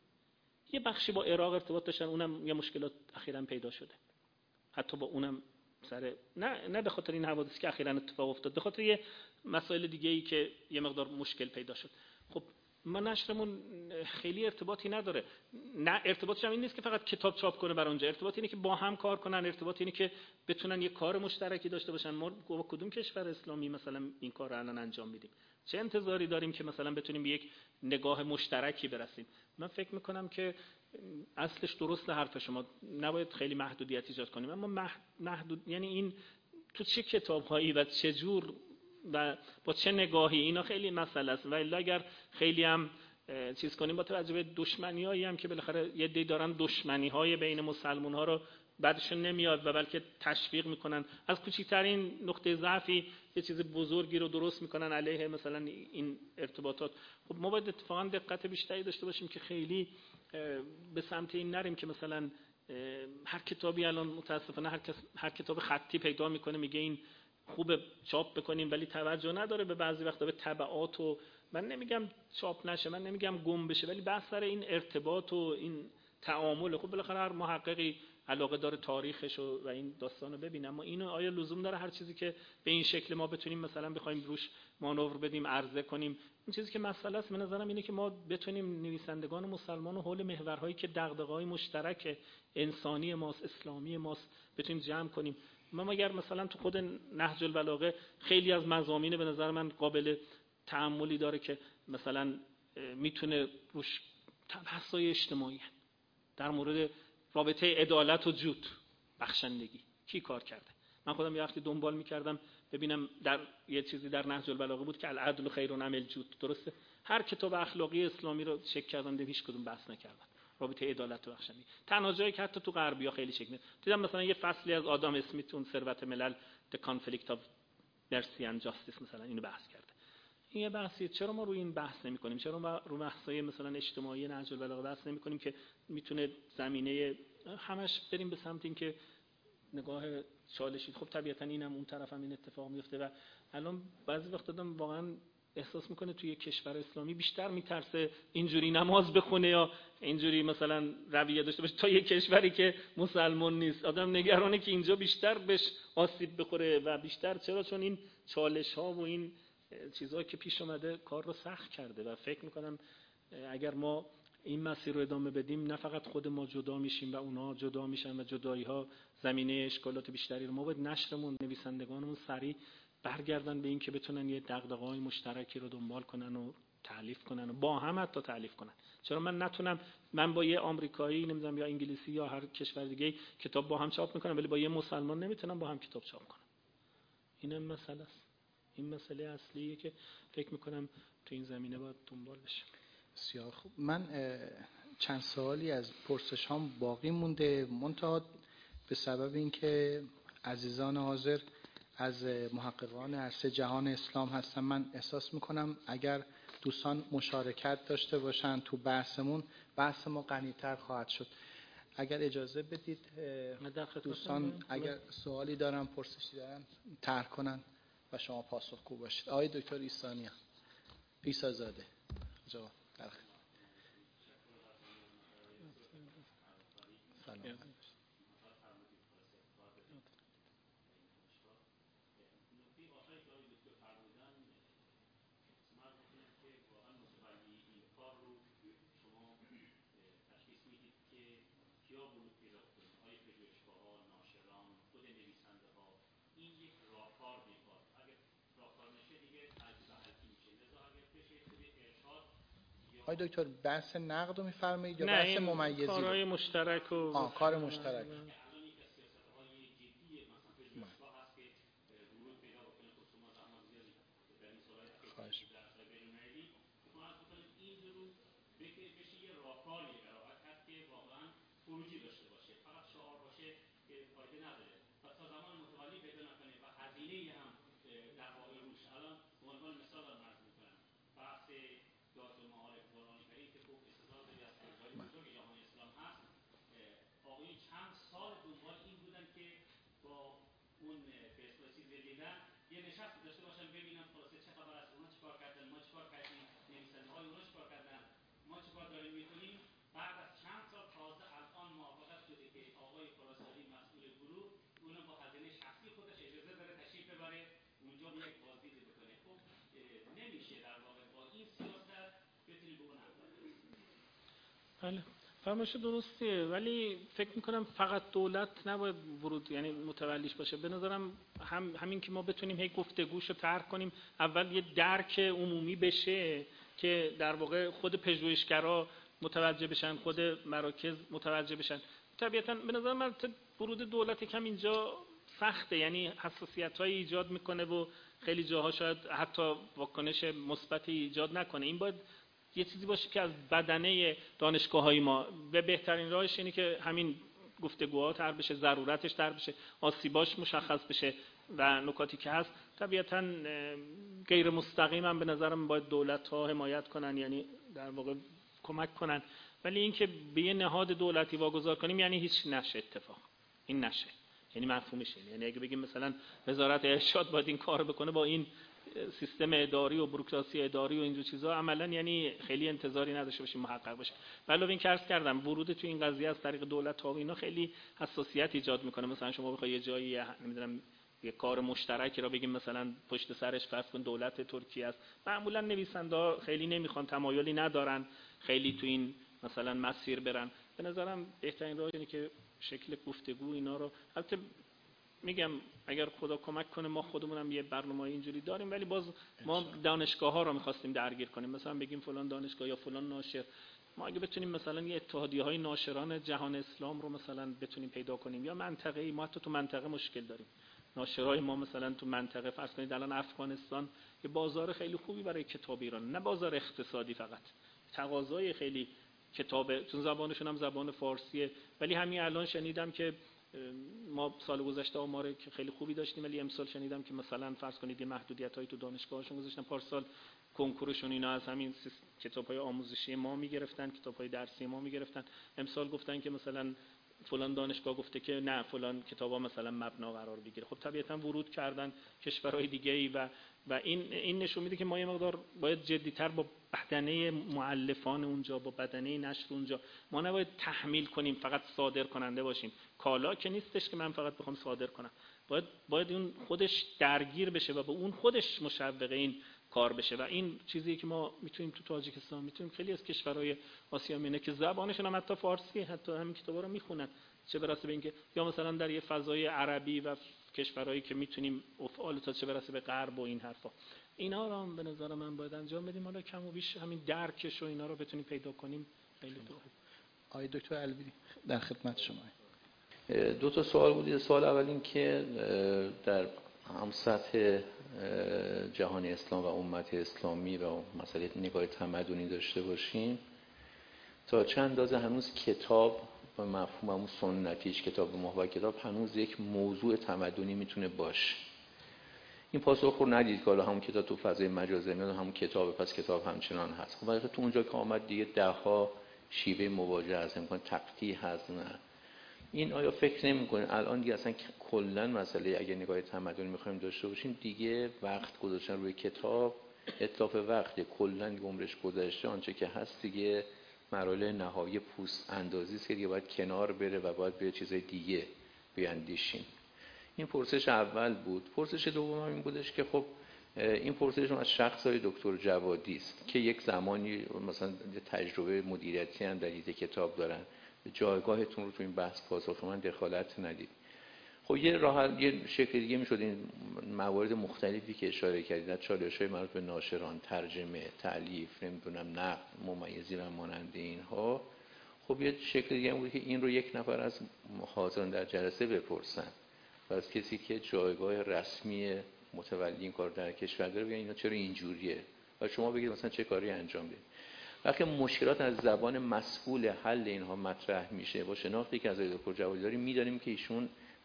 یه بخشی با عراق ارتباط داشتن، اونم یه مشکلات اخیراً پیدا شده، حتی با اونم سر نه به خاطر این حوادثی که اخیراً اتفاق افتاد، به خاطر یه مسائل دیگه‌ای که یه مقدار مشکل پیدا شد. خب ما نشرمون خیلی ارتباطی نداره. نه ارتباطش هم این نیست که فقط کتاب چاپ کنه بر اونجا، ارتباط اینه که با هم کار کنن، ارتباط اینه که بتونن یه کار مشترکی داشته باشن. ما با کدوم کشور اسلامی مثلا این کار رو الان انجام میدیم؟ چه انتظاری داریم که مثلا بتونیم به یک نگاه مشترکی برسیم؟ من فکر میکنم که اصلش درست حرف شما، نباید خیلی محدودیت ایجاد کنیم، اما محدود یعنی این تو چه کتاب‌هایی و چه جور و با چه نگاهی، اینا خیلی مسئله است. و الا اگر خیلی هم چیز کنیم با توجه به دشمنیایی هم که بالاخره یه عده‌ای دارن دشمنی‌های بین مسلمان‌ها رو بعدشون نمیاد و بلکه تشویق میکنن، از کوچکترین نقطه ضعفی یه چیز بزرگی رو درست میکنن علیه مثلا این ارتباطات. خب ما باید اتفاقا دقت بیشتری داشته باشیم که خیلی به سمت این نریم که مثلا هر کتابی الان متاسفانه هر کتاب خطی پیدا میکنه میگه این خوب چاپ بکنیم ولی توجه نداره به بعضی وقتا به تبعات. و من نمیگم چاپ نشه، من نمیگم گم بشه، ولی بحث سر این ارتباط و این تعامل. خب بالاخره هر محققی علاقه داره تاریخش و این داستانو ببینه، اما اینو آیا لزوم داره هر چیزی که به این شکل ما بتونیم مثلا بخوایم روش مانور بدیم، عرضه کنیم؟ این چیزی که مسئله است به نظرم اینه که ما بتونیم نویسندگان مسلمان و حول محورهایی که دغدغه‌های مشترک انسانی ماست، اسلامی ماست، بتونیم جمع کنیم. ما مگر مثلا تو خود نهج البلاغه خیلی از مضامین به نظر من قابل تأملی داره که مثلا میتونه روش بحث‌های اجتماعی در مورد رابطه عدالت و جود، بخشندگی کی کار کرده. من خودم یه وقتی دنبال می‌کردم ببینم در یه چیزی در نهج البلاغه بود که العدل خیر من الجود، درسته؟ هر کتاب اخلاقی اسلامی رو چک کردم دیدم هیچ کدوم بحث نکردن رابطه عدالت و بخشندگی. تنها جایی که حتی تو غربی‌ها خیلی شکل دیدم مثلا یه فصلی از آدام اسمیت اون ثروت ملل The Conflict of Mercy and Justice مثلا اینو بحث کرده. این یه بحثیه. چرا ما روی این بحث نمی‌کنیم؟ چرا رو بحث‌های مثلا اجتماعی نهج البلاغه بحث نمی‌کنیم که میتونه زمینه همش بریم به سمت این که نگاه چالشی. خب طبیعتاً اینم اون طرفم این اتفاق میفته و الان بعضی وقتا آدم واقعاً احساس میکنه توی کشور اسلامی بیشتر میترسه اینجوری نماز بخونه یا اینجوری مثلا رویه داشته باشه تا یه کشوری که مسلمان نیست. آدم نگرانه که اینجا بیشتر بهش آسیب بخوره و بیشتر. چرا؟ چون این چالش ها و این چیزهایی که پیش اومده کار رو سخت کرده و فکر میکنم اگر ما این مسیر رو ادامه بدیم نه فقط خود ما جدا میشیم و اونها جدا میشن و جدایی ها زمینه اشکالات بیشتری رو. ما باید نشرمون، نویسندگانمون سریع برگردن به این که بتونن یه دغدغه‌های مشترکی رو دنبال کنن و تألیف کنن و با هم حتی تألیف کنن. چرا من نتونم من با یه آمریکایی نمیدونم یا انگلیسی یا هر کشور دیگه کتاب با هم چاپ میکنم ولی با یه مسلمان نمیتونم با هم کتاب چاپ کنم؟ این هم مسئله است. این مسئله اصلیه که فکر میکنم تو این زمینه باید دنبال بشه. بسیار خوب. من چند سوالی از پرسش هام باقی مونده، منتها به سبب اینکه عزیزان حاضر از محققان عرصه جهان اسلام هستن، من احساس میکنم اگر دوستان مشارکت داشته باشن تو بحثمون، بحث ما غنی‌تر خواهد شد. اگر اجازه بدید دوستان اگر سوالی دارن، پرسشی دارن طرح کنن و شما پاسخگو باشید. آقای دکتر ایسانیان، عیسی‌زاده جواب. سلام. آقای دکتر بحث نقد رو می‌فرمایید یا بحث ممیزی؟ کارهای مشترک و کار مشترک. خواهش. یه نشست داشته باشن ببینم خلاصه چه خبر است، اونا چیکار کردن، ما چیکار کردیم، نویسنده‌های اونا چیکار کردن، ما چیکار داریم می‌کنیم. بعد از چند سال تازه الان موافقت شده که آقای خراسانی مسئول گروه اونم با هزینه شخصی خودش اجازه داره تشریف ببره اونجا یک بازدیدی بکنه. خب نمیشه در واقع با این سیاست بتونیم به اون همکاری کنیم. بله فرمایش درستیه، ولی فکر میکنم فقط دولت نباید ورود یعنی متولیش باشه. به نظرم همین که ما بتونیم هی گفتگوشو طرح کنیم، اول یه درک عمومی بشه که در واقع خود پژوهشگرا متوجه بشن، خود مراکز متوجه بشن. طبیعتاً به نظر من ورود دولت کم اینجا سخته، یعنی حساسیت‌های ایجاد میکنه و خیلی جاها شاید حتی واکنش مثبتی ایجاد نکنه. این باید یه چیزی باشه که از بدنه دانشگاه‌های ما و بهترین راهش اینه که همین گفتگوها طرح بشه، ضرورتش طرح بشه، آسیباش مشخص بشه و نکاتی که هست طبیعتاً غیر مستقیم هم به نظرم باید دولت‌ها حمایت کنن، یعنی در واقع کمک کنن. ولی اینکه به یه نهاد دولتی واگذار کنیم یعنی هیچ نشه اتفاق. این نشه. یعنی مفهومش اینه. یعنی اگه بگیم مثلا وزارت ارشاد باید این کارو بکنه با این سیستم اداری و بوروکراسی اداری و اینجور چیزا، عملا یعنی خیلی انتظاری نداشته باشیم محقق بشه. علاوه این که عرض کردم ورود تو این قضیه از طریق دولت تا اینا خیلی حساسیت ایجاد میکنه. مثلا شما بخوای یه جایی نمیدونم یه کار مشترکی را بگیم مثلا پشت سرش فرض کن دولت ترکیه است، معمولا نویسنده خیلی نمیخوان، تمایلی ندارن خیلی تو این مثلا مسیر برن. به نظرم بهترین راه اینه که شکل گفتگو اینا رو، البته میگم اگر خدا کمک کنه ما خودمونم یه برنامه اینجوری داریم، ولی باز ما دانشگاه ها رو می‌خواستیم درگیر کنیم، مثلا بگیم فلان دانشگاه یا فلان ناشر، ما اگه بتونیم مثلا یه اتحادیه‌های ناشران جهان اسلام رو مثلا بتونیم پیدا کنیم، یا منطقه‌ای، ما حتی تو منطقه مشکل داریم، ناشرای ما مثلا تو منطقه فرض کنید الان افغانستان یه بازار خیلی خوبی برای کتاب ایران، نه بازار اقتصادی فقط، تقاضای خیلی کتاب چون زبانشون هم زبان فارسیه، ولی همین الان شنیدم که ما سال گذشته آمار که خیلی خوبی داشتیم، ولی امسال شنیدم که مثلا فرض کنید یه محدودیتایی تو دانشگاهشون گذاشتن، پارسال کنکورشون اینا از همین کتاب‌های آموزشی ما میگرفتن، کتاب‌های درسی ما میگرفتن، امسال گفتن که مثلا فلان دانشگاه گفته که نه فلان کتابا مثلا مبنا قرار بگیره. خب طبیعتا ورود کردن کشورهای دیگه‌ای و این نشون میده که ما یه مقدار باید جدی‌تر با بدنه مؤلفان اونجا، با بدنه نشر اونجا، ما نباید تحمیل کنیم فقط صادر کننده باشیم. کالا که نیستش که من فقط بخوام صادر کنم، باید اون خودش درگیر بشه و به اون خودش مشوق این کار بشه. و این چیزی که ما میتونیم تو تاجیکستان، میتونیم خیلی از کشورهای آسیا میبینه که زبانشون هم حتی فارسی، حتی همین کتابا رو میخونن، چه برسه به اینکه یا مثلا در یه فضای عربی و کشورهایی که میتونیم افعال تا چه برسه به غرب و این حرفا، اینا رو هم به نظر من باید انجام بدیم. حالا کم و بیش همین درکش و اینا رو بتونیم پیدا کنیم خیلی خوبه. آقای دکتر علوی در خدمت شما. دو تا سوال بود. سوال اول این که در هم سطح جهان اسلام و امت اسلامی و مسئله نگاه تمدنی داشته باشیم، تا چند اندازه هنوز کتاب و مفهوم همون سنتیش، کتاب محور کتاب، هنوز یک موضوع تمدنی میتونه باشه؟ این پاسخ رو ندید که حالا همون کتاب تو فضای مجازی میاد، همون کتاب پس کتاب همچنان هست. خب ولی تو اونجا که آمد دیگه ده‌ها شیوه مواجهه هست، امکان تقطیع هست. نه این آیا فکر نمی‌کنید الان دیگه اصلا کلا مسئله اگه نگاه تمدنی می‌خوایم داشته باشیم، دیگه وقت گذاشتن روی کتاب، اتلاف وقت کلا عمرش گذشته، آنچه که هست دیگه مراحل نهایی پوست اندازی است که دیگه باید کنار بره و باید به چیزای دیگه بیاندیشیم. این پرسش اول بود. پرسش دوم این بودش که خب این پرسش از شخصای دکتر جوادی است که یک زمانی مثلا تجربه مدیریتی هم در حیطه کتاب دارن، جایگاهتون رو تو این بحث پاسخ من دخالت ندید. خب یه شکل دیگه میشد این موارد مختلفی که اشاره کردید، چالش‌های مربوط به ناشران، ترجمه، تألیف، نمیدونم نقد، ممیزی و مانند اینها. خب یه شکل دیگه بود که این رو یک نفر از حاضران در جلسه بپرسن و از کسی که جایگاه رسمی متولی این کار در کشور داره بگن اینا چرا اینجوریه و شما بگید مثلا چه کاری انجام بدید. وقتی مشکلات از زبان مسئول حل اینها مطرح میشه، با شناختی که از دکتر جوادی داریم میدانیم که ایشون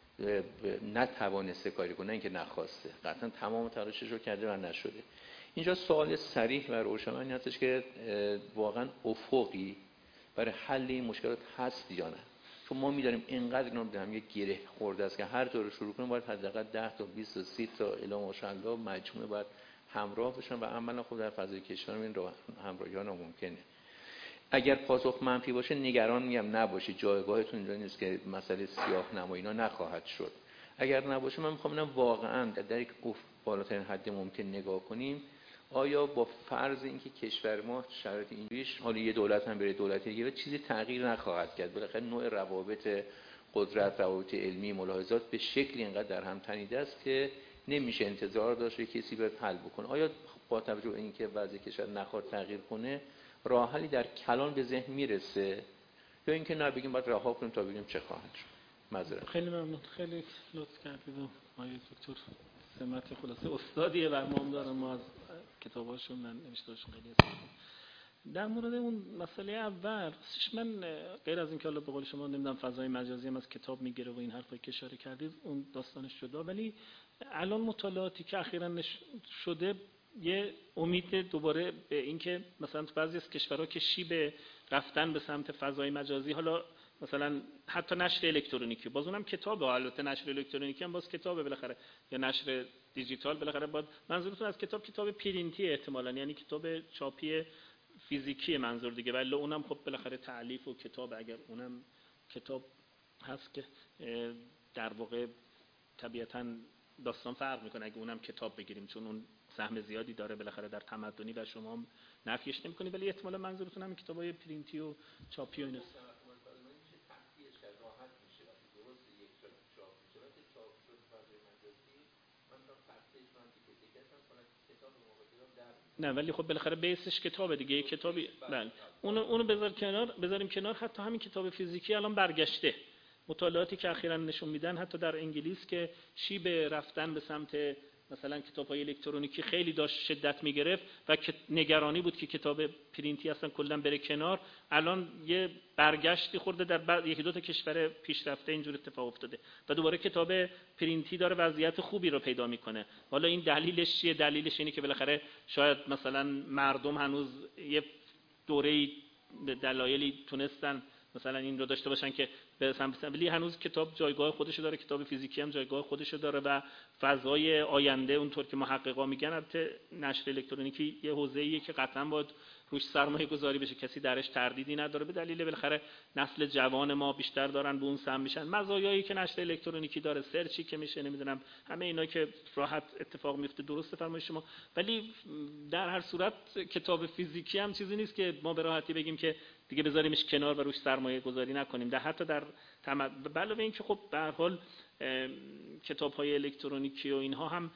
نتوانسته کاری کنه، اینکه نخواسته، قطعا تمام تلاشش رو کرده و نشده. اینجا سوال صریح و روشن این هستش که واقعا افقی برای حل این مشکلات هست یا نه؟ چون ما می‌دانیم اینقدر اینا به هم یک گره خورده است که هر طور شروع کنیم باید حداقل 10 تا 20 تا 30 تا الی ماشاءالله مجموعه باید همراه بشن و عملا خب در فضای کشور این همراهی ها ناممکنه. اگر پاسخ منفی باشه نگران میگم نباشید، جایگاهتون اینجا نیست که مسئله سیاه نمایی اینا نخواهد شد. اگر نباشه من میخوام ببینم واقعا در یک بالاترین حد ممکن نگاه کنیم آیا با فرض اینکه کشور ما شرایط اینجوریش، حالا یه دولت هم بره دولت دیگه چیزی تغییر نخواهد کرد، بالاخره نوع روابط قدرت، روابط علمی، ملاحظات به شکلی اینقدر در هم تنیده است که نمیشه انتظار داشت کسی به حل بکنه. آیا با توجه به اینکه وضع کشور نخواد تغییر کنه راه حلی در کلان به ذهن میرسه یا اینکه نه بگیم باید رها کنیم تا ببینیم چه خواهد شد؟ معذرت. خیلی ممنون، خیلی لطف کردید. آقای دکتر سمت خلاصه استادیه بر ما هم دارن، ما از کتاباشون من نوشتهاشون خیلی استفاده. در مورد اون مسئله اول من غیر از اینکه حالا به قول شما نمیدونم فضای مجازی هم از کتاب میگیره و این حرفایی که اشاره کردید اون داستانش جدا، ولی الان مطالعاتی که اخیراً شده یه امید دوباره به اینکه مثلا تو بعضی از کشورها که شیب رفتن به سمت فضای مجازی، حالا مثلا حتی نشر الکترونیکی، باز اونم کتابه، البته نشر الکترونیکی هم باز کتابه بالاخره، یا نشر دیجیتال بالاخره. باید منظورتون از کتاب پرینتی احتمالاً، یعنی کتاب چاپی فیزیکی منظور دیگه، ولی اونم خب بالاخره تألیف و کتاب، اگر اونم کتاب هست که در واقع طبیعتاً داستان فرق میکنه اگه اونم کتاب بگیریم، چون اون سهم زیادی داره بالاخره در تمدنی و شما هم نفیش نمی‌کنید، ولی احتمالاً منظورتون همین کتابای پرینتی و چاپی و ایناست. نه ولی خب بالاخره بیسش کتابه دیگه، کتابی. بله اونو بذاریم کنار. حتی همین کتاب فیزیکی الان برگشته، مطالعاتی که اخیراً نشون میدن حتی در انگلیس که شیب رفتن به سمت مثلا کتاب‌های الکترونیکی خیلی داشت شدت می‌گرفت و نگرانی بود که کتاب پرینتی اصلا کلاً بره کنار، الان یه برگشتی خورده در یکی دو تا کشور پیشرفته اینجور اتفاق افتاده و دوباره کتاب پرینتی داره وضعیت خوبی رو پیدا میکنه. حالا این دلیلش چیه؟ دلیلش اینه که بالاخره شاید مثلا مردم هنوز یه دوره‌ای به دلایلی تونستن مثلا این رو داشته باشن که به سمت، ولی هنوز کتاب جایگاه خودشو داره، کتاب فیزیکی هم جایگاه خودشو داره و فضای آینده اونطور که محققا میگن، البته نشر الکترونیکی یه حوزه‌ایه که قطعاً باید روش سرمایه گذاری بشه، کسی درش تردیدی نداره، به دلیل بالاخره نسل جوان ما بیشتر دارن به اون سمت میشن. مزایایی که نشر الکترونیکی داره، سرچی که میشه، نمیدونم همه اینا که راحت اتفاق میفته، درسته فرمایش شما، ولی در هر صورت کتاب فیزیکی هم چیزی نیست که ما به راحتی بگیم که دیگه بذاریمش کنار و روش سرمایه گذاری نکنیم. در حتی در علاوه این که خب به هر حال کتاب‌های الکترونیکی و اینها هم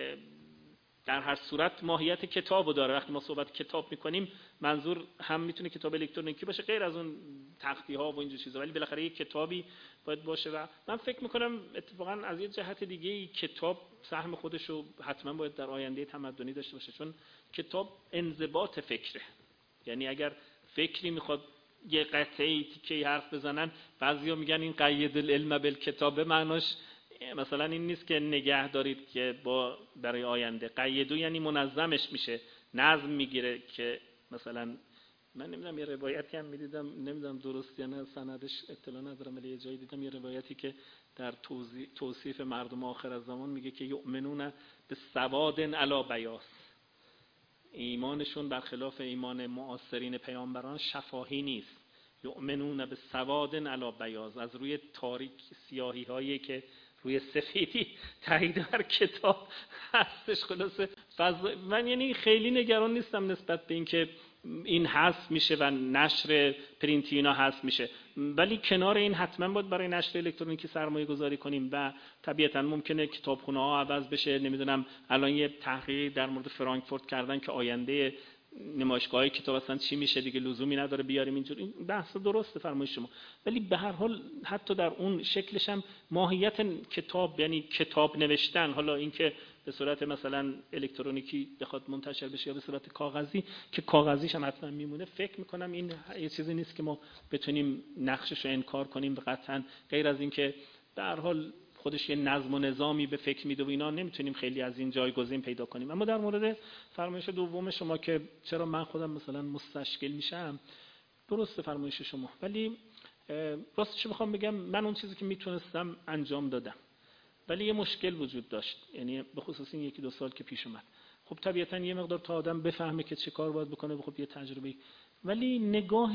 در هر صورت ماهیت کتابو داره. وقتی ما صحبت کتاب میکنیم منظور هم میتونه کتاب الکترونیکی باشه غیر از اون تختی‌ها و اینجور چیزا، ولی بالاخره یک کتابی باید باشه. و من فکر میکنم اتفاقا از یه جهت دیگه کتاب سهم خودشو حتما باید در آینده تمدنی داشته باشه، چون کتاب انضباط فکره. یعنی اگر فکری میخواد یه قطعه‌ای تیکه‌ای حرف بزنن، بعضیا میگن این قید العلم بالکتاب، معناش مثلا این نیست که نگه دارید که برای آینده، قیدو یعنی منظمش میشه، نظم میگیره. که مثلا من نمیدونم یه روایتی هم میدیدم، نمیدونم درست یا نه، سندش اطلاع ندارم، ولی یه جایی دیدم یه روایتی که در توصیف مردم آخر از زمان میگه که یؤمنون بالسواد علی بیاض، ایمانشون برخلاف ایمان معاصرین پیامبران شفاهی نیست. یؤمنون بالسواد علی بیاض، از روی تاریک سیاهی هایی که روی سفیدی تایید بر کتاب هستش. خلاصه من یعنی خیلی نگران نیستم نسبت به اینکه این حذف میشه و نشر پرینتی اینا حذف میشه، ولی کنار این حتما باید برای نشر الکترونیکی سرمایه گذاری کنیم و طبیعتا ممکنه کتابخونه ها عوض بشه. نمیدونم الان یه تحقیقی در مورد فرانکفورت کردن که آینده نمایشگاه کتاب اصلا چی میشه، دیگه لزومی نداره بیاریم اینجور. این بحث درسته فرمایش شما، ولی به هر حال حتی در اون شکلش هم ماهیت کتاب، یعنی کتاب نوشتن، حالا اینکه به صورت مثلا الکترونیکی بخواد منتشر بشه یا به صورت کاغذی، که کاغذیش هم حتما میمونه، فکر میکنم این یه چیزی نیست که ما بتونیم نقشش رو انکار کنیم قطعا، غیر از اینکه به هر حال خودش یه نظم و نظامی به فکر میده و اینا، نمیتونیم خیلی از این جایگزین پیدا کنیم. اما در مورد فرمایش دوم شما که چرا من خودم مثلا مستشکل میشم، درسته فرمایش شما، ولی راستش بخوام بگم من اون چیزی که میتونستم انجام دادم، ولی یه مشکل وجود داشت، یعنی به خصوص این یکی دو سال که پیش اومد. خب طبیعتا یه مقدار تا آدم بفهمه که چه کار باید بکنه، خب یه تجربه، ولی نگاه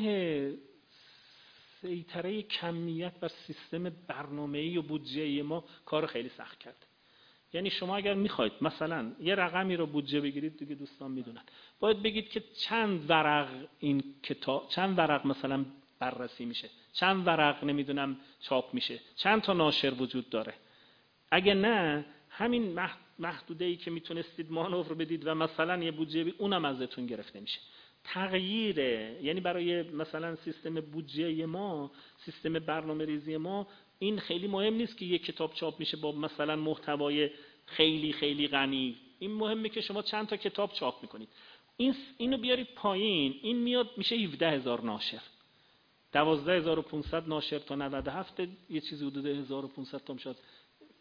سیطره کمیت بر سیستم برنامه‌ای و بودجه‌ای ما کار خیلی سخت کرد. یعنی شما اگر میخواید مثلا یه رقمی رو بودجه بگیرید، دیگه دوستان میدونن، باید بگید که چند ورق این کتاب، چند ورق مثلا بررسی میشه، چند ورق نمیدونم چاپ میشه، چند تا ناشر وجود داره. اگه نه همین محدوده‌ای که میتونستید مانور بدید و مثلا یه بودجه اونم ازتون گرفته میشه. تغییر، یعنی برای مثلا سیستم بودجه ما، سیستم برنامه‌ریزی ما، این خیلی مهم نیست که یک کتاب چاپ میشه با مثلا محتوای خیلی خیلی غنی. این مهمه که شما چند تا کتاب چاپ میکنید. اینو بیارید پایین، این میاد میشه 17000 ناشر، 12500 ناشر تا 97 یه چیزی حدود 1500 تا شد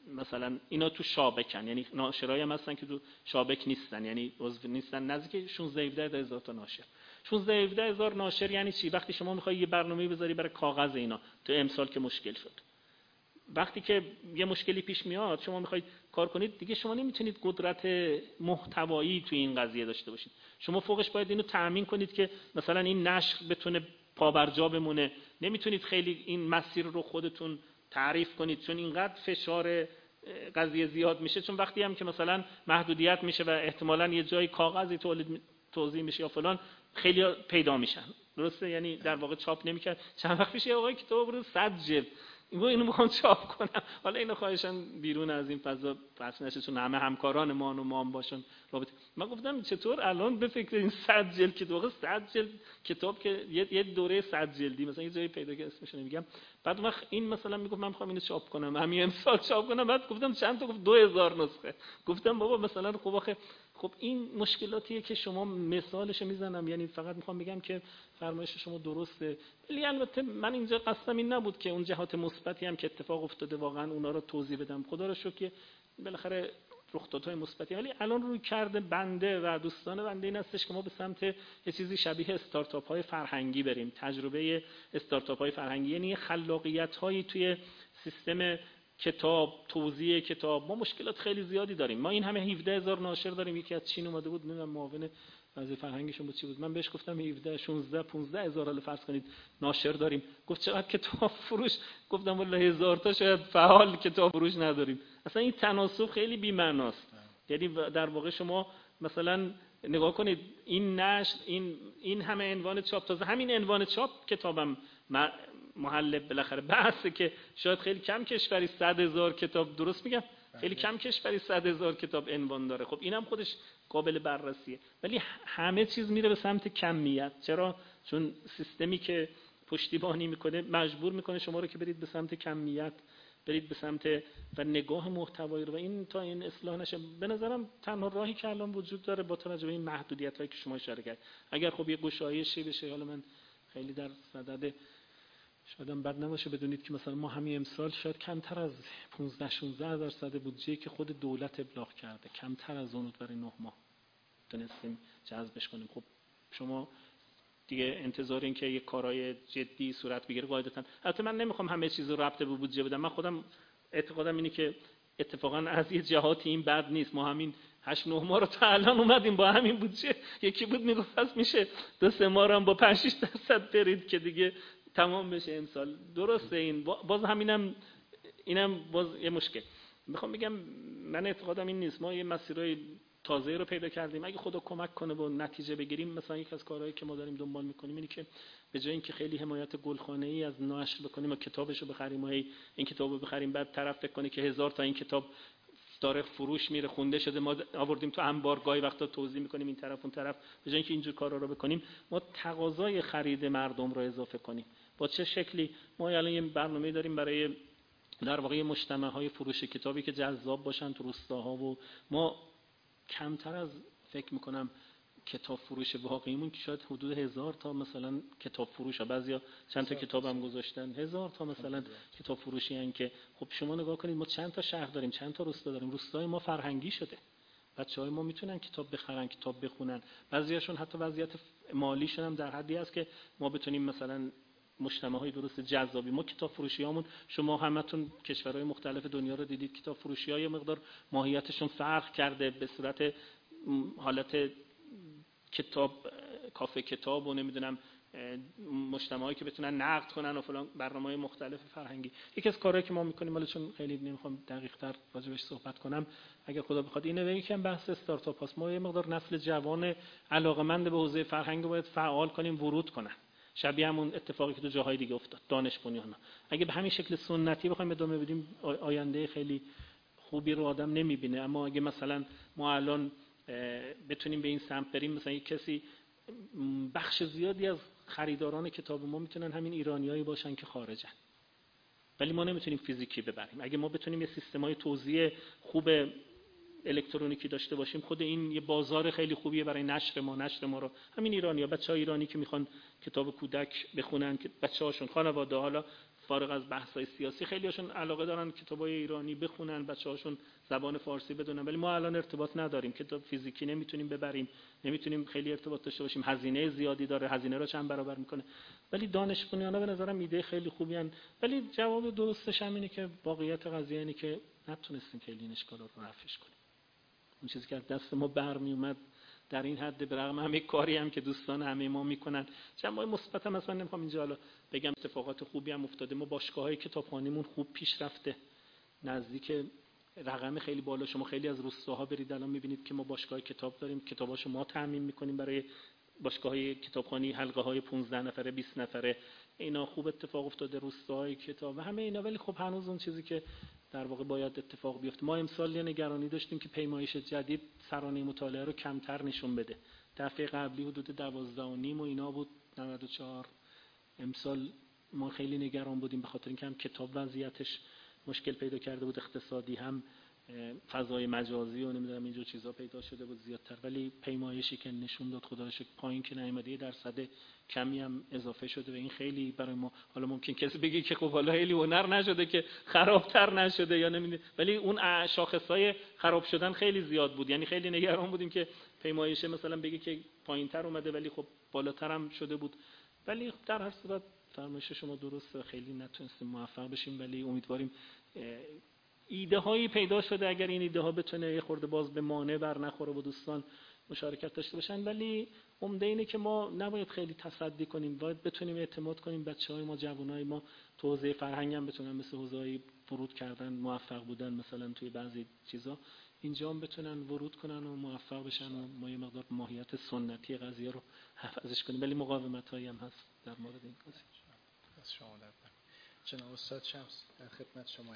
مثلا اینا تو شابکن، یعنی ناشرایی هم هستن که تو شابک نیستن، یعنی عضو نیستن، نزدیک 16 هزار تا ناشر. 16 هزار ناشر یعنی چی؟ وقتی شما میخوای یه برنامه بذاری برای کاغذ، اینا تو امسال که مشکل شد، وقتی که یه مشکلی پیش میاد شما میخواید کار کنید دیگه، شما نمیتونید قدرت محتوایی توی این قضیه داشته باشید. شما فوقش باید اینو تأمین کنید که مثلا این نشر بتونه پابرجا بمونه. نمیتونید خیلی این مسیر رو خودتون تعریف کنید چون اینقدر فشار قضیه زیاد میشه. چون وقتی هم که مثلا محدودیت میشه و احتمالاً یه جای کاغذی توزیع میشه یا فلان، خیلی پیدا میشن. درسته؟ یعنی در واقع چاپ نمیکرد. چند وقت پیش یه آقای کتاب رو 100 جلد اینو میخوام چاپ کنم. حالا اینو خواهشاً بیرون از این فضا پخش نشه چون همه همکاران ما و ما هم باشن رابطه. من گفتم چطور الان به فکر این 100 جلد کتاب، 100 جلد کتاب که یه دوره 100 جلدی مثلا یه جایی پیدا که اسمش نمیگم، بعد وقت این مثلا میگفت من میخوام اینو چاپ کنم همین امسال چاپ کنم، بعد گفتم چند تا؟ گفت 2000 نسخه. گفتم بابا مثلا خب آخه خب این مشکلاتیه که شما مثالش میزنم، یعنی فقط میخوام بگم که فرمایش شما درسته. ولی البته من اینجا قصدم این نبود که اون جهات مثبتی هم که اتفاق افتاده واقعا اونا رو توضیح بدم. خدا رو شکر که بالاخره رخدادهای مثبتی، ولی الان روی کرده بنده و دوستان بنده این هستش که ما به سمت یه چیزی شبیه استارتاپ های فرهنگی بریم. تجربه استارتاپ های فرهنگی یعنی خلاقیت هایی توی سیستم کتاب، توزیع کتاب. ما مشکلات خیلی زیادی داریم. ما این همه 17000 ناشر داریم. یکی از چین اومده بود، نمیدونم معاون وزیر فرهنگشون بود چی بود، من بهش گفتم 17 16 15 هزار حالا فرض کنید ناشر داریم. گفت چقدر کتاب فروش؟ گفتم والله 1000 تا شاید فعال کتاب فروش نداریم. اصلا این تناسب خیلی بی‌معناست. یعنی در واقع شما مثلا نگاه کنید این نشر، این همه عنوان چاپ، تازه همین عنوان چاپ کتابم محل بالاخره بحثه که شاید خیلی کم کشوری 100,000 کتاب، درست میگم؟ خیلی کم کشوری 100,000 کتاب عنوان داره. خب اینم خودش قابل بررسیه. ولی همه چیز میره به سمت کمیت. چرا؟ چون سیستمی که پشتیبانی میکنه مجبور میکنه شما رو که برید به سمت کمیت، برید به سمت و نگاه محتوایی رو، و این تا این اصلاح نشه به نظرم تنها راهی که الان وجود داره با توجه به این محدودیت‌هایی که شما اشاره کردید، اگر خب یه گشایشی بشه. حالا من خیلی در صدد شاید بد نباشه بدونید که مثلا ما همین امسال شاید کمتر از 15-16% بودجه که خود دولت ابلاغ کرده، کمتر از اون برای 9 ماه تونستیم جذبش کنیم. خب شما دیگه انتظار این که یک کارهای جدی صورت بگیره قاعدتاً، البته من نمیخوام همه چیز رو ربط به بودجه بدم. من خودم اعتقادم اینه که اتفاقا از یه جهاتی این بد نیست. ما همین 8-9 ماه رو تا الان اومدیم با همین بودجه. یکی بود میگفت پس میشه 2-3 ماه رو هم با 5-6% برید که دیگه تمام بشه امسال. درسته، این باز اینم باز یه مشکل. میخوام بگم من اعتقادم این نیست. ما یه مسیرهای تازه رو پیدا کردیم، اگه خدا کمک کنه و نتیجه بگیریم. مثلا یک از کارهایی که ما داریم دنبال میکنیم اینه که به جای اینکه خیلی حمایت گلخانه‌ای از نشر بکنیم و کتابشو بخریم و این کتابو بخریم بعد طرف فکر کنه که 1000 تا این کتاب داره فروش میره، خونده شده، ما آوردیم تو انبار، گاهی وقتا توزیع میکنیم این طرف اون طرف. به جای اینکه اینجور کارا رو بکنیم ما تقاضای خرید مردم رو اضافه کنیم. با چه شکلی؟ ما الان یه برنامه داریم برای در واقع مجتمع‌های فروش کتابی که جذاب باشن تو روستاها، و ما کمتر از فکر میکنم کتاب فروش واقعیمون که شاید حدود 1000 تا مثلا کتاب فروش ها، بعضیا چند تا کتابم گذاشتن، 1000 تا مثلا کتاب فروشی ان که خب شما نگاه کنید ما چند تا شهر داریم، چند تا روستا داریم. روستای ما فرهنگی شده، بچهای ما میتونن کتاب بخرن، کتاب بخونن. بعضیاشون حتی وضعیت مالیشون هم در حدی است که ما بتونیم مثلا مجتمع‌های درست جذابی. ما کتاب فروشیامون، شما همتون کشورهای مختلف دنیا رو دیدید، کتاب فروشی‌ها یه مقدار ماهیتشون فرق کرده به صورت حالت کتاب، کافه کتاب و نمیدونم مجتمعایی که بتونن نقد کنن و فلان، برنامه‌های مختلف فرهنگی. یکی از کارهایی که ما می‌کنیم، ولی چون خیلی نمی‌خوام دقیق‌تر راجعش صحبت کنم، اگر خدا بخواد اینه یکم بحث استارتاپ هاست. ما یه مقدار نسل جوان علاقه‌مند به حوزه فرهنگ رو باید فعال کنیم، ورود کنن. شبیه همون اتفاقی که تو جاهای دیگه افتاد، دانش بنیانا. اگه به همین شکل سنتی بخوایم ادامه بدیم آینده خیلی خوبی رو آدم نمی‌بینه. اما اگه مثلا ما الان بتونیم به این سمت بریم، مثلا یک کسی، بخش زیادی از خریداران کتاب ما میتونن همین ایرانیایی باشن که خارجن، ولی ما نمیتونیم فیزیکی ببریم. اگه ما بتونیم یه سیستمای توزیع خوب الکترونیکی داشته باشیم، خود این یه بازار خیلی خوبیه برای نشر ما رو همین ایرانی‌ها، بچه‌های ایرانی که میخوان کتاب کودک بخونن، که بچه‌هاشون، خانواده، حالا فارغ از بحث‌های سیاسی خیلی هاشون علاقه دارن کتابای ایرانی بخونن، بچه‌هاشون زبان فارسی بدونن، ولی ما الان ارتباط نداریم، کتاب فیزیکی نمیتونیم ببریم، نمیتونیم خیلی ارتباط داشته باشیم، هزینه زیادی داره، هزینه رو چند برابر میکنه. ولی دانش بنیانا به نظرم ایده خیلی خوبی ان. ولی جواب درستش هم اینه که واقعیت قضیه اینه که نتونستیم خیلی این اشکالات رو رفعش کنیم. اون چیزی که از دست ما برمی اومد در این حد، به رغم همه کاری هم که دوستان همه ما میکنن، جنبه‌های مثبت هم مثلا نمیخوام اینجا حالا بگم اتفاقات خوبی هم افتاده، ما باشگاه‌های کتابخوانیمون خوب پیش رفته، نزدیک رقم خیلی بالا. شما خیلی از روستاها برید الان میبینید که ما باشگاه کتاب داریم، کتاباشو ما تامین میکنیم برای باشگاه‌های کتابخوانی، حلقه‌های 15 نفره 20 نفره، اینا خوب اتفاق افتاده، روستاهای کتاب و همه اینا. ولی خب هنوز اون چیزی که در واقع باید اتفاق بیفته، ما امسال یه نگرانی داشتیم که پیمایش جدید سرانه مطالعه رو کمتر نشون بده. دفعه قبلی حدود 12.5 و اینا بود، 94. امسال ما خیلی نگران بودیم به خاطر اینکه هم کتاب وضعیتش مشکل پیدا کرده بود، اقتصادی هم فضای مجازی و نمیدونم اینجور چیزا پیدا شده بود زیادتر. ولی پیمایشی که نشون داد خدا رو شکر پایین که نیامده، یه درصد کمی هم اضافه شده و این خیلی برای ما، حالا ممکن کسی بگه که خب حالا خیلی هنر نشده که خرابتر نشده یا نمیدونم، ولی اون شاخصهای خراب شدن خیلی زیاد بود. یعنی خیلی نگران بودیم که پیمایش مثلا بگه که پایینتر اومده ولی خب بالاتر هم شده بود. ولی در هر صورت فرمایش شما درسته، خیلی نتونستیم موفق بشیم، ولی امیدواریم ایده هایی پیدا شده، اگر این ایده ها بتونه یه خورده باز به مانع بر نخوره و دوستان مشارکت داشته باشن. ولی عمده اینه که ما نباید خیلی تصدی کنیم، باید بتونیم اعتماد کنیم بچهای ما، جوانای ما تو حوزه فرهنگ هم بتونن مثل حوزه‌های ورود کردن موفق بودن مثلا توی بعضی چیزا اینجا هم بتونن ورود کنن و موفق بشن و ما یه مقدار ماهیت سنتی قضیه رو حفظش کنیم. ولی مقاومتایی هم هست در مورد این قضیه. از شما در جناب استاد شمس در خدمت شما.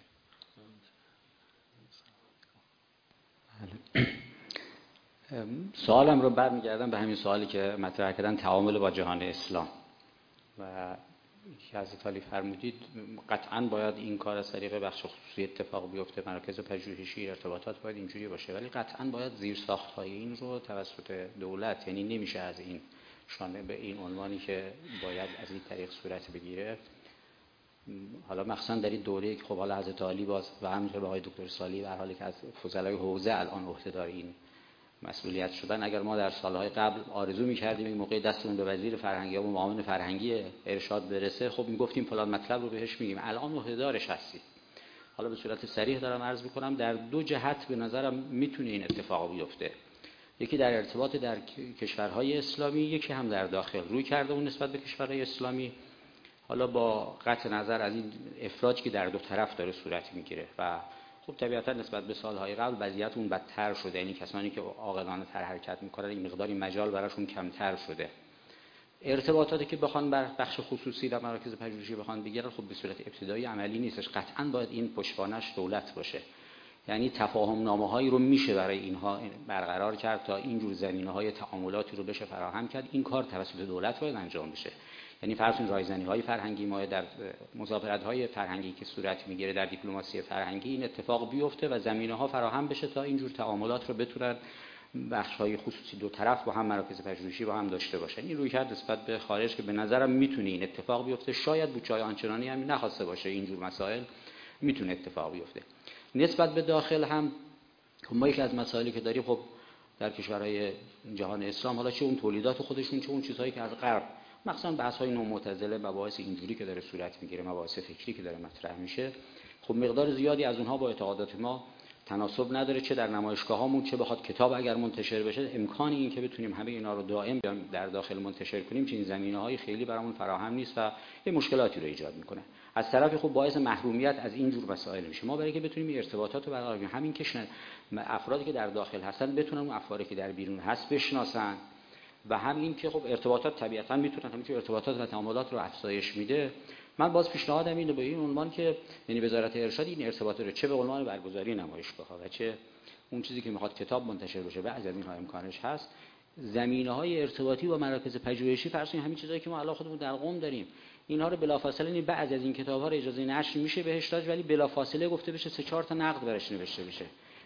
سوالم رو برمیگردم به همین سوالی که مطرح کردن، تعامل با جهان اسلام. و یکی از تالی فرمودید قطعاً باید این کار از طریق بخش خصوصی اتفاق بیفته، مراکز پژوهشی، ارتباطات باید اینجوری باشه، ولی قطعاً باید زیرساخت‌های این رو توسط دولت، یعنی نمیشه از این شانه به این عنوانی که باید از این طریق صورت بگیره. حالا مخصوصا در این دوره‌ای که خب حالا حضرت عالی باز و همینطور آقای دکتر صالحی در حالی که از فضلای حوزه الان عهده‌دار این مسئولیت شدن، اگر ما در سالهای قبل آرزو می‌کردیم این موقع دستمون به وزیر فرهنگی یا معاون فرهنگی ارشاد برسه، خب میگفتیم فلان مطلب رو بهش میگیم، الان عهده‌دارش هستید. حالا به صورت صریح دارم عرض می‌کنم در دو جهت به نظرم میتونه این اتفاق بیفته، یکی در ارتباط در کشورهای اسلامی، یکی هم در داخل. روی کرده اون نسبت به کشورهای اسلامی حالا با قطع نظر از این افراطی که در دو طرف داره صورت میگیره و خب طبیعتا نسبت به سالهای قبل وضعیت اون بدتر شده، یعنی کسانی که عاقلانه تر حرکت میکنن این مقداری مجال براشون کمتر شده. ارتباطاتی که بخوان بر بخش خصوصی و مراکز پژوهشی بخوان بگیرن خب به صورت ابتدایی عملی نیستش، قطعا باید این پشتوانش دولت باشه. یعنی تفاهم نامه‌هایی رو میشه برای اینها برقرار کرد تا اینجور زمینه‌های تعاملاتی رو بشه فراهم کرد. این کار توسط دولت باید انجام بشه. یعنی فرض کنید رایزنی‌های فرهنگی ما در مذاکرات‌های فرهنگی که صورت میگیره در دیپلماسی فرهنگی این اتفاق بیفته و زمینه‌ها فراهم بشه تا اینجور تعاملات رو بتونن بخش‌های خصوصی دو طرف با هم مراکز پژوهشی با هم داشته باشن. این رویکرد نسبت به خارج که به نظرم میتونه این اتفاق بیفته، شاید بودجه‌های آنچنانی هم نخواسته باشه اینجور مسائل میتونه اتفاق بیفته. نسبت به داخل هم ما یکی از مسائلی که داریم خب در کشورهای جهان اسلام، حالا چه اون تولیدات خودشون چه اون چیزهایی که از غرب، مثلا بحث‌های نومعتزله، مباحث اینجوری که داره صورت میگیره، مباحث فکری که داره مطرح میشه، خب مقدار زیادی از اونها با اعتقادات ما تناسب نداره، چه در نمایشگاهامون چه بخواد کتاب اگر منتشر بشه، امکان این که بتونیم همه اینا رو دائم در داخل منتشر کنیم چه این زمینه‌های خیلی برامون فراهم نیست و یه مشکلاتی رو ایجاد میکنه. از طرفی خب باعث محرومیت از این جور مسائل میشه. ما برای اینکه بتونیم این ارتباطات رو برقرار کنیم، همین که افرادی که در داخل هستن بتونن اون افرادی که در بیرون هست بشناسن و همین که خب ارتباطات طبیعتاً میتونن همینجور ارتباطات و تعاملات رو افزایش میده. من باز پیشنهادم اینه به این عنوان که یعنی وزارت ارشاد این ارتباطات رو چه به عنوان برگزاری نمایشگاه‌ها و چه اون چیزی که میخواد کتاب منتشر بشه و از اینها امکانش هست، زمینه‌های ارتباطی با مراکز پژوهشی، فرض کنید همین چیزایی که ما الان خودمون در قم داریم، اینها رو بلافاصله یعنی بعضی از این کتاب‌ها رو اجازه نشر میشه بهش داد، ولی بلافاصله گفته بشه 3-4 تا نقد برش نوشته بشه.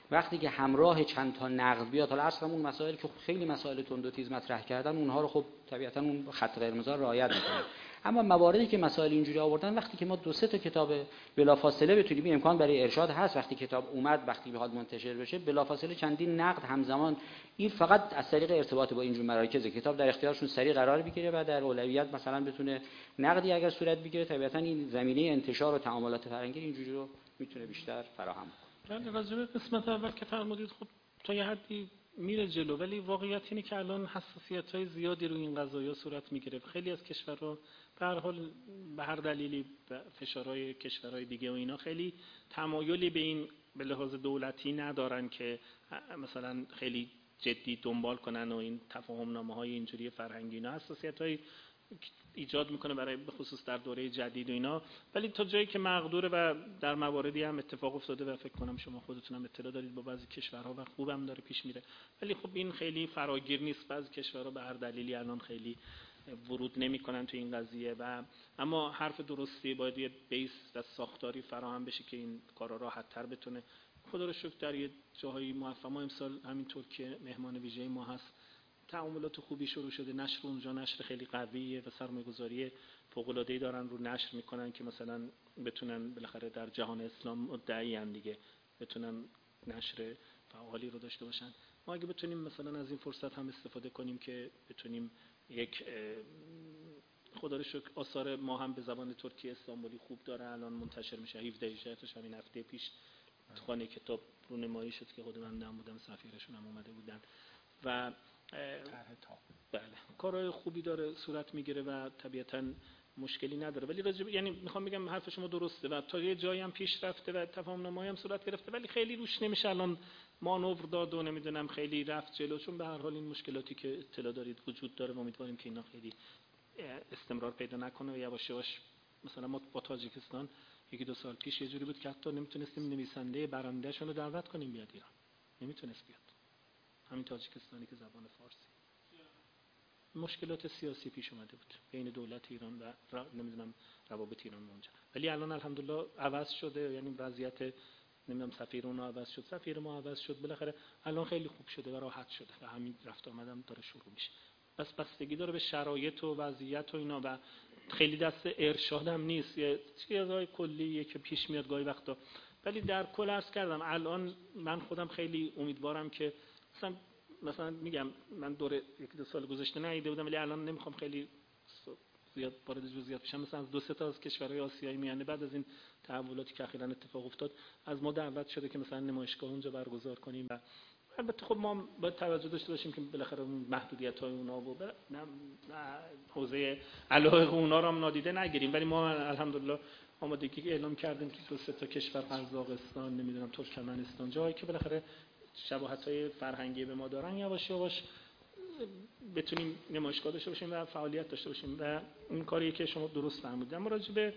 وقتی که همراه چند تا نقد بیاد، حالا اصلا اون مسائلی که خیلی مسائل تند و تیز مطرح کردن اونها رو خب طبیعتا اون خط قرمزا رو رعایت می‌کنه، اما مواردی که مسائل اینجوری آوردن وقتی که ما 2-3 تا کتاب بلافاصله بتونیم، این امکان برای ارشاد هست، وقتی کتاب اومد وقتی بخواد منتشر بشه بلافاصله چندین نقد همزمان، این فقط از طریق ارتباط با اینجور مراکز کتاب در اختیارشون سریع قرار بگیره و در اولویت مثلا بتونه نقدی اگر صورت بگیره طبیعتا این زمینه انتشار و تعاملات فرهنگی اینجوری رو میتونه بیشتر فراهم کنه. ولی راجع به قسمت اول که فرمودید خب تا یه حدی میره جلو، ولی واقعیت اینه که الان حساسیت‌های زیادی روی این قضايا صورت میگیره. خیلی از کشورها به هر حال به هر دلیلی فشارهای کشورهای دیگه و اینا خیلی تمایلی به این به لحاظ دولتی ندارن که مثلا خیلی جدی دنبال کنن و این تفاهم‌نامه‌های اینجوری فرهنگی اینا حساسیت‌های ایجاد میکنه برای به خصوص در دوره جدید و اینا، ولی تا جایی که مقدوره و در مواردی هم اتفاق افتاده و فکر کنم شما خودتون هم اطلاع دارید با بعضی کشورها و خوبم داره پیش میره، ولی خب این خیلی فراگیر نیست. بعضی کشورها به هر دلیلی الان خیلی ورود نمیکنن تو این قضیه و اما حرف درستی باید یه بیس و ساختاری فراهم بشه که این کارا راحت‌تر بتونه. خدا رو شکر در یه جاهایی موفق، ما امسال همینطور که مهمان ویژه ما هست تعاملات خوبی شروع شده، نشر اونجا نشر خیلی قویه و سرمایه‌گذاری فوق‌العاده‌ای دارن رو نشر میکنن که مثلا بتونن بالاخره در جهان اسلام مدعی‌اند دیگه، بتونن نشر فعالی رو داشته باشن. ما اگه بتونیم مثلا از این فرصت هم استفاده کنیم که بتونیم یک خدا رو شکر آثار ما هم به زبان ترکی استانبولی خوب داره الان منتشر میشه، 17 تاش همین هفته پیش تو خانه کتاب رونمایی شد که خود من نمودم، سفیرشون هم اومده بودن و بله کارهای خوبی داره صورت میگیره و طبیعتاً مشکلی نداره. ولی یعنی میخوام بگم حرف شما درسته و تا یه جایی هم پیش رفته و تفاهم‌نامه‌ای هم صورت گرفته، ولی خیلی روش نمیشه الان مانور داد و نمیدونم خیلی رفت جلو، چون به هر حال این مشکلاتی که اطلاع دارید وجود داره و امیدواریم که اینا خیلی استمرار پیدا نکنه و یواش یواش مثلا ما با تاجیکستان 1-2 سال پیش یه جوری بود که حتی نمیتونستیم نویسنده برنده‌شون رو دعوت کنیم بیاد ایران، نمیتونست بیاد، همین تاجیکستانی که زبان فارسی. مشکلات سیاسی پیش اومده بود بین دولت ایران و نمیدونم روابط ایران اونجا، ولی الان الحمدلله عوض شده، یعنی وضعیت نمیدونم سفیر اونها عوض شد، سفیر ما عوض شد، بالاخره الان خیلی خوب شده و راحت شده و همین رفت آمدم داره شروع میشه. بس بستگی داره به شرایط و وضعیت و اینا و خیلی دست ارشاد هم نیست، یه چیزای کلیه که پیش میاد گاهی وقتا، ولی در کل عرض کردم الان من خودم خیلی امیدوارم که مثلا میگم من دوره 1-2 سال گذشته ندیده بودم، ولی الان نمیخوام خیلی زیاد وارد جزئیات بشم، مثلا از 2-3 تا از کشورهای آسیایی میانه بعد از این تحولاتی که اخیراً اتفاق افتاد از ما دعوت شده که مثلا نمایشگاه اونجا برگزار کنیم و البته خب ما باید توجه داشته باشیم که بالاخره اون محدودیت‌های اونا و حوزه علایق اونا رو هم نادیده نگیریم، ولی ما الحمدلله آمادگی اعلام کردیم که 2-3 تا کشور، قزاقستان، نمیدونم ترکمنستان، جایی که بالاخره شباهت‌های فرهنگی به ما دارن یواش یواش بتونیم نمایشگاه داشته باشیم و فعالیت داشته باشیم و این کاریه که شما درست فرمودید. اما راجع به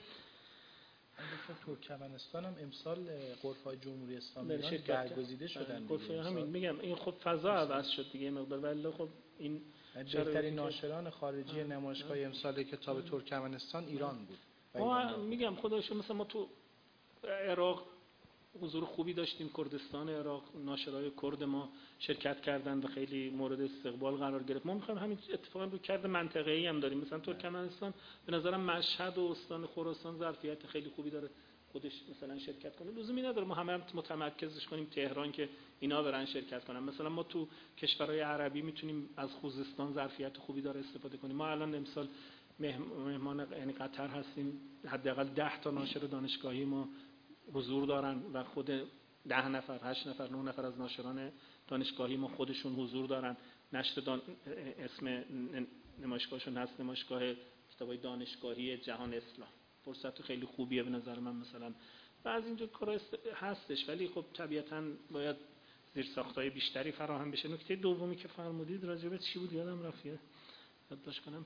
ترکمنستان هم امسال غرفه‌های جمهوری اسلامی ایران برگزیده شدن. همین میگم این خب فضا عوض شد دیگه مقدار، ولی خب این بهترین ناشران خارجی نمایشگاه امسال کتاب ترکمنستان ایران بود. ما میگم خدایش مثلا ما تو عراق حضور خوبی داشتیم، کردستان عراق ناشرای کرد ما شرکت کردن و خیلی مورد استقبال قرار گرفت. ما میخوایم همین اتفاقا رو کرده منطقه‌ای هم داریم، مثلا ترکمنستان به نظرم مشهد و استان خراسان ظرفیت خیلی خوبی داره خودش مثلا شرکت کنه، لزومی نداره ما همه متمرکزش کنیم تهران که اینا برن شرکت کنن. مثلا ما تو کشورهای عربی میتونیم از خوزستان ظرفیت خوبی داره استفاده کنیم. ما الان امسال مهمان یعنی قطر هستیم، حداقل 10 تا ناشر دانشگاهی ما حضور دارن و خود 10 نفر 8 نفر 9 نفر از ناشران دانشگاهی ما خودشون حضور دارن. نشر اسم نمایشگاهشون هست نمایشگاه کتابای دانشگاهی جهان اسلام. فرصت خیلی خوبیه به نظر من مثلا و از اینجور کارا هستش، ولی خب طبیعتاً باید زیرساخت‌های بیشتری فراهم بشه. نکته دومی که فرمودید راجع به چی بود یادم رفت، یادداشت کنم.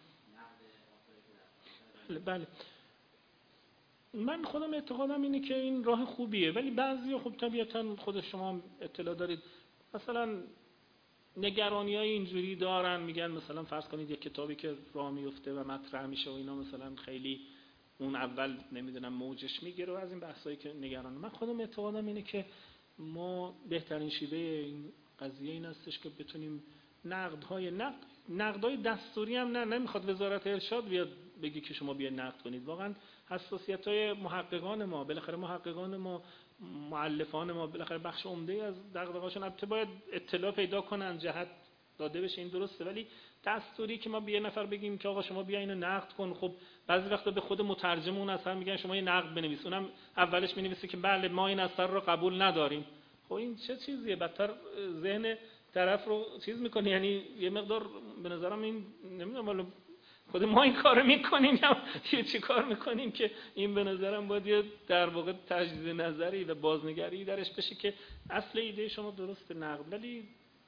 بله من خودم اعتقادم اینه که این راه خوبیه، ولی بعضیا خب طبیعتاً خود شما اطلاع دارید مثلا نگرانی‌های اینجوری دارن، میگن مثلا فرض کنید یک کتابی که راه میفته و مطرح میشه و اینا مثلا خیلی اون اول نمیدونم موجش میگیره و از این بحثایی که نگران. من خودم اعتقادم اینه که ما بهترین شیوه این قضیه این هستش که بتونیم نقدهای دستوری هم نمیخواد وزارت ارشاد بیاد بگی که شما بیاید نقد کنید. واقعا حساسیت‌های محققان ما، بالاخره محققان ما، مؤلفان ما، بالاخره بخش عمده از دغدغه‌هاشون البته باید اطلاع پیدا کنن، جهت داده بشه، این درسته، ولی دستوری که ما به یه نفر بگیم که آقا شما بیا اینو نقد کن، خب بعضی وقتا به خود مترجم اون اثر میگن شما یه نقد بنویس، اونم اولش مینویسه که بله ما این اثر رو قبول نداریم. خب این چه چیزیه؟ بدتر ذهن طرف رو چیز میکنه. یعنی یه مقدار به نظرم این نمیدونم والا خود ما این کارو میکنیم یا چی کار میکنیم که این به نظرم باید یه در واقع تجدید نظری و بازنگری درش بشه که اصل ایده شما درسته نقد، ولی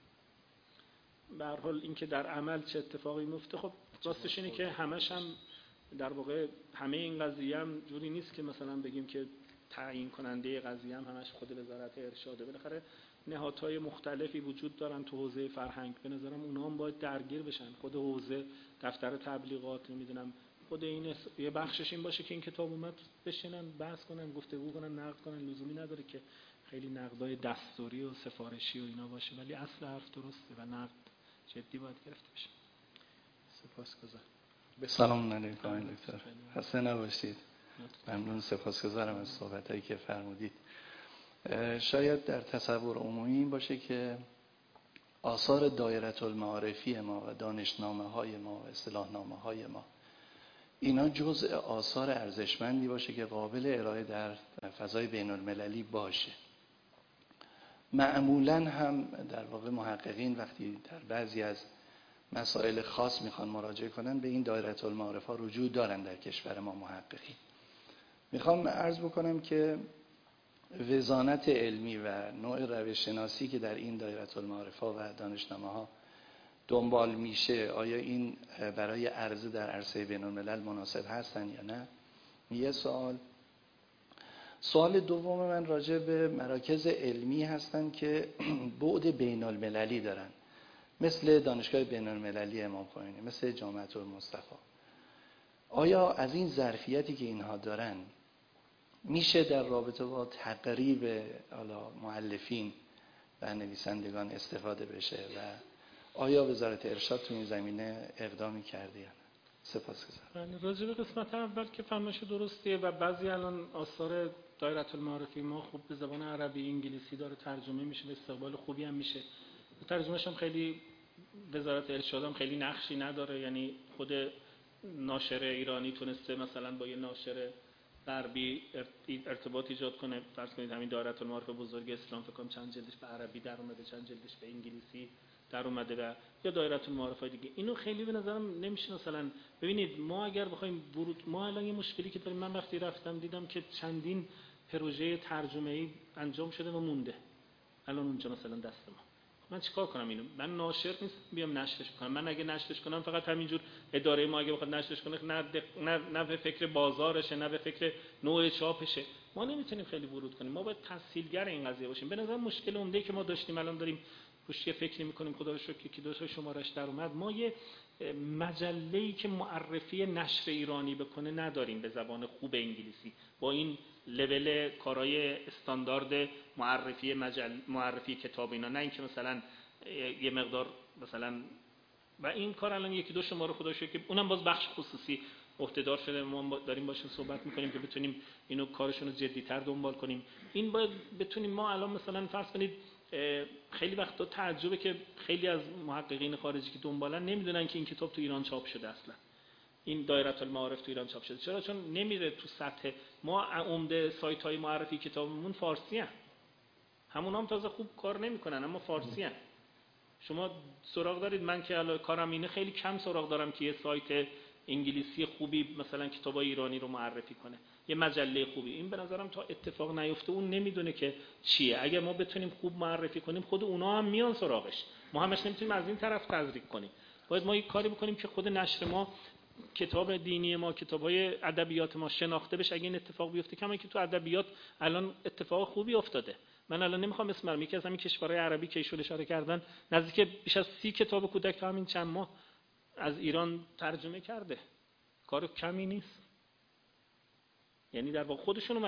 به هر حال این که در عمل چه اتفاقی میفته خب راستش اینه که همش هم در واقع همه این قضیه هم جوری نیست که مثلا بگیم که تعیین کننده قضیه هم همش خود وزارت ارشاده. بالاخره نهادهای مختلفی وجود دارن تو حوزه فرهنگ، به نظرم اونها هم باید درگیر بشن. خود حوزه دفتر تبلیغات، نمیدونم خود این یه بخشش این باشه که این کتاب اومد بشینن بحث کنن، گفتگو کنن، نقد کنن. لزومی نداره که خیلی نقدای دستوری و سفارشی و اینا باشه، ولی اصل حرف درسته و نقد جدی باید گرفته بشه. سپاسگزارم. سلام علیکم دکتر، خسته نباشید. ممنون، سپاسگزارم از صحبتایی که فرمودید. شاید در تصور عمومی این باشه که آثار دایره المعارفی ما و دانشنامه‌های ما و اصطلاحنامه‌های ما اینا جزء آثار ارزشمندی باشه که قابل ارائه در فضای بین‌المللی باشه. معمولاً هم در واقع محققین وقتی در بعضی از مسائل خاص میخوان مراجعه کنن به این دایره المعارف ها رجوع دارن در کشور ما محققین. میخوام عرض بکنم که وزانت علمی و نوع روش شناسی که در این دایره المعارف ها و دانشنامه ها دنبال میشه، آیا این برای عرضه در عرصه بین الملل مناسب هستن یا نه؟ یه سوال دوم من راجع به مراکز علمی هستن که بعد بین المللی دارن، مثل دانشگاه بین المللی امام خمینی، مثل جامعه المصطفی. آیا از این ظرفیتی که اینها دارن میشه در رابطه با تقریب مؤلفین و نویسندگان استفاده بشه و آیا وزارت ارشاد تو این زمینه اقدامی کرده یا نه؟ سپاسگزارم. راجع به قسمت اول که فرمایش درستیه و بعضی الان آثار دایره المعارفی ما خوب به زبان عربی انگلیسی داره ترجمه میشه، به استقبال خوبی هم میشه. ترجمهش هم خیلی وزارت ارشاد هم خیلی نقشی نداره، یعنی خود ناشر ایرانی تونسته مثلا با یه ناشر غربی ارتباط ایجاد کنه. فرض کنید همین دایره المعارف بزرگ اسلام فکر کنم چند جلدش به عربی در اومده، چند جلدش به انگلیسی در اومده و یا دایره المعارف دیگه. اینو خیلی به نظرم نمیشه. مثلا ببینید ما اگر بخوایم ورود، ما الان یه مشکلی که داریم، من وقتی رفتم دیدم که چندین پروژه ترجمه‌ای انجام شده و مونده الان اونجا مثلا دست ما. من چیکار کنم اینو؟ من ناشر نیستم بیام نشرش کنم. من اگه نشرش کنم فقط همینجور اداره ما اگه بخواد نشرش کنه نه به فکر بازارشه، نه به فکر نوع چاپشه. ما نمیتونیم خیلی ورود کنیم. ما باید تسهیلگر این قضیه باشیم. به نظر مشکل عمده‌ای که ما داشتیم الان داریم روش یه فکری می‌کنیم، خدا رو شکر که 2 شمارش در اومد. ما یه مجله‌ای که معرفی نشر ایرانی بکنه نداریم به زبان خوب انگلیسی، با این لول کارهای استاندارد معرفی کتاب اینا، نه اینکه مثلا یه مقدار مثلا. و این کار الان 1-2 شماره خدا شکر که اونم باز بخش خصوصی عهده‌دار شده، ما داریم باشون صحبت می‌کنیم که بتونیم اینو کارشون رو جدی‌تر دنبال کنیم. این باید بتونیم. ما الان مثلا فرض کنید خیلی وقتا تعجبه که خیلی از محققین خارجی که دنبالن نمیدونن که این کتاب تو ایران چاپ شده اصلا. این دایره المعارف تو ایران چاپ شده. چرا؟ چون نمیره تو سطح. ما عمده سایت‌های معرفی کتابمون فارسی هستن. همون هم تازه خوب کار نمی‌کنن اما فارسی هستن. شما سراغ دارید؟ من که الان کارم اینه خیلی کم سراغ دارم که یه سایت انگلیسی خوبی مثلا کتابای ایرانی رو معرفی کنه، یه مجله خوبی. این به نظرم تا اتفاق نیفته اون نمیدونه که چیه. اگه ما بتونیم خوب معرفی کنیم خود اونا هم میان سراغش. ما همش نمیتونیم از این طرف تزریق کنیم. باید ما یه کاری بکنیم که خود نشر ما، کتاب دینی ما، کتاب‌های ادبیات ما شناخته بشه. اگه این اتفاق بیفته، کما که تو ادبیات الان اتفاق خوبی افتاده. من الان نمیخوام اسم برم، یکی از همین کشورهای عربی که ایشون اشاره کردن نزدیک بیش از 30 کتاب کودک تو همین چند ماه از ایران ترجمه کرده. کار کمی نیست. یعنی در واقع خودشون اومدن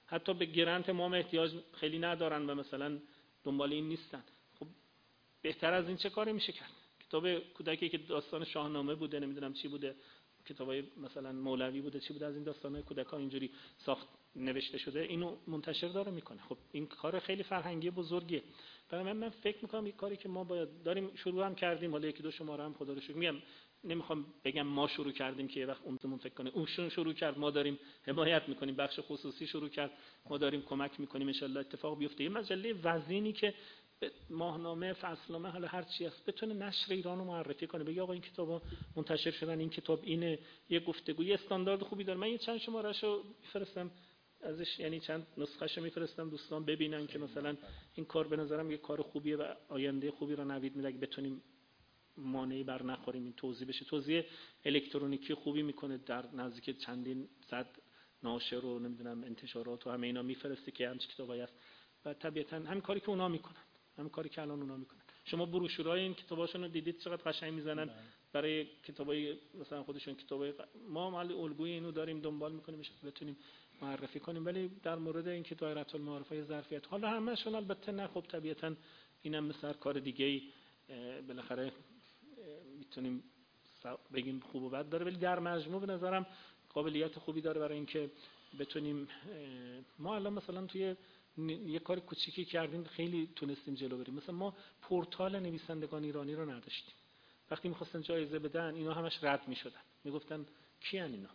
حتی به گرانت ما احتیاج خیلی ندارن و مثلا دنبال این نیستن. خب بهتر از این چه کاری میشه کرد؟ کتاب کودکی که داستان شاهنامه بوده، نمیدونم چی بوده، کتابای مثلا مولوی بوده، چی بوده، از این داستانای کودکان اینجوری ساخت نوشته شده، اینو منتشر داره میکنه. خب این کار خیلی فرهنگی بزرگیه. برای من فکر میکنم یک کاری که ما باید داریم شروع هم کردیم، حالا یکی دو شماره هم خدا رو شکر میگم، نمیخوام بگم ما شروع کردیم که یه وقت اونمون فکر کنه اون شروع کرد، ما داریم حمایت میکنیم، بخش خصوصی شروع کرد ما داریم کمک میکنیم، ان شاءالله اتفاق بیفته. یه مجله وزینی که ماهنامه، فصلنامه، حالا هر چی هست بتونه نشر ایران رو معرفی کنه، بگه آقا این کتابا منتشر شدن، این کتاب اینه، یه گفتگو، یه استاندارد خوبی داره. من یه چند شمارهشو میفرستم ازش، یعنی چند نسخه‌شو میفرستم دوستان ببینن که مثلا این کار به نظرم یه کار خوبیه و آینده خوبی رو نوید میده. اگه بتونیم مانعی بر نخوریم این توزیع بشه، توزیع الکترونیکی خوبی میکنه، در نزدیک چندین صد ناشر رو نمیدونم انتشارات و همه اینا میفرسته که همچین کتابایی هست و طبیعتا همین کاری که اونا میکنن، همین کاری که الان اونا میکنن. شما بروشورای این کتاباشون رو دیدید چقدر قشنگ میزنن برای کتابای مثلا خودشون، کتابای ما مال الگوی اینو داریم دنبال میکنیم بتونیم معرفی کنیم. ولی در مورد این که دایره المعارفه ظرفیت، حالا همه‌شون البته نه، خب طبیعتا اینم مثل کار دیگه‌ای بالاخره میتونیم بگیم خوب و بد داره، ولی در مجموع به نظرم قابلیت خوبی داره برای اینکه بتونیم ما الان مثلا توی یه کار کوچیکی کردیم خیلی تونستیم جلو بریم. مثلا ما پورتال نویسندگان ایرانی رو نداشتیم، وقتی می‌خواستن جایزه بدن اینا همش رد می‌شدن، میگفتن کیان اینا.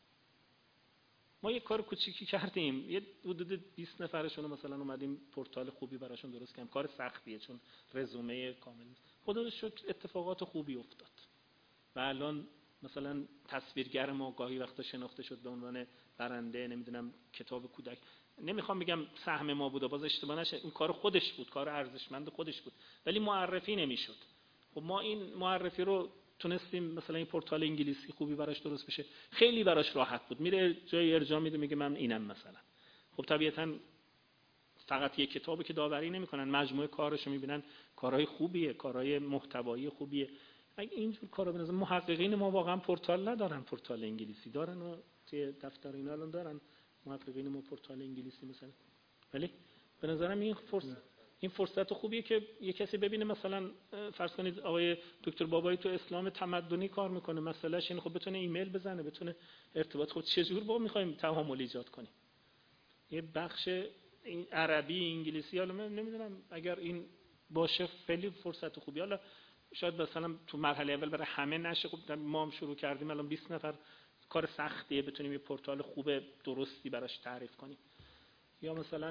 ما یه کار کوچیکی کردیم، یه حدود 20 نفرشون رو مثلا اومدیم پورتال خوبی براشون درست کردیم. کار سختیه چون رزومه کامل نیست. خدا رو شکر اتفاقات خوبی افتاد و الان مثلا تصویرگر ما گاهی وقتا شناخته شد به عنوان برنده نمیدونم کتاب کودک. نمیخوام بگم سهم ما بوده، باز اشتباه نشه، اون کار خودش بود، کار ارزشمند خودش بود، ولی معرفی نمیشد. خب ما این معرفی رو تونستیم، مثلا این پورتال انگلیسی خوبی براش درست بشه، خیلی براش راحت بود، میره جای ارجاع میده میگه من اینم مثلا. خب طبیعتا فقط یک کتابی که داوری نمیکنن، مجموعه کارشو میبینن، کارهای خوبیه، کارهای محتوایی خوبیه. اگه اینجور کارا به نظر محققین ما واقعا پورتال ندارن، پورتال انگلیسی دارن و توی دفتر اینا الان دارن محققین ما پورتال انگلیسی مثلا. ولی به نظرم این فرصت خوبیه که یه کسی ببینه، مثلا فرض کنید آقای دکتر بابایی تو اسلام تمدنی کار میکنه، مسئلهش اینه خب بتونه ایمیل بزنه، بتونه ارتباط. خب چه جور با میخوایم تعامل ایجاد کنیم؟ یه بخش این عربی انگلیسی، حالا من نمیدونم اگر این باشه خیلی فرصت خوبی. حالا شاید مثلا تو مرحله اول برای همه نشه، خب ما هم شروع کردیم الان 20 نفر، کار سختیه بتونیم یه پورتال خوب درستی براش تعریف کنیم. یا مثلا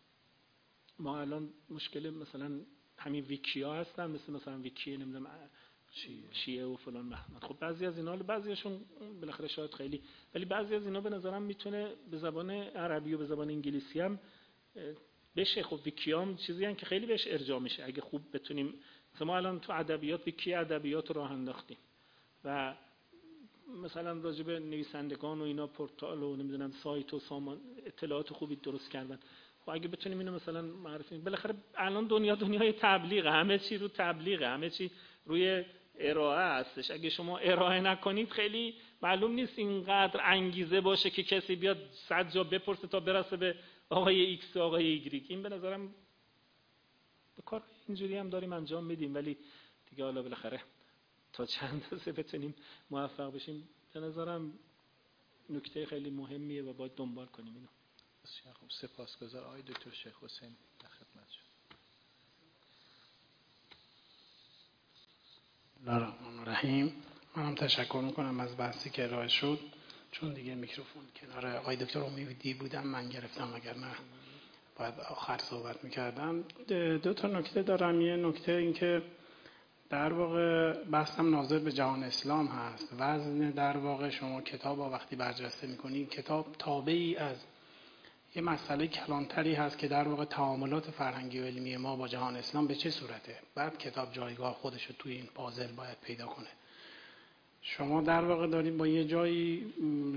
ما الان مشکل مثلا همین ویکیا هستن، مثلا ویکی نمیدونم شیعه و فلان محمد. خب بعضی از اینا، بعضیاشون بالاخره شاید خیلی، ولی بعضی از اینا به نظرم میتونه به زبان عربی و به زبان انگلیسی هم بشه. خب ویکیام چیزی هست که خیلی بهش ارجاع میشه اگه خوب بتونیم. مثلا ما الان تو ادبیات ویکی ادبیات رو راه انداختیم و مثلا راجع به نویسندگان و اینا پورتال و نمیدونم سایت و سامان اطلاعات خوبی درست کردن. خب اگه بتونیم اینو مثلا معرفی، بالاخره الان دنیای تبلیغه، همه چی رو تبلیغه، همه چی روی ارائه هستش. اگه شما ارائه نکنید خیلی معلوم نیست اینقدر انگیزه باشه که کسی بیاد 100 جا بپرسه تا برسه به آقای ایکس و آقای ایگریک. این به نظرم کار اینجوری هم داریم انجام میدیم، ولی دیگه حالا بالاخره تا چند روزه بتونیم موفق بشیم به نظرم نکته خیلی مهمیه و باید دنبال کنیم اینو. بسیار خوب، سپاسگزار آقای دکتر شیخ حسین، در خدمت شما. بسم الله الرحمن الرحیم. منم تشکر میکنم از بحثی که ارائه شد، چون دیگه میکروفون کنار آقای دکتر امیدی بودم من گرفتم، وگرنه باید آخر صحبت میکردم. دو تا نکته دارم. یه نکته این که در واقع بحثم ناظر به جهان اسلام هست. وزن در واقع شما کتاب وقتی برجسته میکنید، کتاب تابعی از یه مسئله کلانتری هست که در واقع تعاملات فرهنگی و علمی ما با جهان اسلام به چه صورته. بعد کتاب جایگاه خودش رو توی این پازل باید پیدا کنه. شما در واقع دارید با یه جایی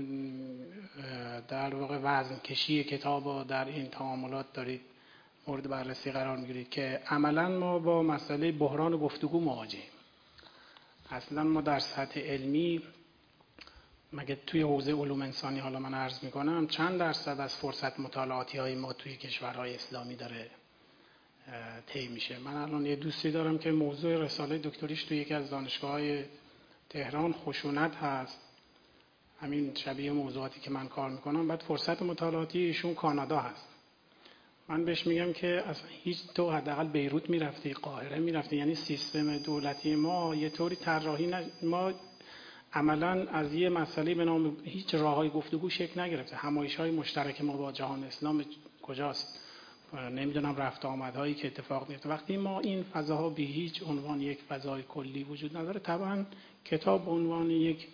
در واقع وزن کشی کتاب رو در این تعاملات دارید مورد بررسی قرار میگیرید که عملاً ما با مسئله بحران گفتگو مواجهیم. اصلاً ما در سطح علمی مگه توی حوزه علوم انسانی حالا من عرض میکنم چند درصد از فرصت مطالعاتی های ما توی کشورهای اسلامی داره طی میشه؟ من الان یه دوستی دارم که موضوع رساله دکتریش توی یکی از دانشگاه‌های تهران خشونت هست، همین شبیه موضوعاتی که من کار میکنم. بعد فرصت مطالعاتی ایشون کانادا هست. من بهش میگم که اصلا هیچ تو حداقل بیروت میرفتی، قاهره میرفتی، یعنی سیستم دولتی ما یه طوری طراحی ما عملاً از یه مسئله به نام هیچ راههای گفتگو شکل نگرفته. همایش‌های مشترک ما با جهان اسلام کجاست؟ نمیدونم رفت آمدهایی که اتفاق میفته. وقتی ما این فضاها به هیچ عنوان یک فضای کلی وجود نداره، طبعا کتاب به عنوان یک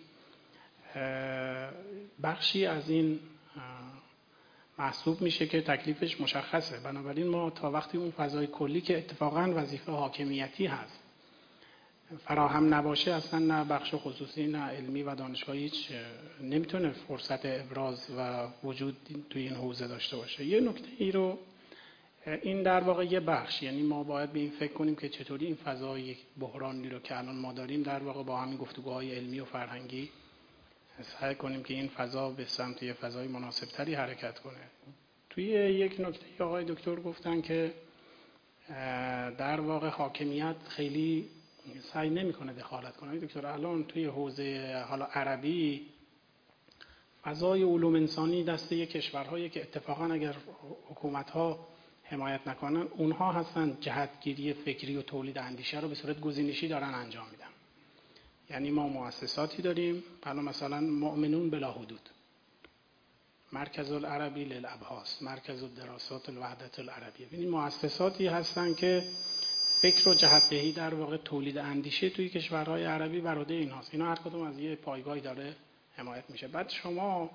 بخشی از این محسوب میشه که تکلیفش مشخصه. بنابراین ما تا وقتی اون فضای کلی که اتفاقا وظیفه حاکمیتی هست فراهم نباشه، اصلا نه بخش خصوصی نه علمی و دانشگاهی هیچ نمیتونه فرصت ابراز و وجود توی این حوزه داشته باشه. یه نکته ای رو این در واقع یه بخش، یعنی ما باید به این فکر کنیم که چطوری این فضای بحرانی رو که الان ما داریم در واقع با همین گفتگوهای علمی و فرهنگی سعی کنیم که این فضا به سمت یه فضای مناسبتری حرکت کنه. توی یک نکته آقای دکتر گفتن که در واقع حاکمیت خیلی سعی نمیکنه دخالت کنه. دکتر الان توی حوزه حالا عربی فضای علوم انسانی دسته کشورهایی که اتفاقا اگر حکومت‌ها حمایت نکنن اونها هستن جهتگیری فکری و تولید اندیشه رو به صورت گزینشی دارن انجام میدن. یعنی ما مؤسساتی داریم، مثلا مؤمنون بلا حدود، مرکز العربی للابحاث، مرکز الدراسات الوحدت العربیه. یعنی مؤسساتی هستن که فکر و جهت‌دهی در واقع تولید اندیشه توی کشورهای عربی بر عهده اینهاست. اینا هر کدوم از یه پایگاهی داره حمایت میشه. بعد شما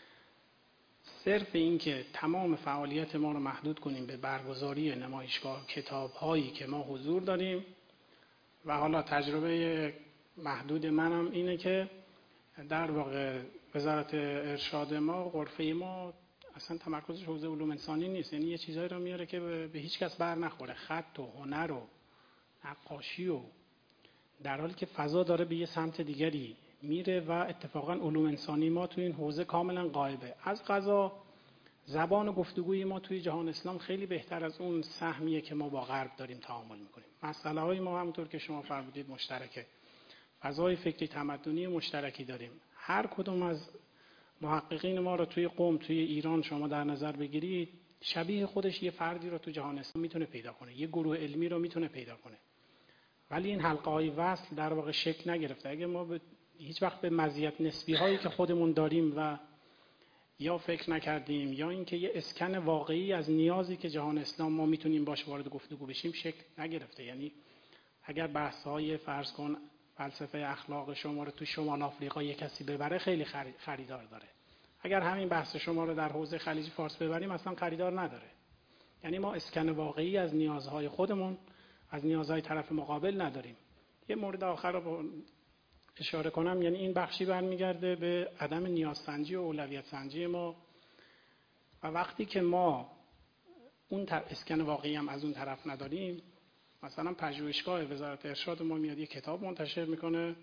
صرف این که تمام فعالیت ما رو محدود کنیم به برگزاری نمایشگاه کتاب‌هایی که ما حضور داریم و حالا تجربه محدود منم اینه که در واقع وزارت ارشاد ما، غرفه ما اصلا تمرکزش حوزه علوم انسانی نیست. یعنی یه چیزایی رو میاره که به هیچ کس بر نخوره، خط و هنر و نقاشی، و در حالی که فضا داره به یه سمت دیگری میره و اتفاقا علوم انسانی ما توی این حوزه کاملا غایبه. از قضا زبان گفتگوی ما توی جهان اسلام خیلی بهتر از اون سهمیه که ما با غرب داریم تعامل میکنیم. مسئله های ما همونطور که شما فرمودید مشترکه، فضای فکری تمدنی مشترکی داریم. هر کدوم از محققین ما رو توی قم، توی ایران شما در نظر بگیرید، شبیه خودش یه فردی رو تو جهان اسلام میتونه پیدا کنه، یه گروه علمی رو میتونه پیدا کنه. ولی این حلقه های وصل در واقع شکل نگرفته. اگه ما هیچ وقت به مزیت نسبی هایی که خودمون داریم و یا فکر نکردیم یا اینکه یه اسکن واقعی از نیازی که جهان اسلام ما میتونیم باش وارد گفتگو بشیم شکل نگرفته. یعنی اگر بحث های فرض کن فلسفه اخلاق شما رو تو شمال آفریقا یک کسی ببره خیلی خریدار داره. اگر همین بحث شما رو در حوزه خلیج فارس ببریم اصلا خریدار نداره. یعنی ما اسکن واقعی از نیازهای خودمون، از نیازهای طرف مقابل نداریم. یه مورد آخر رو اشاره کنم، یعنی این بخشی برمیگرده به عدم نیازسنجی و اولویت سنجی ما. و وقتی که ما اون اسکن واقعی هم از اون طرف نداریم، مثلا پژوهشگاه وزارت ارشاد ما میاد یه کتاب منتشر میکنه،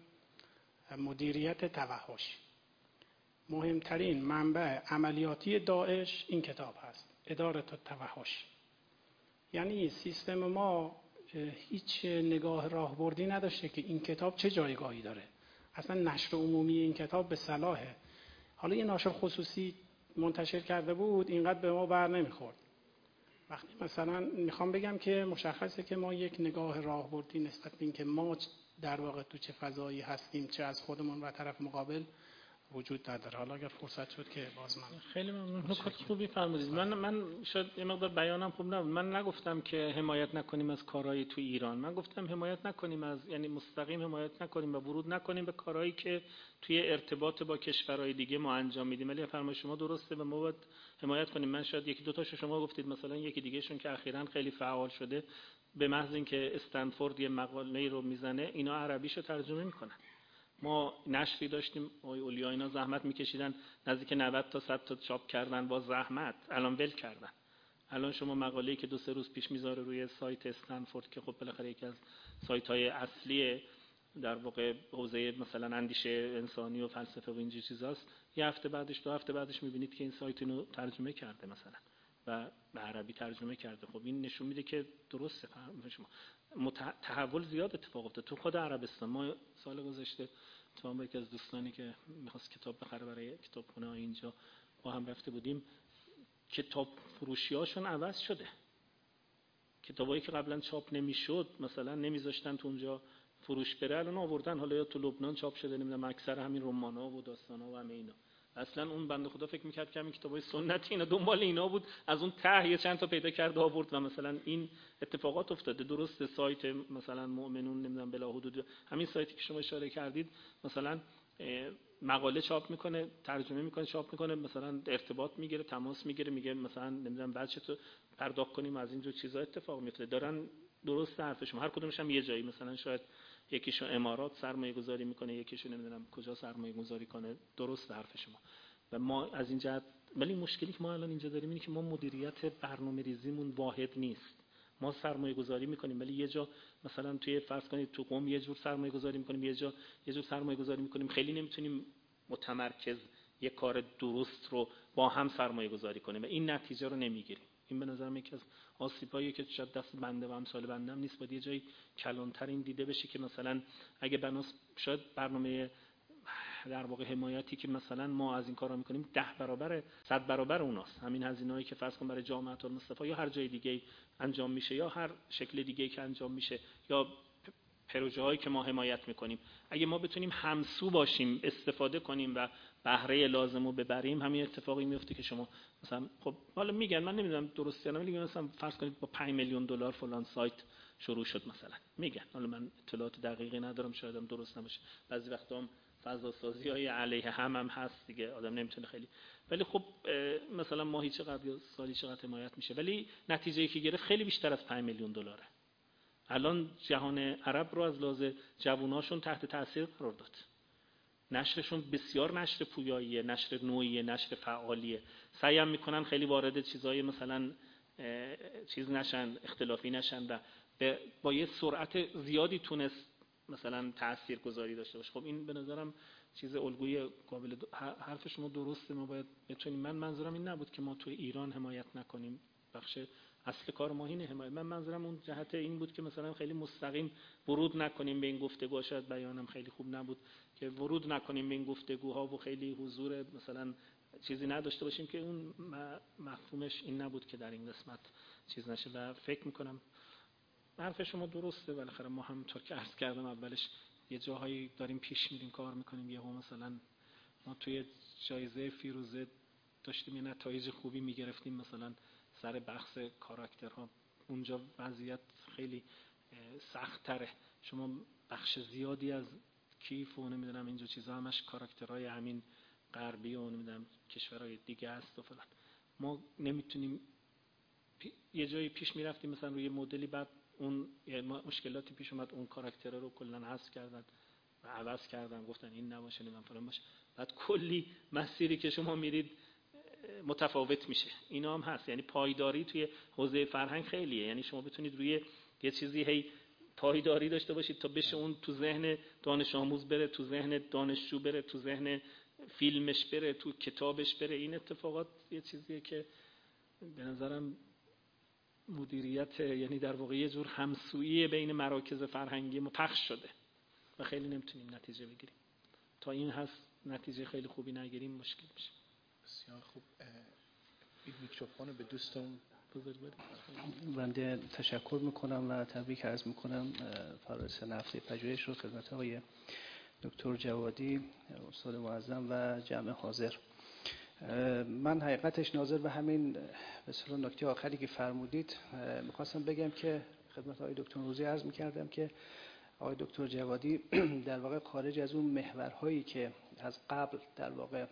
مدیریت توحش. مهمترین منبع عملیاتی داعش این کتاب هست، اداره التوحش. یعنی سیستم ما هیچ نگاه راهبردی نداشته که این کتاب چه جایگاهی داره. اصلا نشر عمومی این کتاب به صلاحه. حالا یه ناشر خصوصی منتشر کرده بود، اینقدر به ما بر نمیخورد. وقتی مثلا میخوام بگم که مشخصه که ما یک نگاه راهبردی نسبت به این که ما در واقع تو چه فضایی هستیم، چه از خودمون و طرف مقابل، وجود نداره. حالا اگر فرصت شد که باز من خیلی ممنون. نکات خوبی فرمودید. من شاید یه مقدار بیانم خوب نبود. من نگفتم که حمایت نکنیم از کارهای تو ایران. من گفتم حمایت نکنیم از، یعنی مستقیم حمایت نکنیم و ورود نکنیم به کارهایی که توی ارتباط با کشورهای دیگه ما انجام میدیم. ولی فرمایش شما درسته و ما باید حمایت کنیم. من شاید یکی دو تاشو شما گفتید، مثلا یکی دیگه شون که اخیراً خیلی فعال شده، به محض اینکه استنفورد یه مقاله رو میزنه اینا عربیشو ترجمه میکنن. ما نشری داشتیم آقای اولیا اینا زحمت میکشیدن، نزدیک 90 تا 100 تا چاپ کردن با زحمت، الان ول کردن. الان شما مقاله‌ای که 2-3 روز پیش میذاره روی سایت استنفورد که خب بالاخره یکی از سایت‌های اصلی در واقع حوزه مثلا اندیشه انسانی و فلسفه و اینجور چیزاست، یه هفته بعدش 2 هفته بعدش میبینید که این سایت اینو ترجمه کرده مثلا و به عربی ترجمه کرده. خب این نشون میده که درسته شما تحول زیاد اتفاق افتاد تو خود عربستان. ما سال گذشته تو با یکی از دوستانی که می‌خواست کتاب بخره برای کتابخونه اینجا با هم رفته بودیم، کتاب فروشی‌هاشون عوض شده. کتابایی که قبلا چاپ نمی‌شد مثلا نمی‌ذاشتن تو اونجا فروش بره، الان آوردن، حالا یا تو لبنان چاپ شده، نمیدونم اکثر همین رمان‌ها و داستان‌ها و همه اینا. اصلا اون بنده خدا فکر می‌کرد که همین کتابای سنتی اینا دنبال اینا بود، از اون ته یه چند تا پیدا کرد و آورد و مثلا این اتفاقات افتاده. درسته سایت مثلا مؤمنون نمیدونم بلا حدود، همین سایتی که شما اشاره کردید مثلا مقاله چاپ میکنه، ترجمه میکنه، چاپ میکنه، مثلا ارتباط میگیره، تماس میگیره، میگه مثلا نمیدونم بعد چطور پرداخت کنیم، از اینجور چیزا اتفاق میفته. دارن درست حرفشون، هر کدومش هم یه جایی، مثلا شاید یکیشو امارات سرمایه گذاری میکنه، یکیشو نمیدونم کجا سرمایه گذاری کنه. درست حرف شما. و ما از این جهت، ولی مشکلی که ما الان اینجا داریم اینه که ما مدیریت برنامه‌ریزیمون واحد نیست. ما سرمایه گذاری میکنیم ولی یه جا مثلا توی فرض کنید تو قم یه جور سرمایه گذاری میکنیم، یه جا یه جور سرمایه گذاری میکنیم، خیلی نمیتونیم متمرکز یه کار درست رو با هم سرمایه گذاری کنیم و این نتیجه رو نمیگیریم. این به نظرم یکی از آسیبایی که شاید دست بنده و امثال بنده هم نیست، باید یه جایی کلانتر این دیده بشه که مثلا اگه بناس شاید برنامه در واقع حمایتی که مثلا ما از این کارا میکنیم 10 برابر 100 برابر اوناست. همین هزینه‌ای که فرض کن برای جامعه المصطفی یا هر جای دیگه انجام میشه یا هر شکل دیگه که انجام میشه یا پروژه هایی که ما حمایت میکنیم، اگه ما بتونیم همسو باشیم، استفاده کنیم و بهره لازم رو ببریم، همین اتفاقی میفته که شما مثلا خب حالا میگن، من نمیدونم درسته یا نه، ولی مثلا فرض کنید با 5 میلیون دلار فلان سایت شروع شد مثلا، میگن، حالا من اطلاعات دقیقی ندارم، شاید هم درست نباشه، بعضی وقتا هم فضا سازی های علیه هم هست دیگه، آدم نمیتونه خیلی، ولی خب مثلا ماهی چقدر یا سالی چقدر حمایت میشه، ولی نتیجه‌ای که گرفت خیلی بیشتر از 5 میلیون دلاره. الان جهان عرب رو از لحاظ جووناشون تحت تاثیر قرار داد. نشرشون بسیار نشر پویاییه، نشر نوعیه، نشر فعالیه. سعی هم میکنن خیلی وارد چیزای مثلا چیز نشن، اختلافی نشن و با یه سرعت زیادی تونست مثلا تأثیر گذاری داشته باشه. خب این به نظرم چیز الگوی قابل حرف شما درسته، ما باید بتونیم، من منظورم این نبود که ما توی ایران حمایت نکنیم، بخش اصل کار ما اینه حمایت، من منظورم اون جهت این بود که مثلا خیلی مستقیم ورود نکنیم به این گفتگوها، شاید بیانم خیلی خوب نبود که ورود نکنیم به این گفتگوها و خیلی حضور مثلا چیزی نداشته باشیم که اون مفهومش این نبود که در این قسمت چیز نشه. و فکر میکنم حرف شما درسته، بالاخره ما هم طور که عرض کردم اولش یه جاهایی داریم پیش میریم کار میکنیم، یهو مثلا ما توی جایزه فیروزه داشتیم یه نتایج خوبی میگرفتیم مثلا سر بحث کاراکترها، اونجا وضعیت خیلی سخت تره، شما بخش زیادی از کیف و نمیدونم اینجا چیزا همش کاراکترهای همین غربی و نمیدونم کشورهای دیگه هست و فلان، ما نمیتونیم یه جایی پیش میرفتیم مثلا روی مدلی، بعد اون مشکلاتی پیش اومد، اون کاراکترها رو کلا حذف کردن و عوض کردن، گفتن این نباشه نمیدونم فلان باشه، بعد کلی مسیری که شما میرید متفاوت میشه. اینا هم هست، یعنی پایداری توی حوزه فرهنگ خیلیه، یعنی شما بتونید روی یه چیزی هی پایداری داشته باشید تا بشه اون تو ذهن دانش آموز بره، تو ذهن دانشجو بره، تو ذهن فیلمش بره، تو کتابش بره. این اتفاقات یه چیزیه که به نظرم مدیریت، یعنی در واقع یه جور همسویی بین مراکز فرهنگی ما پخش شده و خیلی نمیتونیم نتیجه بگیریم. تا این هست نتیجه خیلی خوبی نگیریم مشکل میشه. بسیار خوب. این میکروفون رو به دوستمون بزرگ بدید. بنده تشکر میکنم و تبریک عرض میکنم فراز نفت پژوهش رو خدمت آقای دکتر جوادی استاد معظم و جمع حاضر. من حقیقتش ناظر به همین به اصطلاح نکته آخری که فرمودید میخواستم بگم که خدمت آقای دکتر نوروزی عرض میکردم که آقای دکتر جوادی در واقع خارج از اون محورهایی که از قبل در واقع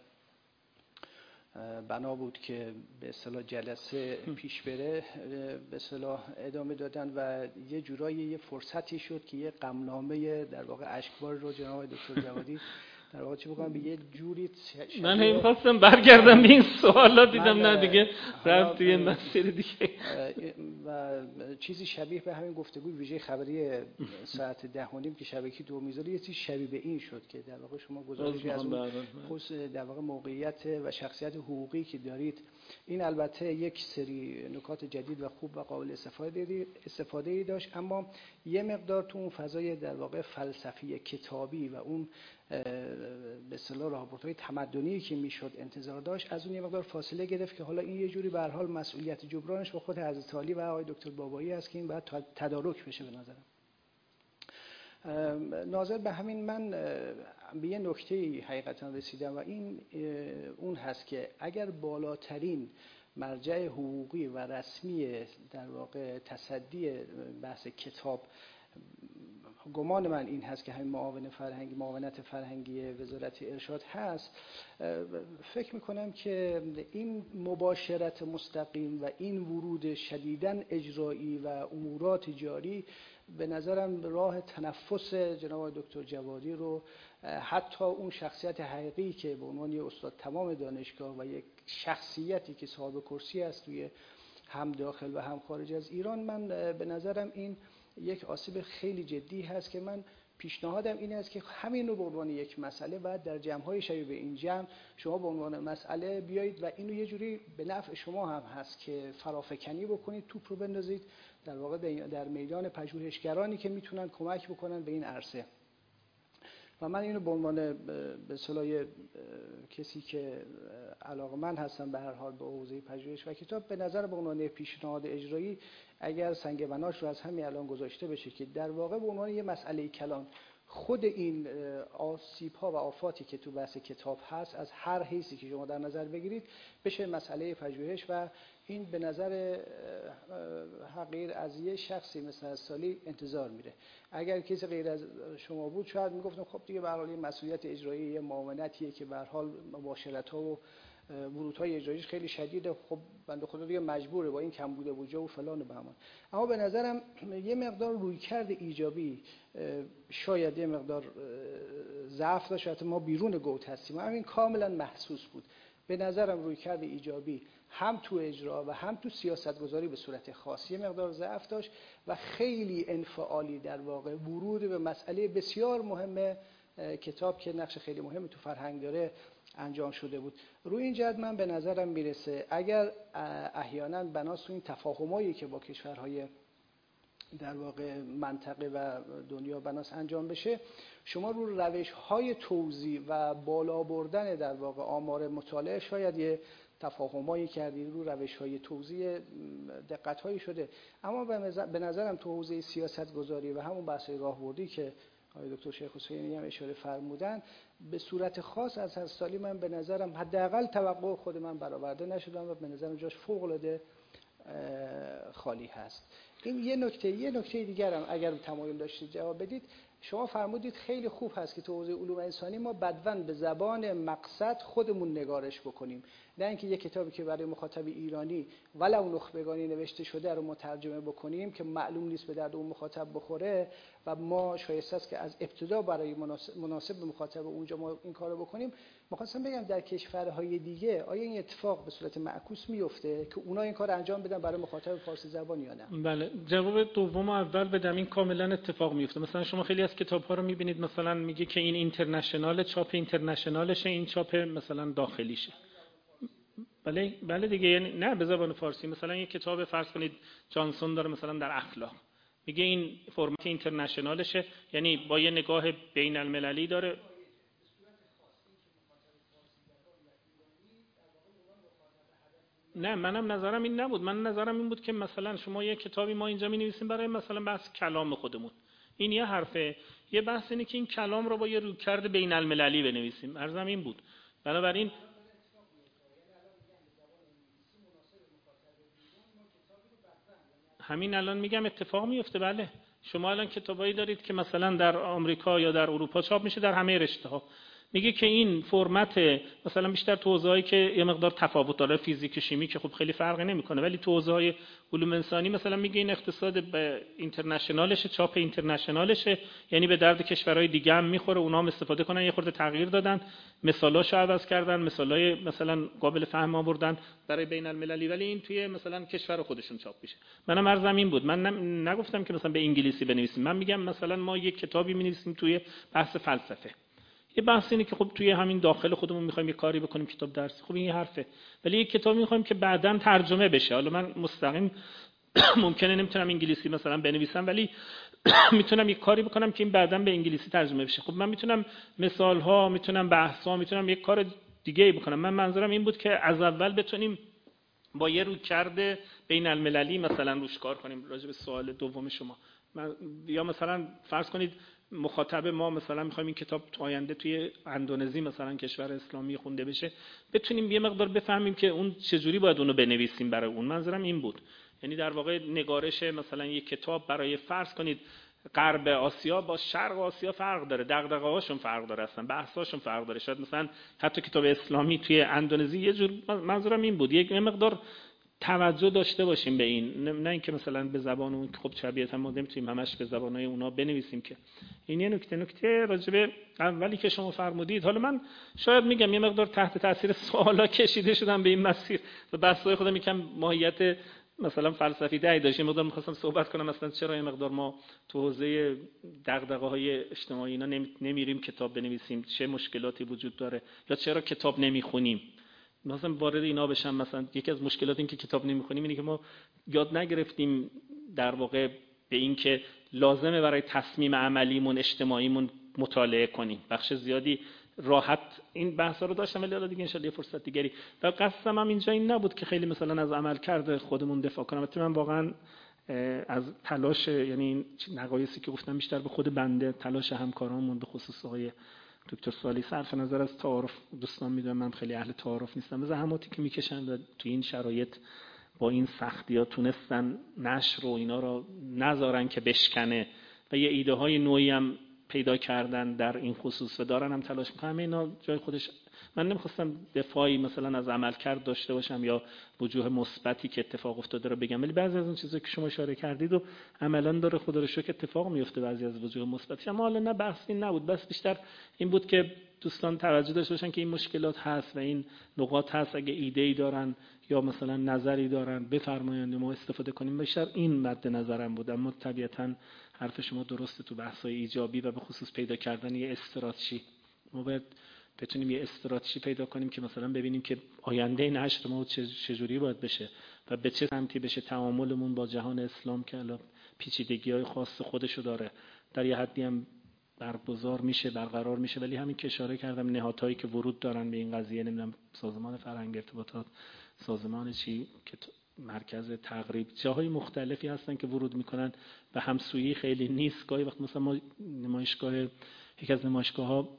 بنا بود که به اصطلاح جلسه پیش بره به اصطلاح ادامه دادن و یه جورایی یه فرصتی شد که یه غمنامه در واقع اشکبار رو جناب دکتر جوادی در واقع چی بگم به یه جوری من هم خواستم برگردم به این سوالا دیدم نه دیگه رفت توی مسیر دیگه و چیزی شبیه به همین گفتگوی ویژه خبری ساعت 10:30 که شبکه دو میذاره یه چیز شبیه به این شد که در واقع شما گزارشی از اون در واقع موقعیت و شخصیت حقوقی که دارید. این البته یک سری نکات جدید و خوب و قابل استفاده داشت، اما یه مقدار تو اون فضای در واقع فلسفی کتابی و اون به اصطلاح راهبردهای تمدنی که میشد انتظار داشت از اون یه مقدار فاصله گرفت که حالا این یه جوری به هر حال مسئولیت جبرانش با خود حضرت علی و آقای دکتر بابایی است که این باید تدارک بشه. به نظرم ناظر به همین من به یه نکته حقیقتا رسیدم و این اون هست که اگر بالاترین مرجع حقوقی و رسمی در واقع تصدی بحث کتاب، گمان من این هست که همین معاونت فرهنگی وزارت ارشاد هست، فکر میکنم که این مباشرت مستقیم و این ورود شدیداً اجرایی و امورات جاری به نظرم راه تنفس جناب دکتر جوادی رو، حتی اون شخصیت حقیقی که به عنوان یک استاد تمام دانشگاه و یک شخصیتی که صاحب کرسی است توی هم داخل و هم خارج از ایران، من به نظرم این یک آسیب خیلی جدی هست که من پیشنهادم این است که همین رو به عنوان یک مسئله بعد در جمع‌های شبیه به این جمع شما به عنوان مسئله بیایید و اینو یه جوری به نفع شما هم هست که فرافکنی بکنید، توپ رو بندازید در واقع در میدان پژوهشگرانی که میتونن کمک بکنن به این عرصه. و من اینو به عنوان به اصطلاح کسی که علاقه‌مند هستم به هر حال به حوزه پژوهش و کتاب، به نظر به عنوان پیشنهاد اجرایی اگر سنگ بناش رو از همین الان گذاشته بشه که در واقع به عنوان یه مسئله کلان خود این آسیب‌ها و آفاتی که تو بحث کتاب هست از هر حیثی که شما در نظر بگیرید بشه مسئله پژوهش. و این به نظر حقیر از یه شخصی مثل سالی انتظار میره. اگر کسی غیر از شما بود شاید میگفتم خب دیگه به هر حال مسئولیت اجرایی یه معاونتیه که به هر حال مباشرت‌ها و ورودهای اجراییش خیلی شدیده، خب بنده خدا دیگه مجبوره با این کم بوده بودجه و فلان و بهمان. اما به نظرم یه مقدار رویکرد ایجابی، شاید یه مقدار ضعف داشت، حتی ما بیرون گوت هستیم، همین کاملا محسوس بود. به نظرم رویکرد ایجابی هم تو اجرا و هم تو سیاستگذاری به صورت خاص یه مقدار ضعف داشت و خیلی انفعالی در واقع ورود به مسئله بسیار مهم کتاب که نقش خیلی مهمی تو فرهنگ داره انجام شده بود. روی این جهت من به نظرم میرسه اگر احیانا بناس این تفاهمایی که با کشورهای در واقع منطقه و دنیا بناس انجام بشه، شما رو روش‌های توزیع و بالا بردن در واقع آمار مطالعه شاید یه تفاهمایی کردید، رو روش‌های توزیع دقت‌هایی شده. اما به نظرم تو حوزه سیاست‌گذاری و همون بحث راهبردی که آقای دکتر شیخ حسینی هم اشاره فرمودن به صورت خاص از هر سالی من به نظرم حداقل توقع خود من برآورده نشدم و به نظرم جاش فوق‌العاده خالی هست. این یه نکته دیگر هم اگر تمایل داشتید جواب بدید. شما فرمودید خیلی خوب هست که تو حوزه علوم انسانی ما بدون به زبان مقصد خودمون نگارش بکنیم، نه اینکه یک کتابی که برای مخاطب ایرانی ولو نخبگانی نوشته شده رو مترجمه بکنیم که معلوم نیست به درد اون مخاطب بخوره و ما شایسته است که از ابتدا برای مناسب به مخاطب اونجا ما این کارو بکنیم. می‌خواستم بگم در کشورهای دیگه آیا این اتفاق به صورت معکوس میفته که اونا این کار انجام بدن برای مخاطب فارسی زبان یا نه؟ بله، جواب دوم اول بدم، این کاملا اتفاق میفته. مثلا شما خیلی از کتاب‌ها رو می‌بینید مثلا میگه که این اینترنشنال، چاپ اینترنشنالشه، این چاپ مثلا داخلیشه. بله دیگه، یعنی نه به زبان فارسی مثلا یک کتاب فرض کنید جانسون داره مثلا در اخلاق، میگه این فرمت اینترنشنالشه، یعنی با یه نگاه بین المللی داره. نه منم نظرم این نبود، من نظرم این بود که مثلا شما یه کتابی ما اینجا می‌نویسیم برای مثلا بحث کلام خودمون، این یه حرفه، یه بحث اینه که این کلام رو با یه رویکرد بین المللی بنویسیم، عرضم این بود. بنابراین همین الان میگم اتفاق میفته. بله شما الان کتابایی دارید که مثلا در آمریکا یا در اروپا چاپ میشه در همه رشته‌ها، میگه که این فرمت مثلا بیشتر تو حوزه‌ای که یه مقدار تفاوت داره، فیزیک و شیمی که خب خیلی فرقی نمیکنه، ولی تو حوزه‌های علوم انسانی مثلا میگه این اقتصاد به اینترنشنالشه، چاپ اینترنشنالشه، یعنی به درد کشورهای دیگه هم میخوره، اونها هم استفاده کنن، یه خورده تغییر دادن، مثالاشو عوض کردن، مثالای مثلا قابل فهم آوردن برای بین المللی، ولی این توی مثلا کشور خودشون چاپ میشه. منم عرضم این بود، من نگفتم که مثلا به انگلیسی بنویسیم، من میگم مثلا ما یک کتابی می‌نویسیم توی بحث فلسفه، یه بحث اینه که خب توی همین داخل خودمون می‌خوایم یه کاری بکنیم، کتاب درسی، خب این یه حرفه، ولی یک کتاب می‌خوایم که بعداً ترجمه بشه. حالا من مستقیم ممکنه نمیتونم انگلیسی مثلا بنویسم، ولی میتونم یک کاری بکنم که این بعداً به انگلیسی ترجمه بشه. خب من میتونم مثال‌ها، میتونم بحث‌ها، میتونم یک کار دیگه‌ای بکنم. من منظورم این بود که از اول بتونیم با یه رویکرد بین المللی مثلا روش کار کنیم. راجع به سوال دوم شما، یا مثلا فرض کنید مخاطب ما مثلا میخوایم این کتاب تو آینده توی اندونزی مثلا کشور اسلامی خونده بشه، بتونیم یه مقدار بفهمیم که اون چجوری باید اونو بنویسیم برای اون. منظورم این بود، یعنی در واقع نگارش مثلا یک کتاب برای فرض کنید غرب آسیا با شرق آسیا فرق داره، دغدغه‌هاشون فرق داره، اصلا بحث‌هاشون فرق داره. شاید مثلا حتی کتاب اسلامی توی اندونزی یه جور، منظورم این بود یک مقدار توجه داشته باشیم به این، نه اینکه مثلا به زبان اون خب طبیعتا ما نمیتونیم همش به زبان‌های اونا بنویسیم که. این یه نکته راجبه اولی که شما فرمودید. حالا من شاید میگم یه مقدار تحت تاثیر سوالا کشیده شدم به این مسیر و بحث‌های خودم یکم ماهیت مثلا فلسفی دایی داشت. مقدار می‌خواستم صحبت کنم مثلا چرا یه مقدار ما تو حوزه دغدغه‌های اجتماعی اینا نمیریم کتاب بنویسیم، چه مشکلاتی وجود داره، یا چرا کتاب نمیخونیم. مثلا وارد اینا بشم، مثلا یکی از مشکلات این که کتاب نمیخونیم اینه که ما یاد نگرفتیم در واقع به این که لازمه برای تصمیم عملیمون اجتماعیمون مطالعه کنیم. بخش زیادی راحت این بحثا رو داشتم، ولی حالا دیگه ان شاءالله یه فرصت دیگری. و قصدم هم اینجا این نبود که خیلی مثلا از عملکرد خودمون دفاع کنم. البته من واقعا از تلاش، یعنی نقایصی که گفتم بیشتر به خود بنده، تلاش همکارامون به خصوص آقای دکتر سالی، صرف نظر از تعارف، دوستان میدونم من خیلی اهل تعارف نیستم، زحماتی که میکشن و تو این شرایط با این سختی‌ها تونستن نشر و اینا رو نذارن که بشکنه و یه ایده های نوعی هم پیدا کردن در این خصوص و دارن هم تلاش میکنن. همه اینا جای خودش. من نمیخواستم دفاعی مثلا از عملکرد داشته باشم یا وجوه مثبتی که اتفاق افتاده رو بگم، ولی بعضی از اون چیزا که شما اشاره کردید و عملاً داره خدا رو شکر اتفاق میفته، بعضی از وجوه مثبتش. اما حالا نه بحث این نبود، بس بیشتر این بود که دوستان توجه داشته باشن که این مشکلات هست و این نقاط هست، اگه ایده‌ای دارن یا مثلا نظری دارن بفرمایند ما استفاده کنیم. بیشتر این مد نظرم بود. اما طبیعتاً حرف شما درسته تو بحث‌های ایجابی و به خصوص پیدا کردن یه استراتژی. ما باید بتونیم یه استراتژی پیدا کنیم که مثلا ببینیم که آینده نشر ما چجوری باید بشه و به چه سمتی بشه. تعاملمون با جهان اسلام که الان پیچیدگی‌های خاص خودشو داره، در یه حدی هم برقرار میشه، ولی همین که اشاره کردم نهادهایی که ورود دارن به این قضیه، نمیدونم سازمان فرهنگ ارتباطات، سازمان چی که مرکز تقریب، جاهای مختلفی هستن که ورود میکنن و همسویی خیلی نیست. گاهی وقت مثلا ما یکی از نمایشگاه‌ها،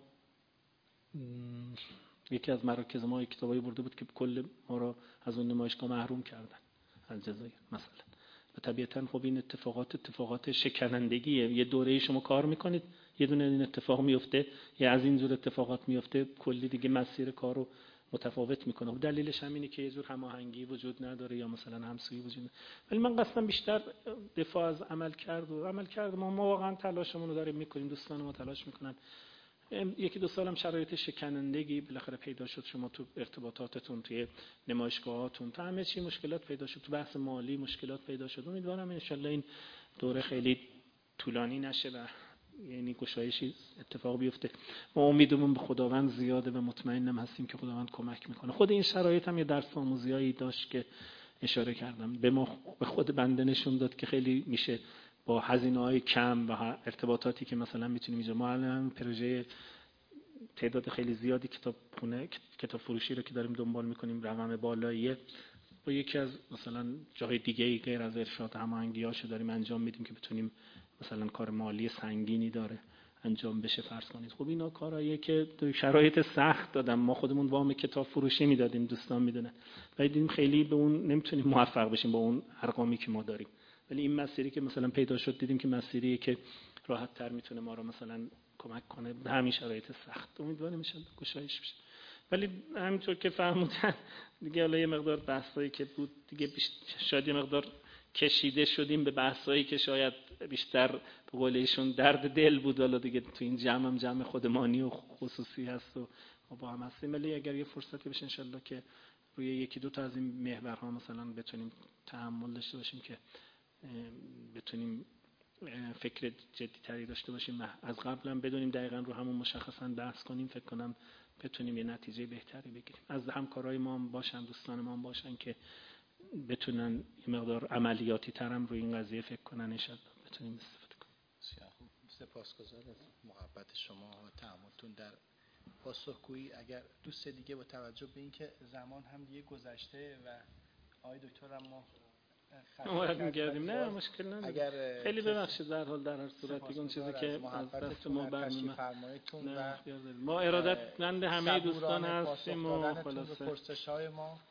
یکی از مراکز ما کتابایی برده بود که کل ما را از اون نمایشگاه محروم کردن، از جزایر مثلا. و طبیعتاً خب این اتفاقات شکنندگیه. یه دوره‌ای شما کار میکنید، یه دونه این اتفاق میفته، یا از این جور اتفاقات میفته، کلی دیگه مسیر کار رو متفاوت میکنه. و دلیلش همینه که یه جور هماهنگی وجود نداره یا مثلا همسویی وجود نداره. ولی من قصدم بیشتر دفاع از عمل کرد ما واقعا تلاشمون رو داریم میکنیم، دوستان ما تلاش میکنن. یکی دو سالم شرایط شکنندگی بالاخره پیدا شد، شما تو ارتباطاتتون، توی نمایشگاهاتون، تو همه چی مشکلات پیدا شد، تو بحث مالی مشکلات پیدا شد. امیدوارم ان شاءالله این دوره خیلی طولانی نشه و یعنی گشایشی اتفاق بیفته. ما امیدمون به خداوند زیاده و مطمئنم هستیم که خداوند کمک میکنه. خود این شرایط هم یه درس آموزیایی داشت که اشاره کردم، به خود بنده نشون داد که خیلی میشه با هزینه‌های کم و ارتباطاتی که مثلا میتونیم اینجا، ما الان پروژه تعداد خیلی زیادی کتاب فروشی رو که داریم دنبال میکنیم، رقم بالاییه، با یکی از مثلا جای دیگه غیر از ارشاد هماهنگی‌هاشو داریم انجام میدیم که بتونیم مثلا کار مالی سنگینی داره انجام بشه فرض کنید. خب اینا کارهاییه که شرایط سخت دادم. ما خودمون وام کتاب فروشی میدادیم، دوستان میدونن، ولی دیدیم خیلی به اون نمیتونیم موفق بشیم با اون ارقامی که ما داریم. ولی این مسیری که مثلا پیدا شد دیدیم که مسیریه که راحت تر میتونه ما رو مثلا کمک کنه به همین شرایط سخت. امیدواریم ان شاءالله گشایش بشه. ولی همینطور که فرمودن دیگه حالا یه مقدار بحثایی که بود دیگه شاید یه مقدار کشیده شدیم به بحثایی که شاید بیشتر به قول ایشون درد دل بود. حالا دیگه تو این جمع خودمانی و خصوصی هست و با هم هستیم، ولی اگر یه فرصتی بشه انشالله که روی یکی دو تا از این محورها مثلا بتونیم تحمل داشته باشیم که بتونیم فکر جدی تری داشته باشیم، از قبل هم بدونیم دقیقاً رو همون مشخصاً بحث کنیم، فکر کنم بتونیم یه نتیجه بهتری بگیریم. از همکارای ما هم باشن، دوستان ما هم باشن که بتونن یه مقدار عملیاتی ترم روی این قضیه فکر کنن، انشالله بتونیم استفاده کنیم. بسیار خوب، سپاسگزارم از محبت شما و تعاملتون در پاسخگویی. اگر دوست دیگه با توجه به اینکه زمان هم دیگه گذشته و آقای دکتر هم ما می‌گردیم، نه مشکل نداره. خیلی ببخشید در حال در هر صورت دیگه اون چیزی که از دست ما برمی‌آمد ما ارادتمند همه دوستان هستیم و خلاصه پرسش‌های ما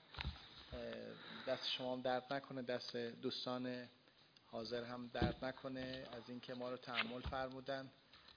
دست شما هم درد نکنه، دست دوستان حاضر هم درد نکنه از اینکه ما رو تحمل فرمودن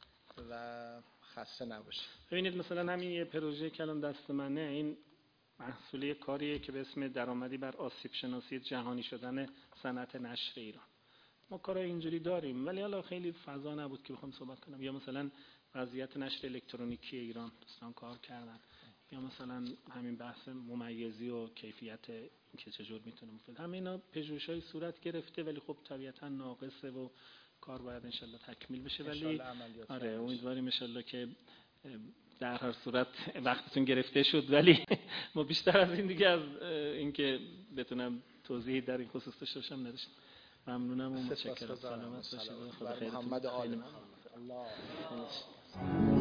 و خسته نباشید. ببینید مثلا همین یه پروژه که الان دست منه، این محصولی کاریه که به اسم درآمدی بر آسیب شناسی جهانی شدن صنعت نشر ایران. ما کارای اینجوری داریم ولی حالا خیلی فضا نبود که بخوام صحبت کنم. یا مثلا وضعیت نشر الکترونیکی ایران دوستان کار کردن، یا مثلا همین بحث ممیزی و کیفیت اینکه چجور میتونه مفید، همه اینا پژوهش‌های صورت گرفته ولی خب طبیعتاً ناقصه و کار باید انشالله تکمیل بشه. ولی آره امیدواریم انشالله که در هر صورت وقتتون گرفته شد، ولی ما بیشتر از این دیگه از اینکه بتونم توضیحی در این خصوص داشته باشم نداشتم. ممنونم و متشکرم. سلامت باشید. خدا خیرتون. محمد آل الله